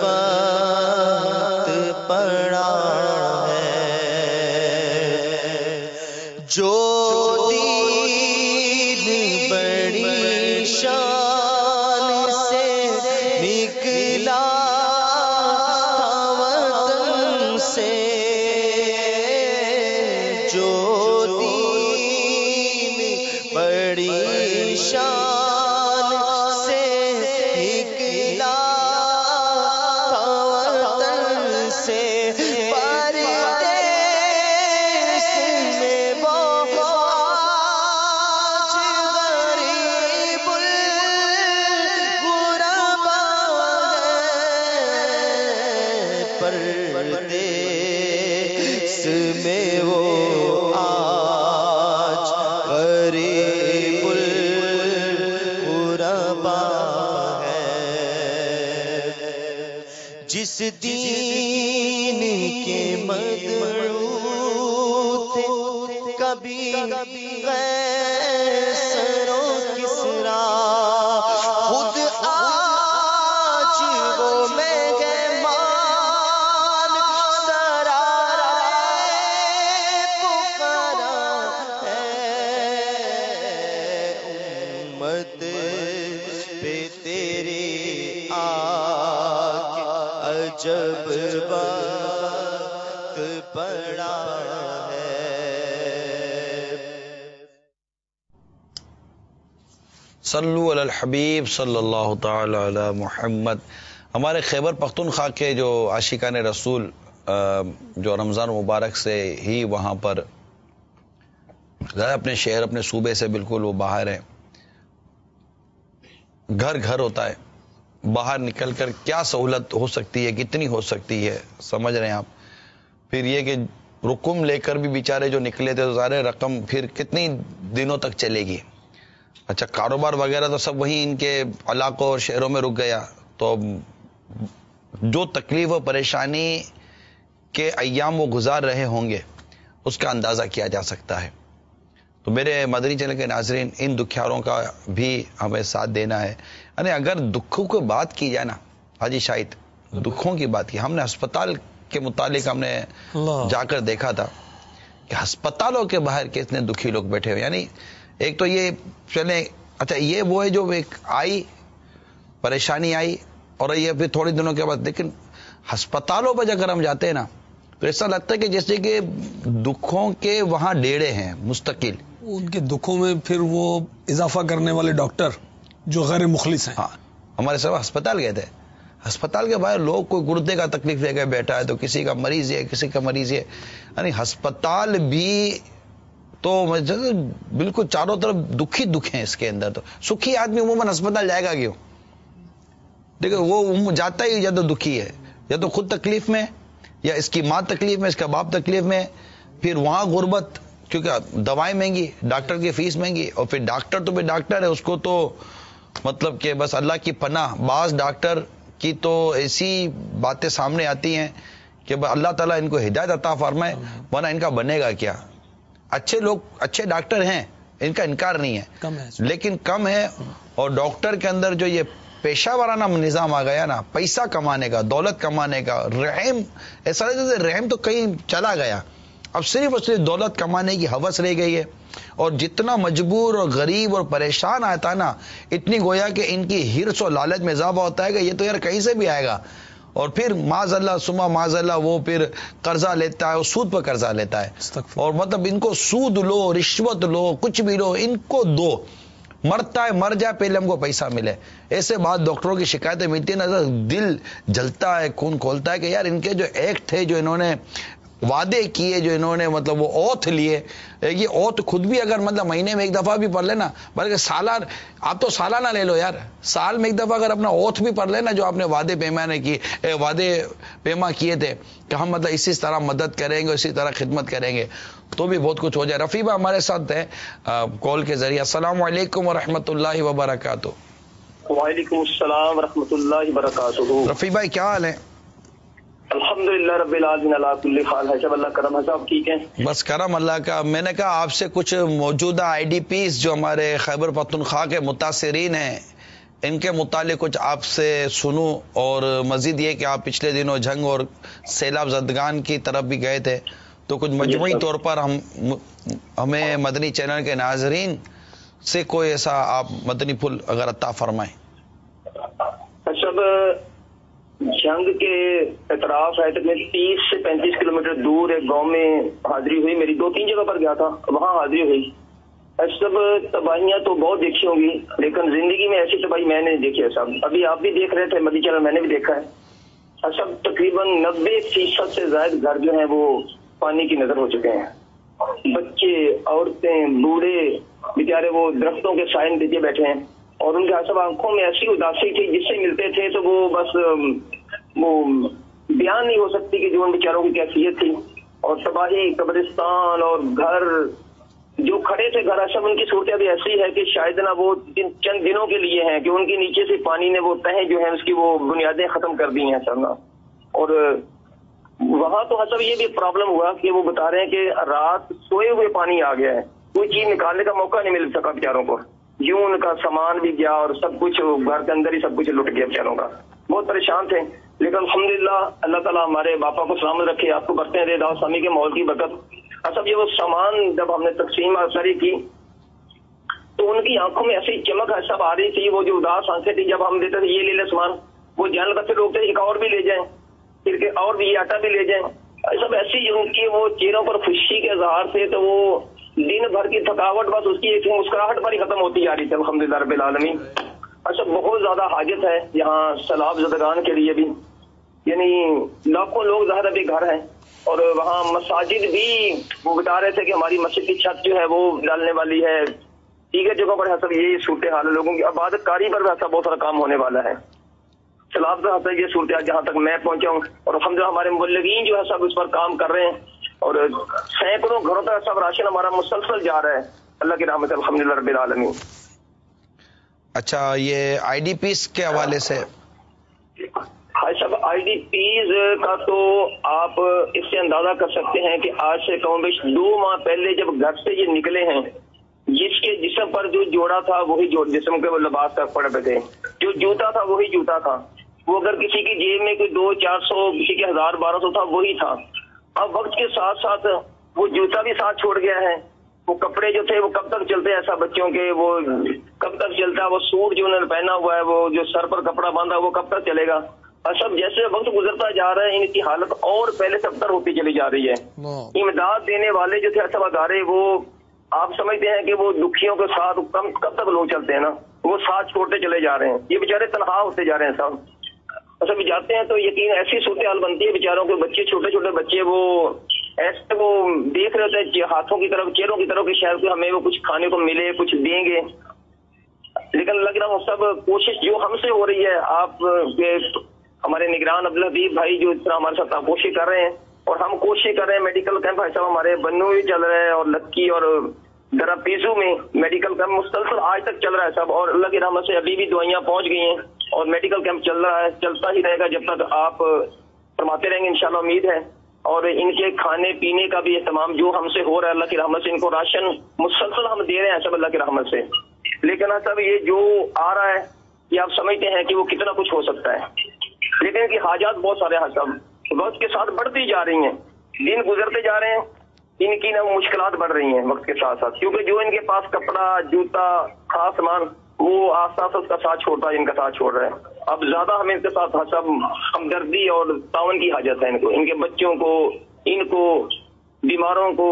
وقت پڑا ہے. جو جس دین کے مدعو تھے کبھی قیصر و کسریٰ, خود آج وہ مہمان سرائے پکارا ہے. امت پہ تیری جب وقت پڑا ہے. صلو علی الحبیب صلی اللہ تعالی علی محمد. ہمارے خیبر پختونخوا کے جو عاشقان رسول جو رمضان مبارک سے ہی وہاں پر اپنے شہر اپنے صوبے سے بالکل وہ باہر ہیں, گھر گھر ہوتا ہے, باہر نکل کر کیا سہولت ہو سکتی ہے, کتنی ہو سکتی ہے, سمجھ رہے ہیں آپ. پھر یہ کہ رقم لے کر بھی بیچارے جو نکلے تھے تو ظاہر رقم پھر کتنی دنوں تک چلے گی. اچھا کاروبار وغیرہ تو سب وہیں ان کے علاقوں اور شہروں میں رک گیا, تو جو تکلیف و پریشانی کے ایام وہ گزار رہے ہوں گے اس کا اندازہ کیا جا سکتا ہے. تو میرے مدنی چینل کے ناظرین, ان دکھیاروں کا بھی ہمیں ساتھ دینا ہے. یعنی اگر دکھوں کی بات کی جائے نا حاجی شاہد, دکھوں کی بات کی, ہم نے ہسپتال کے متعلق ہم نے جا کر دیکھا تھا کہ ہسپتالوں کے باہر کتنے دکھی لوگ بیٹھے ہوئے. یعنی ایک تو یہ چلے, اچھا یہ وہ ہے جو ایک آئی پریشانی آئی اور یہ پھر تھوڑے دنوں کے بعد, لیکن ہسپتالوں پر اگر ہم جاتے ہیں نا تو ایسا لگتا ہے کہ جیسے کہ دکھوں کے وہاں ڈیڑے ہیں مستقل. ان کے دکھوں میں پھر وہ اضافہ کرنے والے ڈاکٹر جو غیر مخلص ہیں. ہاں ہمارے سب ہسپتال گئے تھے, ہسپتال کے باہر لوگ کوئی گردے کا تکلیف لے کے بیٹھا ہے, تو کسی کا مریض ہے, کسی کا مریض ہے. یعنی ہسپتال بھی تو بالکل چاروں طرف دکھی دکھ ہیں اس کے اندر. تو سکھی آدمی عموماً ہسپتال جائے گا کیوں؟ دیکھو وہ جاتا ہی یا تو دکھی ہے, یا تو خود تکلیف میں, یا اس کی ماں تکلیف میں, اس کا باپ تکلیف میں, پھر وہاں غربت، کیونکہ دوائیں مہنگی، ڈاکٹر کی فیس مہنگی، اور پھر ڈاکٹر تو پھر ڈاکٹر ہے، اس کو تو مطلب کہ بس اللہ کی پناہ. بعض ڈاکٹر کی تو ایسی باتیں سامنے آتی ہیں کہ اللہ تعالیٰ ان کو ہدایت عطا فرمائے، ورنہ ان کا بنے گا کیا. اچھے لوگ اچھے ڈاکٹر ہیں، ان کا انکار نہیں ہے، لیکن کم ہے. اور ڈاکٹر کے اندر جو یہ پیشہ ورانہ نظام آ گیا نا، پیسہ کمانے کا، دولت کمانے کا، رحم، ایسا لگتا ہے رحم تو کہیں چلا گیا. اب صرف اور صرف دولت کمانے کی ہوس رہ گئی ہے. اور جتنا مجبور اور غریب اور پریشان آتا ہے نا، اتنی گویا کہ ان کی ہرس اور لالچ میں اضافہ ہوتا ہے کہ یہ تو یار کہیں سے بھی آئے گا. اور پھر معاذ اللہ سما معاذ اللہ وہ پھر قرضہ لیتا ہے، اور سود پر قرضہ لیتا ہے. اور مطلب ان کو سود لو، رشوت لو، کچھ بھی لو، ان کو دو، مرتا ہے مر جائے پہلے ہم کو پیسہ ملے. ایسے بعد ڈاکٹروں کی شکایتیں ملتی ہیں نا، دل جلتا ہے، خون کھولتا ہے کہ یار ان کے جو ایکٹ تھے، جو انہوں نے وعدے کیے، جو انہوں نے مطلب وہ اوتھ لیے، یہ اوتھ خود بھی اگر مطلب مہینے میں ایک دفعہ بھی پڑھ لینا، بلکہ سالانہ، آپ تو سالانہ لے لو یار، سال میں ایک دفعہ اگر اپنا اوتھ بھی پڑھ لینا، جو آپ نے وعدے پیمانے کی وعدے پیما کیے تھے کہ ہم مطلب اسی طرح مدد کریں گے، اسی طرح خدمت کریں گے، تو بھی بہت کچھ ہو جائے. رفیبہ ہمارے ساتھ ہے کال کے ذریعے. السلام علیکم ورحمۃ اللہ وبرکاتہ. وعلیکم السلام ورحمۃ اللہ وبرکاتہ. رفیع بھائی کیا حال ہے؟ الحمدللہ رب العالمین علی کل حال ہے. جب اللہ کرم ہے، صاحب ٹھیک ہیں؟ بس کرم اللہ کا. میں نے کہا آپ سے کچھ موجودہ آئی ڈی پیز جو ہمارے خیبر پختونخوا کے متاثرین ہیں، ان کے متعلق کچھ آپ سے سنوں، اور مزید یہ کہ آپ پچھلے دنوں جنگ اور سیلاب زدگان کی طرف بھی گئے تھے، تو کچھ مجموعی طور پر ہم ہمیں مدنی چینل کے ناظرین سے کوئی ایسا آپ مدنی پھول اگر عطا فرمائیں. سب جنگ کے اطراف ہے، تقریباً تیس سے پینتیس کلومیٹر دور ایک گاؤں میں حاضری ہوئی میری. دو تین جگہ پر گیا تھا، وہاں حاضری ہوئی. سب تباہیاں تو بہت دیکھی ہوں گی، لیکن زندگی میں ایسی تباہی میں نے دیکھی ہے صاحب. ابھی آپ بھی دیکھ رہے تھے مدنی چینل، میں نے بھی دیکھا ہے. سب تقریباً نبے فیصد سے زائد گھر جو ہیں وہ پانی کی نظر ہو چکے ہیں. بچے، عورتیں، بوڑھے بیچارے وہ درختوں کے سائے نیچے بیٹھے ہیں، اور ان کے سب آنکھوں میں ایسی اداسی تھی، جس سے ملتے تھے تو وہ بس وہ بیان نہیں ہو سکتی کہ جو ان بیچاروں کی کیفیت تھی. اور تباہی، قبرستان اور گھر جو کھڑے تھے گھر، سب ان کی صورتیں بھی ایسی ہے کہ شاید نہ وہ چند دنوں کے لیے ہیں کہ ان کے نیچے سے پانی نے وہ تہیں جو ہیں اس کی وہ بنیادیں ختم کر دی ہیں سر نا. اور وہاں تو حسب یہ بھی پرابلم ہوا کہ وہ بتا رہے ہیں کہ رات سوئے ہوئے پانی آ گیا ہے، کوئی چیز نکالنے کا موقع نہیں مل سکا بیچاروں کو. یوں ان کا سامان بھی گیا اور سب کچھ گھر کے اندر ہی سب کچھ لٹ گیا بیچاروں کا. بہت پریشان تھے، لیکن الحمدللہ اللہ تعالیٰ ہمارے باپا کو سلامت رکھے، آپ کو برتیں دے، داؤ سامی کے مول کی برکت. اصل یہ وہ سامان جب ہم نے تقسیم سری کی تو ان کی آنکھوں میں ایسی چمک سب آ رہی تھی، وہ جو اداس آنکھیں تھی، جب ہم دیتے تھے یہ لے لے سامان، وہ جان بچے لوگ تھے ایک اور بھی لے جائیں، پھر کے اور بھی یہ آٹا بھی لے جائیں. سب ایسی ان کی وہ چہروں پر خوشی کے اظہار تھے، تو وہ دن بھر کی تھکاوٹ بس اس کی ایک مسکراہٹ پر ہی ختم ہوتی جا رہی تھی. الحمدللہ رب العالمین. اچھا بہت زیادہ حاجت ہے یہاں سیلاب زدگان کے لیے بھی، یعنی لاکھوں لوگ ظاہر ابھی گھر ہیں، اور وہاں مساجد بھی وہ بتا رہے تھے کہ ہماری مسجد کی چھت جو ہے وہ ڈالنے والی ہے. دیگر جگہوں پر حسب یہی صورتحال ہے، لوگوں کی عبادت کاری پر ایسا بہت سارا کام ہونے والا ہے. سیلاب کا حسب یہ صورتحال جہاں تک میں پہنچا ہوں، اور الحمدللہ ہمارے مبلغین جو ہے سب اس پر کام کر رہے ہیں، اور سینکڑوں گھروں تک سب راشن ہمارا مسلسل جا رہا ہے اللہ کی رحمت الحمدللہ رب العالمین. اچھا یہ آئی ڈی پیز کے حوالے سے ہائی صاحب، آئی ڈی پیز کا تو آپ اس سے اندازہ کر سکتے ہیں کہ آج سے کم بیش دو ماہ پہلے جب گھر سے یہ نکلے ہیں، جس کے جسم پر جو جوڑا تھا وہی جو جسم کے وہ لباس تک پڑے پہ تھے، جو جوتا تھا وہی جوتا تھا، وہ اگر کسی کی جیب میں کوئی دو چار سو کسی کے ہزار بارہ سو تھا وہی تھا. اب وقت کے ساتھ ساتھ وہ جوتا بھی ساتھ چھوڑ گیا ہے، وہ کپڑے جو تھے وہ کب تک چلتے ایسا بچوں کے، وہ کب تک چلتا ہے، وہ سوٹ جو انہوں نے پہنا ہوا ہے، وہ جو سر پر کپڑا باندھا وہ کب تک چلے گا. اور سب جیسے وقت گزرتا جا رہا ہے ان کی حالت اور پہلے سے بدتر ہوتی چلی جا رہی ہے. امداد دینے والے جو تھے سب ادارے، وہ آپ سمجھتے ہیں کہ وہ دکھیوں کے ساتھ کب تک لوگ چلتے ہیں نا، وہ ساتھ چھوڑتے چلے جا رہے ہیں، یہ بیچارے تنہا ہوتے جا رہے ہیں سب. اچھا بھی جاتے ہیں تو یقین ایسی صورتحال بنتی ہے بیچاروں کے، بچے چھوٹے چھوٹے بچے وہ ایسے وہ دیکھ رہے ہوتے ہیں ہاتھوں کی طرف، چہروں کی طرف کہ شاید ہمیں وہ کچھ کھانے کو ملے، کچھ دیں گے. لیکن لگ رہا ہوں سب کوشش جو ہم سے ہو رہی ہے، آپ کے ہمارے نگران عبدالحبیب بھائی جو اس طرح ہمارے ساتھ کوشش کر رہے ہیں، اور ہم کوشش کر رہے ہیں میڈیکل کیمپ ایسا ہمارے بنو بھی چل رہے ہیں اور لکی اور درا پیزو میں میڈیکل کیمپ مسلسل آج تک چل رہا ہے سب, اور اللہ کی رحمت سے ابھی بھی دوائیاں پہنچ گئی ہیں اور میڈیکل کیمپ چل رہا ہے, چلتا ہی رہے گا جب تک آپ فرماتے رہیں گے انشاءاللہ امید ہے. اور ان کے کھانے پینے کا بھی اہتمام جو ہم سے ہو رہا ہے اللہ کی رحمت سے, ان کو راشن مسلسل ہم دے رہے ہیں سب اللہ کی رحمت سے. لیکن سب یہ جو آ رہا ہے یہ آپ سمجھتے ہیں کہ وہ کتنا کچھ ہو سکتا ہے, لیکن ان کی حاجات بہت سارے ہیں سب وقت کے ساتھ بڑھتی جا رہی ہیں, دن گزرتے جا رہے ہیں, ان کی نہ مشکلات بڑھ رہی ہیں وقت کے ساتھ ساتھ, کیونکہ جو ان کے پاس کپڑا جوتا خاص سامان وہ آستہ آستہ اس کا ساتھ چھوڑتا ہے, ان کا ساتھ چھوڑ رہا ہے. اب زیادہ ہمیں ان کے ساتھ سب ہمدردی اور تعاون کی حاجت ہے, ان کو, ان کے بچوں کو, ان کو, بیماروں کو,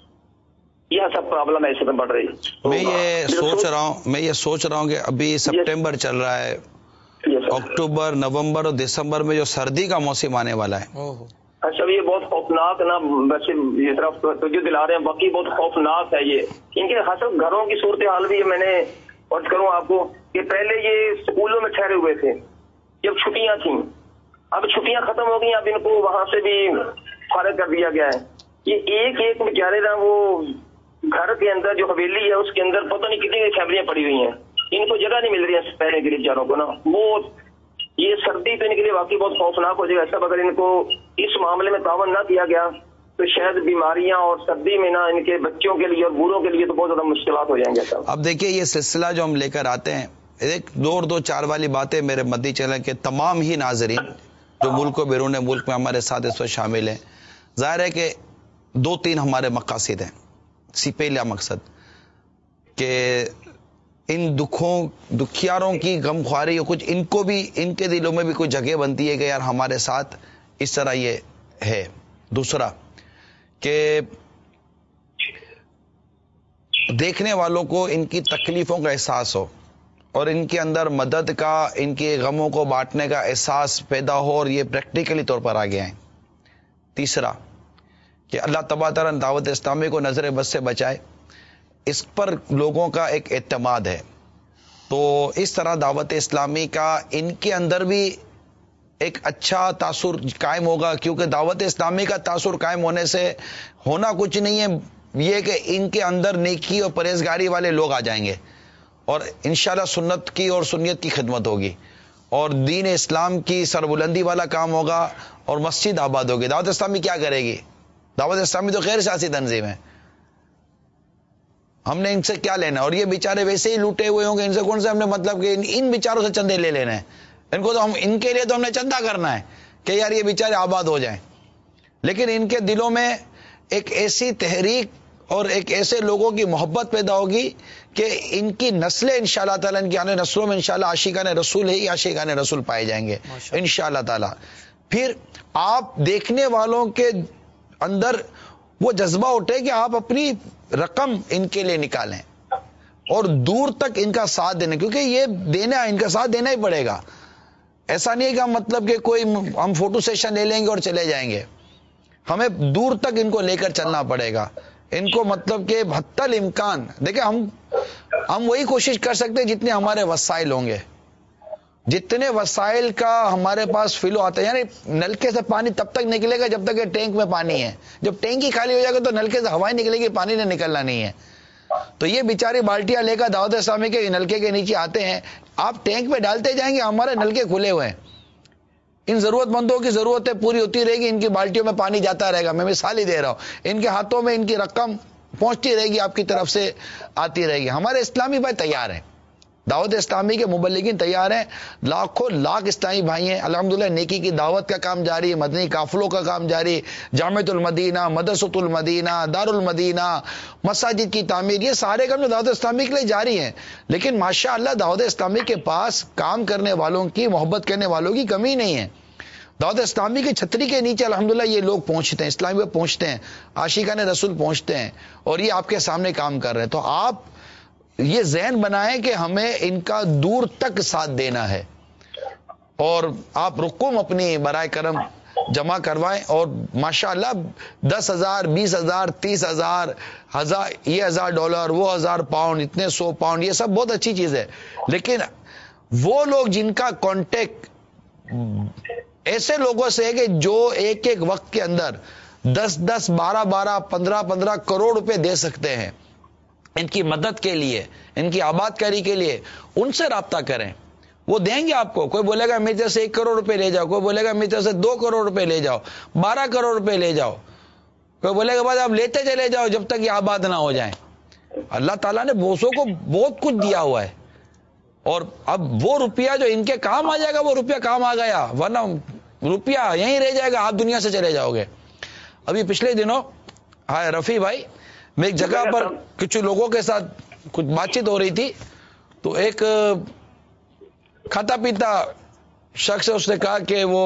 یہ سب پرابلم ایسے میں بڑھ رہی. میں یہ سوچ رہا ہوں میں یہ سوچ رہا ہوں کہ ابھی سپٹمبر چل رہا ہے, اکتوبر نومبر اور دسمبر میں جو سردی کا موسم آنے والا ہے, اچھا یہ بہت خوفناک نا, ویسے یہ طرف توجہ دلا رہے ہیں, باقی بہت خوفناک ہے یہ. ان کے حسب گھروں کی صورتحال بھی میں نے عرض کروں آپ کو کہ پہلے یہ اسکولوں میں ٹھہرے ہوئے تھے جب چھٹیاں تھیں, اب چھٹیاں ختم ہو گئی, اب ان کو وہاں سے بھی فارغ کر دیا گیا ہے. یہ ایک ایک بیچارے نا وہ گھر کے اندر جو حویلی ہے اس کے اندر پتہ نہیں کتنی فیملیاں پڑی ہوئی ہیں, ان کو جگہ نہیں مل رہی ہے پہلے کے لیے بیچاروں کو نا. وہ یہ سردی تو ان کے لیے واقعی بہت خوفناک ہو جائے گا. سب اگر ان کو اس معاملے میں تعاون نہ کیا گیا تو شاید بیماریاں اور سردی میں نا ان کے بچوں کے لیے اور بوڑھوں کے لیے تو بہت زیادہ مشکلات ہو جائیں گے. اب دیکھیے یہ سلسلہ جو ہم لے کر آتے ہیں, ایک دو دو چار والی باتیں میرے مدی چینل کے تمام ہی ناظرین جو ملک و بیرون ملک میں ہمارے ساتھ اس وقت شامل ہیں, ظاہر ہے کہ دو تین ہمارے مقاصد ہیں. سی پہلا مقصد کہ ان دکھوں دکھیاروں کی غم خواری ہو, کچھ ان کو بھی ان کے دلوں میں بھی کوئی جگہ بنتی ہے کہ یار ہمارے ساتھ اس طرح یہ ہے. دوسرا کہ دیکھنے والوں کو ان کی تکلیفوں کا احساس ہو اور ان کے اندر مدد کا, ان کے غموں کو بانٹنے کا احساس پیدا ہو, اور یہ پریکٹیکلی طور پر آگے آئیں. تیسرا کہ اللہ تبارک تعالیٰ دعوت اسلامی کو نظر بد سے بچائے, اس پر لوگوں کا ایک اعتماد ہے. تو اس طرح دعوت اسلامی کا ان کے اندر بھی ایک اچھا تاثر قائم ہوگا, کیونکہ دعوت اسلامی کا تاثر قائم ہونے سے ہونا کچھ نہیں ہے, یہ کہ ان کے اندر نیکی اور پرہیزگاری والے لوگ آ جائیں گے اور انشاءاللہ سنت کی اور سنیت کی خدمت ہوگی اور دین اسلام کی سربلندی والا کام ہوگا اور مسجد آباد ہوگی. دعوت اسلامی کیا کرے گی؟ دعوت اسلامی تو غیر سیاسی تنظیم ہے, ہم نے ان سے کیا لینا؟ اور یہ بیچارے ویسے ہی لوٹے ہوئے ہوں گے, ان سے کون سے ہم نے مطلب کہ ان بیچاروں سے چندے لے لینا ہے؟ ان کو تو ہم ان کے لیے تو ہم نے چندہ کرنا ہے کہ یار یہ بیچارے آباد ہو جائیں, لیکن ان کے دلوں میں ایک ایسی تحریک اور ایک ایسے لوگوں کی محبت پیدا ہوگی کہ ان کی نسلیں انشاءاللہ تعالیٰ ان کی آنے نسلوں میں انشاءاللہ عاشقان رسول ہی عاشقان رسول پائے جائیں گے انشاءاللہ تعالیٰ. پھر آپ دیکھنے والوں کے اندر وہ جذبہ اٹھے کہ آپ اپنی رقم ان کے لیے نکالیں اور دور تک ان کا ساتھ دینا, کیونکہ یہ دینا ان کا ساتھ دینا ہی پڑے گا. ایسا نہیں ہے کہ ہم مطلب کہ کوئی ہم فوٹو سیشن لے لیں گے اور چلے جائیں گے, ہمیں دور تک ان کو لے کر چلنا پڑے گا. ان کو مطلب کہ حتی الامکان دیکھیں ہم ہم وہی کوشش کر سکتے ہیں جتنے ہمارے وسائل ہوں گے, جتنے وسائل کا ہمارے پاس فلو آتا ہے. یعنی نلکے سے پانی تب تک نکلے گا جب تک کہ ٹینک میں پانی ہے, جب ٹینک ہی خالی ہو جائے گا تو نلکے سے ہوائیں نکلے گی, پانی نے نکلنا نہیں ہے. تو یہ بیچاری بالٹیاں لے کر دعوت اسلامی کے نلکے کے نیچے آتے ہیں, آپ ٹینک میں ڈالتے جائیں گے, ہمارے نلکے کھلے ہوئے ہیں, ان ضرورت مندوں کی ضرورتیں پوری ہوتی رہے گی, ان کی بالٹیوں میں پانی جاتا رہے گا. میں مثال ہی دے رہا ہوں, ان کے ہاتھوں میں ان کی رقم پہنچتی رہے گی, آپ کی طرف سے آتی رہے گی. ہمارے اسلامی بھائی تیار ہیں, دعوت اسلامی کے مبلغین تیار ہیں, لاکھوں لاکھ اسلامی بھائی ہیں الحمدللہ. نیکی کی دعوت کا کام جاری ہے, مدنی قافلوں کا کام جاری, جامعۃ المدینہ, مدرسۃ المدینہ, دار المدینہ, مساجد کی تعمیر, یہ سارے کام دعوت اسلامی کے لیے جاری ہیں. لیکن ماشاءاللہ دعوت اسلامی کے پاس کام کرنے والوں کی, محبت کرنے والوں کی کمی نہیں ہے. دعوت اسلامی کی چھتری کے نیچے الحمدللہ یہ لوگ پہنچتے ہیں, اسلامی میں پہنچتے ہیں, عاشقان رسول پہنچتے ہیں, اور یہ آپ کے سامنے کام کر رہے ہیں. تو آپ یہ ذہن بنائیں کہ ہمیں ان کا دور تک ساتھ دینا ہے, اور آپ رقم اپنی برائے کرم جمع کروائیں. اور ماشاءاللہ دس ہزار, بیس ہزار, تیس ہزار, ہزار یہ ہزار ڈالر, وہ ہزار پاؤنڈ, اتنے سو پاؤنڈ, یہ سب بہت اچھی چیز ہے. لیکن وہ لوگ جن کا کانٹیکٹ ایسے لوگوں سے ہے کہ جو ایک ایک وقت کے اندر دس دس بارہ بارہ پندرہ پندرہ کروڑ روپے دے سکتے ہیں ان کی مدد کے لیے، ان کی آباد کاری کے لیے، ان سے رابطہ کریں، وہ دیں گے آپ کو. کوئی بولے گا میری طرف سے ایک کروڑ روپے لے جاؤ، کوئی بولے گا میری طرف سے دو کروڑ روپے لے جاؤ، بارہ کروڑ روپے لے جاؤ، کوئی بولے گا بعد آپ لیتے چلے جاؤ جب تک یہ آباد نہ ہو جائیں. اللہ تعالیٰ نے بوسوں کو بہت کچھ دیا ہوا ہے، اور اب وہ روپیہ جو ان کے کام آ جائے گا وہ روپیہ کام آ گیا، ورنہ روپیہ یہیں رہ جائے گا، آپ دنیا سے چلے جاؤ گے. ابھی پچھلے دنوں ہائے رفیع بھائی، میں ایک جگہ پر کچھ لوگوں کے ساتھ کچھ بات چیت ہو رہی تھی، تو ایک کھاتا پیتا شخص اس نے کہا کہ وہ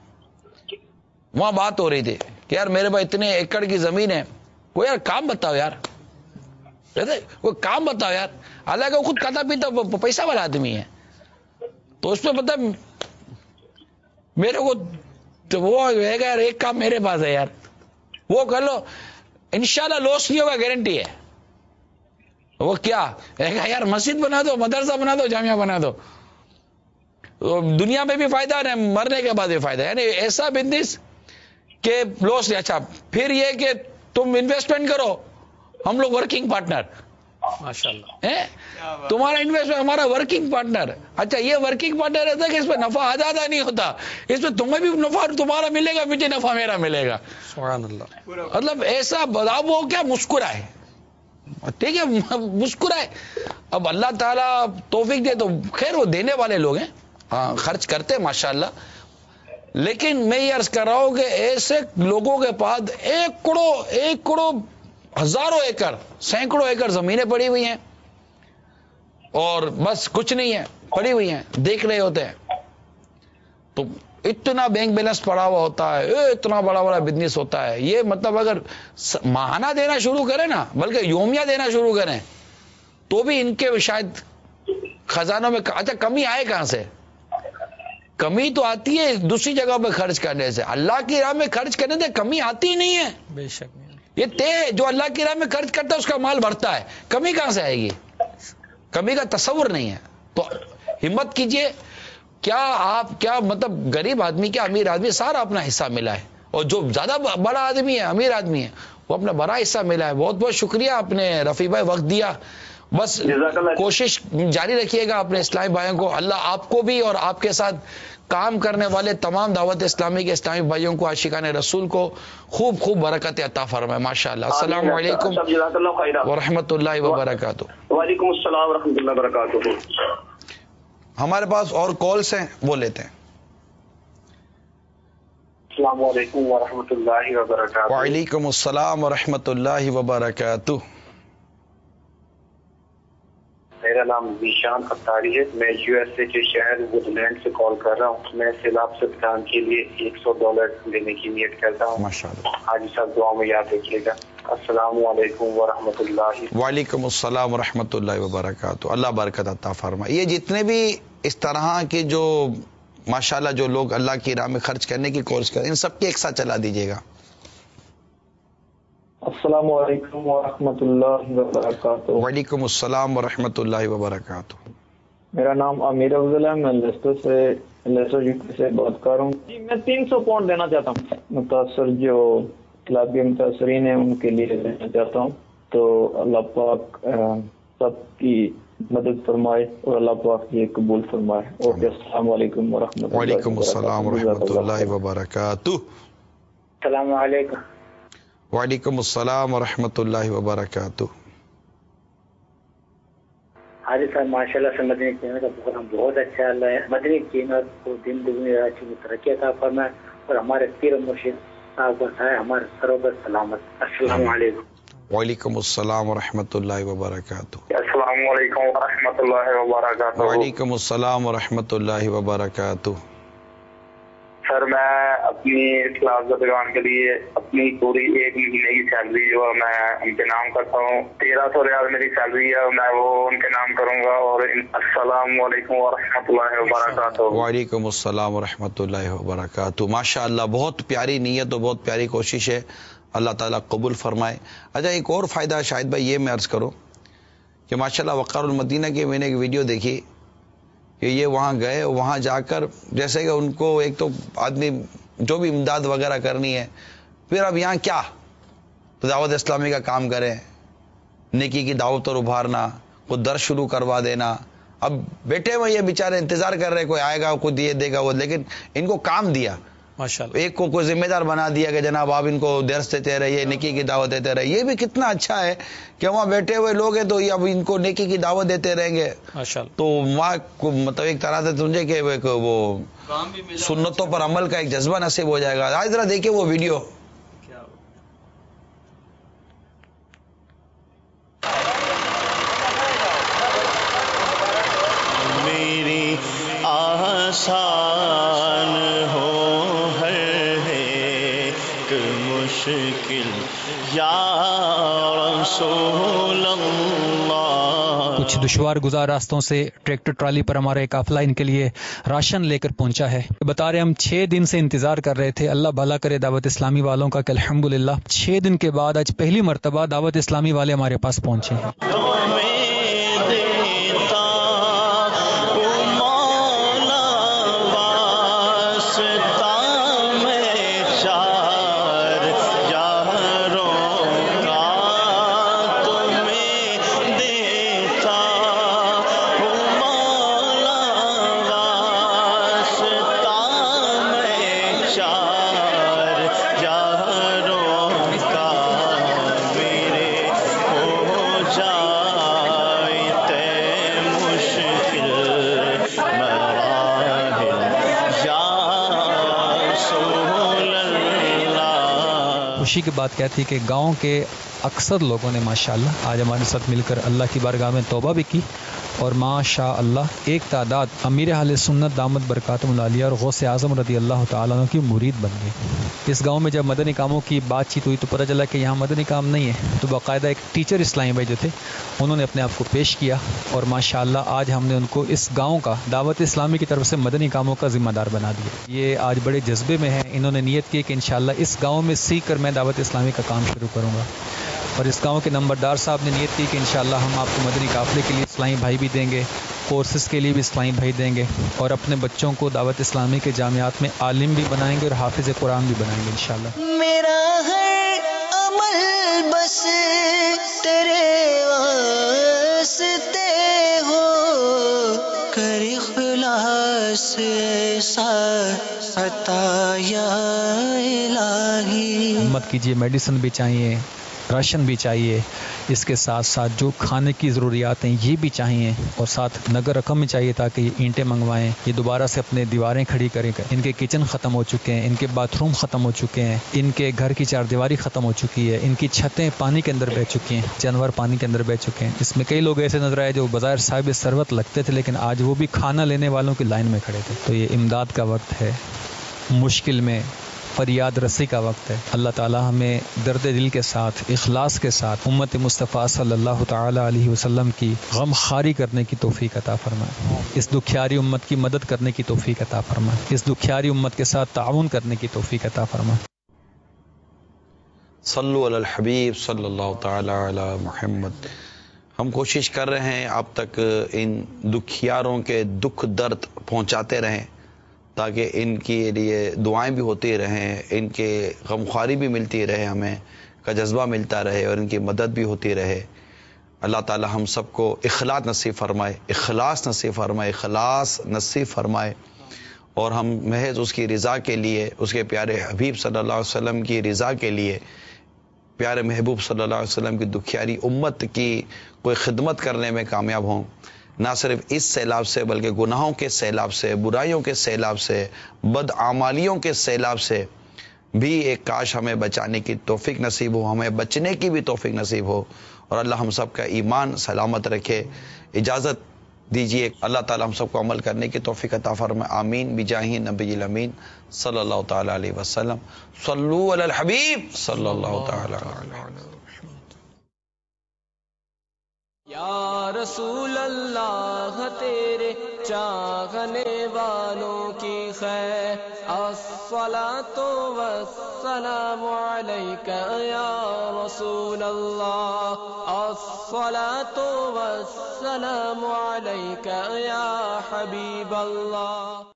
وہاں بات ہو رہی تھی کہ یار میرے پاس اتنے ایکڑ کی زمین ہے، کوئی یار کام بتاؤ یار، کوئی کام بتاؤ یار. حالانکہ وہ خود کھاتا پیتا پیسہ والا آدمی ہے. تو اس میں پتہ میرے کو تو وہ ہے گا یار ایک کام میرے پاس ہے یار، وہ کر لو انشاءاللہ لوس نہیں ہوگا، گارنٹی ہے. وہ کیا ہے گا یار، مسجد بنا دو، مدرسہ بنا دو، جامعہ بنا دو، دنیا میں بھی فائدہ ہے، مرنے کے بعد بھی فائدہ ہے. یعنی ایسا بزنس کہ لوس نہیں. اچھا پھر یہ کہ تم انویسٹمنٹ کرو، ہم لوگ ورکنگ پارٹنر، ماشاءاللہ تمہارا انویسٹمنٹ ہمارا ورکنگ پارٹنر. اچھا یہ ورکنگ پارٹنر رہتا ہے کہ اس پہ نفع زیادہ نہیں ہوتا، اس پہ تمہیں بھی نفع تمہارا ملے گا، مجھے نفع میرا ملے گا. سبحان اللہ. مطلب ایسا بتاؤ، وہ کیا مسکرائے، ٹھیک ہے مسکرائے. اب اللہ تعالیٰ توفیق دے تو خیر، وہ دینے والے لوگ ہیں، ہاں خرچ کرتے ماشاءاللہ. لیکن میں یہ عرض کر رہا ہوں کہ ایسے لوگوں کے پاس ایک کروڑ ایک کروڑ ہزاروں ایکڑ سینکڑوں ایکڑ زمینیں پڑی ہوئی ہیں اور بس کچھ نہیں ہے، پڑی ہوئی ہیں، دیکھ رہے ہوتے ہیں. تو اتنا بینک بیلنس پڑا ہوا ہوتا ہے، اتنا بڑا بڑا بزنس ہوتا ہے. یہ مطلب اگر ماہانہ دینا شروع کریں نا، بلکہ یومیہ دینا شروع کریں، تو بھی ان کے شاید خزانوں میں اچھا کمی آئے کہاں سے؟ کمی تو آتی ہے دوسری جگہ پہ خرچ کرنے سے. اللہ کی راہ میں خرچ کرنے سے کمی آتی ہی نہیں ہے. بے شک یہ تے جو اللہ کی راہ میں خرچ کرتا ہے اس کا مال بڑھتا ہے، کمی کہاں سے آئے گی؟ کمی کا تصور نہیں ہے. تو ہمت کیجئے. کیا آپ کیا مطلب غریب آدمی کیا امیر آدمی سارا اپنا حصہ ملا ہے، اور جو زیادہ بڑا آدمی ہے امیر آدمی ہے وہ اپنا بڑا حصہ ملا ہے. بہت بہت شکریہ آپ نے رفیع بھائی وقت دیا. بس کوشش جاری رکھیے گا اپنے اسلامی بھائیوں کو، اللہ آپ کو بھی اور آپ کے ساتھ کام کرنے والے تمام دعوت اسلامی کے اسلامی بھائیوں کو، عاشقان رسول کو خوب خوب برکت عطا فرمائے. ماشاءاللہ. السلام علیکم ورحمۃ اللہ وبرکاتہ. وعلیکم السلام ورحمۃ اللہ وبرکاتہ. ہمارے پاس اور کالس ہیں، وہ لیتے ہیں. السلام علیکم ورحمۃ اللہ وبرکاتہ. وعلیکم السلام ورحمۃ اللہ وبرکاتہ. میرا نام ذیشان اتاری ہے، میں یو ایس اے کے شہر وڈ لینڈ سے کال کر رہا ہوں. میں سیلاب سے بچانے کے لیے ایک سو ڈالر دینے کی نیت کرتا ہوں. ماشاءاللہ. حاجی صاحب دعا میں یاد رکھیے گا. السلام علیکم ورحمۃ اللہ. وعلیکم السلام ورحمۃ اللہ وبرکاتہ. اللہ برکت عطا فرمائے. یہ جتنے بھی اس طرح کے جو ماشاءاللہ جو لوگ اللہ کی راہ میں خرچ کرنے کی کوشش کریں، ان سب کے ایک ساتھ چلا دیجیے گا. السلام علیکم ورحمۃ اللہ وبرکاتہ. وعلیکم السلام ورحمۃ اللہ وبرکاتہ. میرا نام امیر افضل ہے، میں لیسٹر سے لیسٹر یوپی سے بات کر رہا ہوں. جی میں تین سو پاؤنڈ دینا چاہتا ہوں. متاثر جو کلابی متاثرین ہیں ان کے لیے دینا چاہتا ہوں. تو اللہ پاک سب کی مدد فرمائے اور اللہ پاک یہ قبول فرمائے. اوکے السلام علیکم ورحمۃ اللہ. وعلیکم السلام ورحمۃ اللہ وبرکاتہ. السلام علیکم. وعلیکم السلام ورحمۃ اللہ وبرکاتہ. حاجی صاحب ماشاء اللہ سے مدنی چینل کا پروگرام بہت اچھا ہے. اللہ مدنی چینل کو دن دگنی رات میں ترقی عطا فرمائے اور ہمارے پیر مرشد صاحب کو ہے ہمارے سروں پر سلامت. السلام علیکم. وعلیکم السلام ورحمۃ اللہ وبرکاتہ. السلام علیکم ورحمۃ اللہ وبرکاتہ. وعلیکم السلام ورحمۃ اللہ وبرکاتہ. سر میں اپنی اخلاص زدگان کے لیے اپنی پوری ایک مہینے کی سیلری جو ہے میں ان کے نام کرتا ہوں. تیرہ سو ریال میری سیلری ہے، میں وہ ان کے نام کروں گا. اور السلام علیکم ورحمۃ اللہ وبرکاتہ. وعلیکم السلام ورحمۃ اللہ وبرکاتہ. ماشاء اللہ بہت پیاری نیت اور بہت پیاری کوشش ہے، اللہ تعالیٰ قبول فرمائے. اچھا ایک اور فائدہ شاہد بھائی یہ میں عرض کروں کہ ماشاء اللہ وقار المدینہ کی میں نے ایک ویڈیو دیکھی کہ یہ وہاں گئے، وہاں جا کر جیسے کہ ان کو ایک تو آدمی جو بھی امداد وغیرہ کرنی ہے پھر اب یہاں کیا؟ تو دعوت اسلامی کا کام کریں، نیکی کی دعوت اور ابھارنا، کوئی درس شروع کروا دینا. اب بیٹھے ہوئے یہ بیچارے انتظار کر رہے کوئی آئے گا کوئی یہ دے گا وہ، لیکن ان کو کام دیا ماشاءاللہ. ایک کو کوئی ذمہ دار بنا دیا کہ جناب آپ ان کو درس دیتے رہیے، نیکی کی دعوت دیتے رہے. یہ بھی کتنا اچھا ہے کہ وہاں بیٹھے ہوئے لوگ ہیں تو اب ان کو نیکی کی دعوت دیتے رہیں گے ماشاءاللہ. تو وہاں مطلب ایک طرح سے سمجھے کہ وہ سنتوں پر عمل کا ایک جذبہ نصیب ہو جائے گا. آج ذرا دیکھیں وہ ویڈیو. آسان ہو ہر ایک مشکل یا رسول اللہ. کچھ دشوار گزار راستوں سے ٹریکٹر ٹرالی پر ہمارا ایک قافلہ ان کے لیے راشن لے کر پہنچا ہے. بتا رہے ہم چھ دن سے انتظار کر رہے تھے. اللہ بھلا کرے دعوت اسلامی والوں کا کہ الحمدللہ چھ دن کے بعد آج پہلی مرتبہ دعوت اسلامی والے ہمارے پاس پہنچے ہیں. خوشی کی بات کیا تھی کہ گاؤں کے اکثر لوگوں نے ماشاءاللہ آج ہمارے ساتھ مل کر اللہ کی بارگاہ میں توبہ بھی کی اور ماشاء اللہ ایک تعداد امیر اہل سنت دامت برکاتہم العالیہ اور غوث اعظم رضی اللہ تعالیٰ عنہ کی مرید بن گئے. اس گاؤں میں جب مدنی کاموں کی بات چیت ہوئی تو پتہ چلا کہ یہاں مدنی کام نہیں ہے، تو باقاعدہ ایک ٹیچر اسلامی بھائی جو تھے انہوں نے اپنے آپ کو پیش کیا اور ماشاءاللہ آج ہم نے ان کو اس گاؤں کا دعوت اسلامی کی طرف سے مدنی کاموں کا ذمہ دار بنا دیا. یہ آج بڑے جذبے میں ہیں. انہوں نے نیت کی کہ انشاءاللہ اس گاؤں میں سیکھ کر میں دعوت اسلامی کا کام شروع کروں گا. اور اس گاؤں کے نمبردار صاحب نے نیت کی کہ انشاءاللہ ہم آپ کو مدنی قافلے کے لیے اسلامی بھائی بھی دیں گے، کورسز کے لیے بھی اسلامی بھائی دیں گے اور اپنے بچوں کو دعوت اسلامی کے جامعات میں عالم بھی بنائیں گے اور حافظ قرآن بھی بنائیں گے انشاءاللہ. میرا ہر عمل بس تیرے واسطے ہو کر اخلاص ایسا عطا یا الہی. ہمت کیجیے، میڈیسن بھی چاہیے، راشن بھی چاہیے، اس کے ساتھ ساتھ جو کھانے کی ضروریات ہیں یہ بھی چاہیے اور ساتھ نگر رقم بھی چاہیے تاکہ یہ اینٹیں منگوائیں، یہ دوبارہ سے اپنے دیواریں کھڑی کریں. ان کے کچن ختم ہو چکے ہیں، ان کے باتھ روم ختم ہو چکے ہیں، ان کے گھر کی چار دیواری ختم ہو چکی ہے، ان کی چھتیں پانی کے اندر بہ چکی ہیں، جانور پانی کے اندر بہ چکے ہیں. اس میں کئی لوگ ایسے نظر آئے جو بظاہر صاحب ثروت لگتے تھے لیکن آج وہ بھی کھانا لینے والوں کی لائن میں کھڑے تھے. تو یہ امداد کا وقت ہے، مشکل میں فریاد رسی کا وقت ہے. اللہ تعالی ہمیں درد دل کے ساتھ، اخلاص کے ساتھ امت مصطفیٰ صلی اللہ تعالی علیہ وسلم کی غم خواری کرنے کی توفیق عطا فرمائے. اس دکھیاری امت کی مدد کرنے کی توفیق عطا فرمائے. اس دکھیاری امت کے ساتھ تعاون کرنے کی توفیق عطا فرمائے. صلو علی الحبیب صلی اللہ تعالی علی محمد. ہم کوشش کر رہے ہیں اب تک ان دکھیاروں کے دکھ درد پہنچاتے رہیں تاکہ ان کے لیے دعائیں بھی ہوتی رہیں، ان کے غمخواری بھی ملتی رہے، ہمیں کا جذبہ ملتا رہے اور ان کی مدد بھی ہوتی رہے. اللہ تعالی ہم سب کو اخلاص نصیب فرمائے، اخلاص نصیب فرمائے، اخلاص نصیب فرمائے اور ہم محض اس کی رضا کے لیے، اس کے پیارے حبیب صلی اللہ علیہ وسلم کی رضا کے لیے، پیارے محبوب صلی اللہ علیہ وسلم کی دکھیاری امت کی کوئی خدمت کرنے میں کامیاب ہوں. نہ صرف اس سیلاب سے بلکہ گناہوں کے سیلاب سے، برائیوں کے سیلاب سے، بدعمالیوں کے سیلاب سے بھی ایک کاش ہمیں بچانے کی توفیق نصیب ہو، ہمیں بچنے کی بھی توفیق نصیب ہو اور اللہ ہم سب کا ایمان سلامت رکھے. اجازت دیجیے اللہ تعالی ہم سب کو عمل کرنے کی توفیق عطا فرمائے. آمین بجاہ نبی الامین صلی اللہ تعالی علیہ وسلم. صلو علی الحبیب صلی اللہ تعالی علیہ وسلم. یا رسول اللہ تیرے چاہنے والوں کی خیر، الصلاۃ والسلام علیک یا رسول اللہ، الصلاۃ والسلام علیک یا حبیب اللہ.